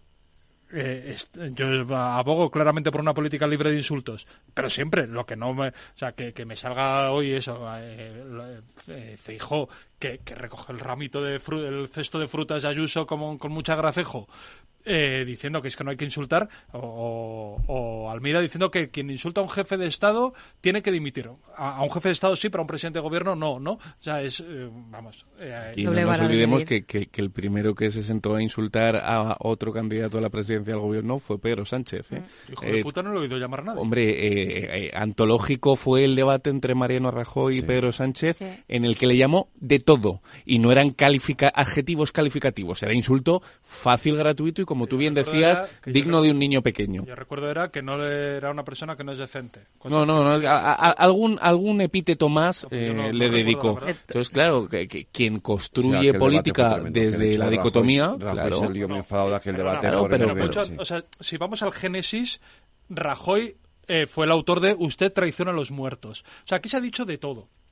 yo abogo claramente por una política libre de insultos, pero siempre lo que no me, o sea, que me salga hoy eso, Feijóo que recoge el ramito el cesto de frutas de Ayuso con mucha gracejo, diciendo que es que no hay que insultar, o Almeida diciendo que quien insulta a un jefe de Estado tiene que dimitir. A un jefe de Estado sí, pero a un presidente de gobierno no. O sea, es, vamos... y no nos olvidemos que el primero que se sentó a insultar a otro candidato a la presidencia del gobierno fue Pedro Sánchez. Hijo de puta, no lo he oído llamar a nadie. Hombre, antológico fue el debate entre Mariano Rajoy y Pedro Sánchez, en el que le llamó de todo, y no eran adjetivos calificativos, era insulto fácil, gratuito y, como tú bien decías, digno de un niño pequeño. Yo recuerdo que no era una persona que no es decente. No, algún epíteto más le dedicó. Entonces, claro, que quien construye política desde la dicotomía... Claro, yo me he enfadado de aquel debate. O sea, si vamos al génesis, Rajoy fue el autor de Usted traiciona a los muertos. O sea, aquí se ha dicho de todo.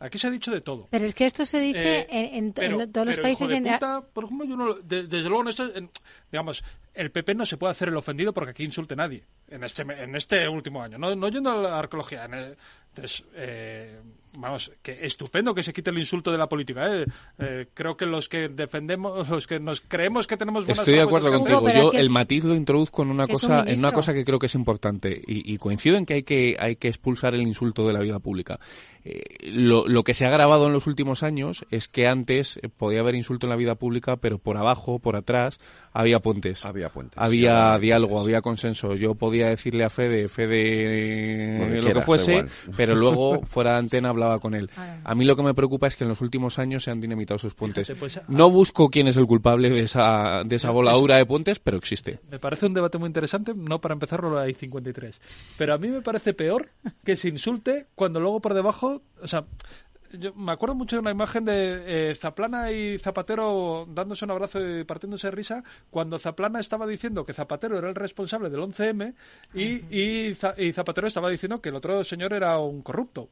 Aquí se ha dicho de todo. Pero es que esto se dice en todos los países. Hijo de puta, por ejemplo, yo no, desde luego digamos, el PP no se puede hacer el ofendido porque aquí insulte nadie en este último año. No yendo a la arqueología. Entonces, vamos, que estupendo que se quite el insulto de la política. Creo que los que defendemos, los que nos creemos que tenemos buenas Estoy de acuerdo contigo. Yo que el matiz lo introduzco en una cosa que creo que es importante y coincido en que hay que expulsar el insulto de la vida pública. Lo que se ha grabado en los últimos años es que antes podía haber insulto en la vida pública, pero por abajo, por atrás, había puentes. Había diálogo, había consenso. Yo podía decirle a Fede lo que fuese, pero luego fuera de antena hablaba con él. A mí lo que me preocupa es que en los últimos años se han dinamitado esos puentes. No busco quién es el culpable de esa voladura de puentes, pero existe. Me parece un debate muy interesante, no para empezarlo hay 53. Pero a mí me parece peor que se insulte cuando luego por debajo, o sea, yo me acuerdo mucho de una imagen de Zaplana y Zapatero dándose un abrazo y partiéndose de risa cuando Zaplana estaba diciendo que Zapatero era el responsable del 11M y Zapatero estaba diciendo que el otro señor era un corrupto.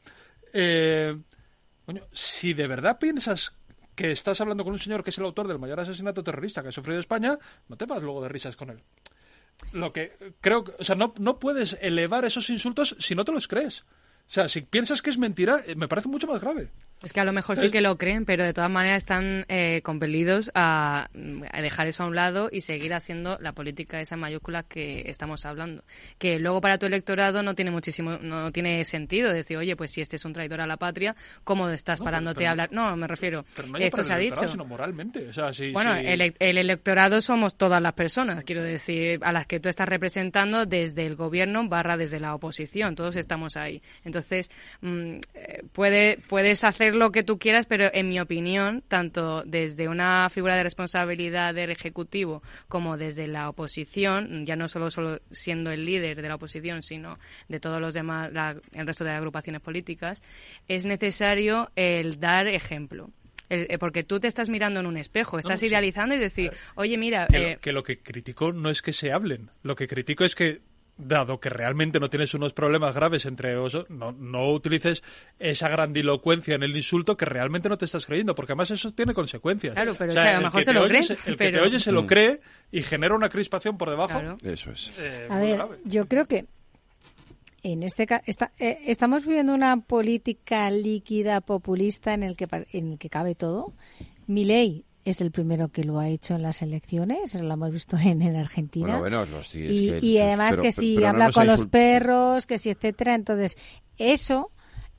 Coño, si de verdad piensas que estás hablando con un señor que es el autor del mayor asesinato terrorista que ha sufrido España, no te vas luego de risas con él. Lo que creo, o sea, no puedes elevar esos insultos si no te los crees. O sea, si piensas que es mentira, me parece mucho más grave. Es que a lo mejor sí que lo creen, pero de todas maneras están compelidos a dejar eso a un lado y seguir haciendo la política esa en mayúsculas que estamos hablando. Que luego para tu electorado no tiene sentido decir, oye, pues si este es un traidor a la patria, ¿cómo estás parándote a hablar? No, me refiero, esto se ha dicho. Sino moralmente. O sea, bueno, el electorado somos todas las personas, quiero decir, a las que tú estás representando desde el gobierno / desde la oposición. Todos estamos ahí. Entonces, puedes hacer lo que tú quieras, pero en mi opinión, tanto desde una figura de responsabilidad del Ejecutivo como desde la oposición, ya no solo siendo el líder de la oposición, sino de todos los demás, el resto de agrupaciones políticas, es necesario el dar ejemplo. Porque tú te estás mirando en un espejo, estás idealizando y decir, oye, mira... Que lo que critico no es que se hablen, lo que critico es que dado que realmente no tienes unos problemas graves entre ellos, no utilices esa grandilocuencia en el insulto que realmente no te estás creyendo, porque además eso tiene consecuencias. Claro, pero o sea, a lo mejor se lo cree. El que te oye se lo cree y genera una crispación por debajo. Claro. Eso es. A ver, grave. Yo creo que en este caso estamos viviendo una política líquida populista en el que cabe todo. Milei es el primero que lo ha hecho en las elecciones, lo hemos visto en Argentina. Bueno, sí, y además que si habla con los perros, que si etcétera. Entonces, eso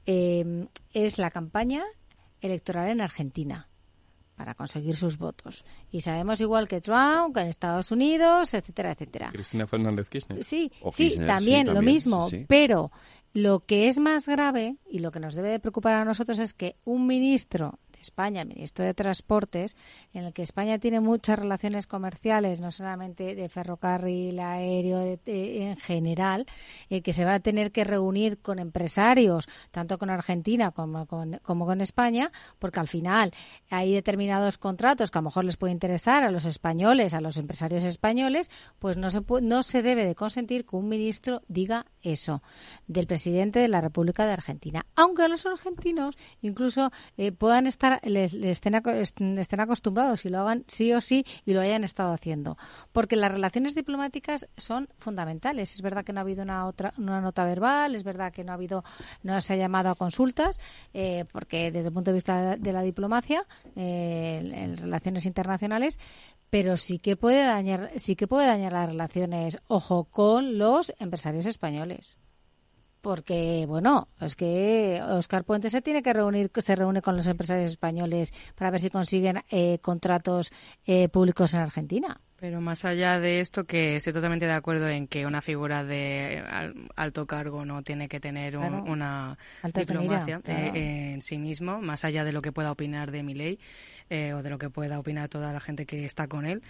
es la campaña electoral en Argentina para conseguir sus votos. Y sabemos igual que Trump, que en Estados Unidos, etcétera, etcétera. Cristina Fernández Kirchner. Sí, también, lo mismo, sí. Pero lo que es más grave y lo que nos debe de preocupar a nosotros es que un ministro España, el ministro de Transportes, en el que España tiene muchas relaciones comerciales, no solamente de ferrocarril, aéreo, en general, que se va a tener que reunir con empresarios, tanto con Argentina como con España, porque al final hay determinados contratos que a lo mejor les puede interesar a los españoles, a los empresarios españoles, pues no se debe de consentir que un ministro diga eso del presidente de la República de Argentina, aunque a los argentinos incluso puedan estar estén acostumbrados y lo hagan sí o sí y lo hayan estado haciendo, porque las relaciones diplomáticas son fundamentales. Es verdad que no ha habido una nota verbal, es verdad que no se ha llamado a consultas, porque desde el punto de vista de la diplomacia en relaciones internacionales, pero sí que puede dañar las relaciones, ojo, con los empresarios españoles. Porque, bueno, es que Óscar Puente se reúne con los empresarios españoles para ver si consiguen contratos públicos en Argentina. Pero más allá de esto, que estoy totalmente de acuerdo en que una figura de alto cargo no tiene que tener una diplomacia en sí mismo, más allá de lo que pueda opinar de Milei o de lo que pueda opinar toda la gente que está con él.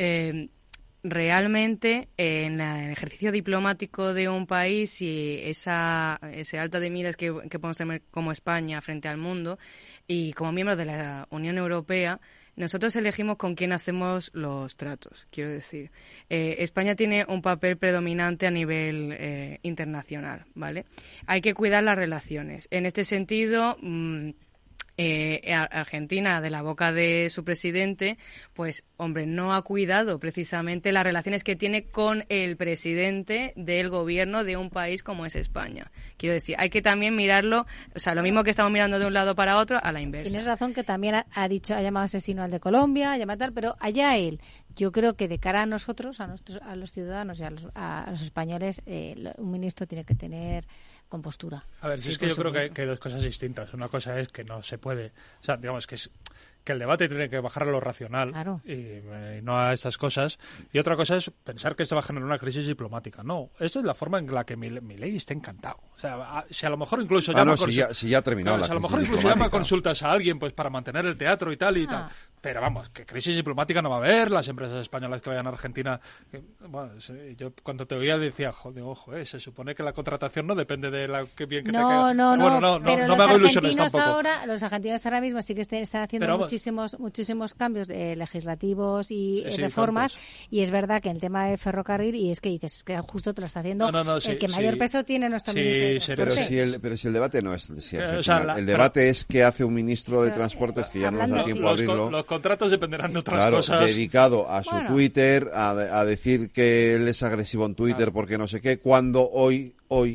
Realmente en el ejercicio diplomático de un país y ese alta de miras que podemos tener como España frente al mundo y como miembros de la Unión Europea, nosotros elegimos con quién hacemos los tratos. Quiero decir, España tiene un papel predominante a nivel internacional, ¿vale? Hay que cuidar las relaciones. En este sentido, Argentina, de la boca de su presidente, pues, hombre, no ha cuidado precisamente las relaciones que tiene con el presidente del gobierno de un país como es España. Quiero decir, hay que también mirarlo, o sea, lo mismo que estamos mirando de un lado para otro, a la inversa. Tienes razón que también ha llamado asesino al de Colombia, ha llamado tal, pero allá él. Yo creo que de cara a nosotros, a los ciudadanos y a los españoles, un ministro tiene que tener compostura. A ver, sí, es que yo creo que hay dos cosas distintas. Una cosa es que no se puede, o sea, digamos que el debate tiene que bajar a lo racional, claro, y no a estas cosas. Y otra cosa es pensar que esto va a generar una crisis diplomática. No, esta es la forma en la que Milei está encantado. O sea, si a lo mejor incluso llama si ya ha terminado la crisis, a lo mejor incluso llama consultas a alguien pues para mantener el teatro y tal y tal. Pero vamos, que crisis diplomática no va a haber. Las empresas españolas que vayan a Argentina, bueno, yo cuando te oía decía, ojo, se supone que la contratación no depende de la que bien que te queda. No me hago ilusiones tampoco. Los argentinos ahora mismo sí que están haciendo muchísimos cambios legislativos y reformas, y es verdad que en el tema de ferrocarril, y es que dices que justo te lo está haciendo el que mayor peso tiene nuestro ministro de Transporte. Pero si el debate no es el debate es que hace un ministro de Transportes, que ya no nos da tiempo a abrirlo. Los contratos dependerán de otras cosas. Dedicado a su Twitter, a decir que él es agresivo en Twitter porque no sé qué, cuando hoy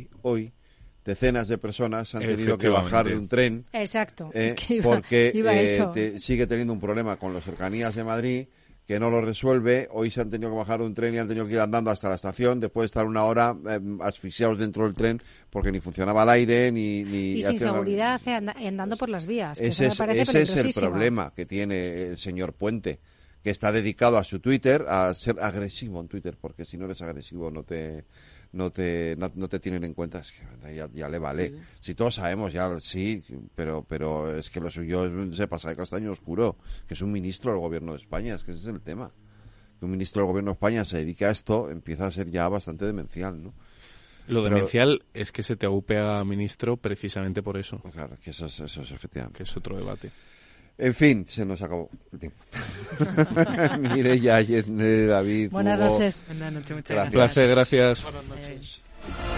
decenas de personas han tenido que bajar de un tren. Exacto. Porque sigue teniendo un problema con las cercanías de Madrid, que no lo resuelve. Hoy se han tenido que bajar de un tren y han tenido que ir andando hasta la estación, después de estar una hora asfixiados dentro del tren porque ni funcionaba el aire y sin seguridad andando por las vías. Ese es el problema que tiene el señor Puente, que está dedicado a su Twitter, a ser agresivo en Twitter, porque si no eres agresivo no te tienen en cuenta. Es que ya le vale. Sí. Si todos sabemos ya, sí, pero es que lo suyo se pasa de castaño oscuro, que es un ministro del gobierno de España, es que ese es el tema. Que un ministro del gobierno de España se dedique a esto empieza a ser ya bastante demencial, ¿no? Lo demencial es que se te aúpe a ministro precisamente por eso. Claro, que eso es efectivamente. Que es otro debate. En fin, se nos acabó el tiempo. Mireia, David, buenas Hugo. noches. Buenas noches, muchas gracias. Placer, gracias. Buenas noches.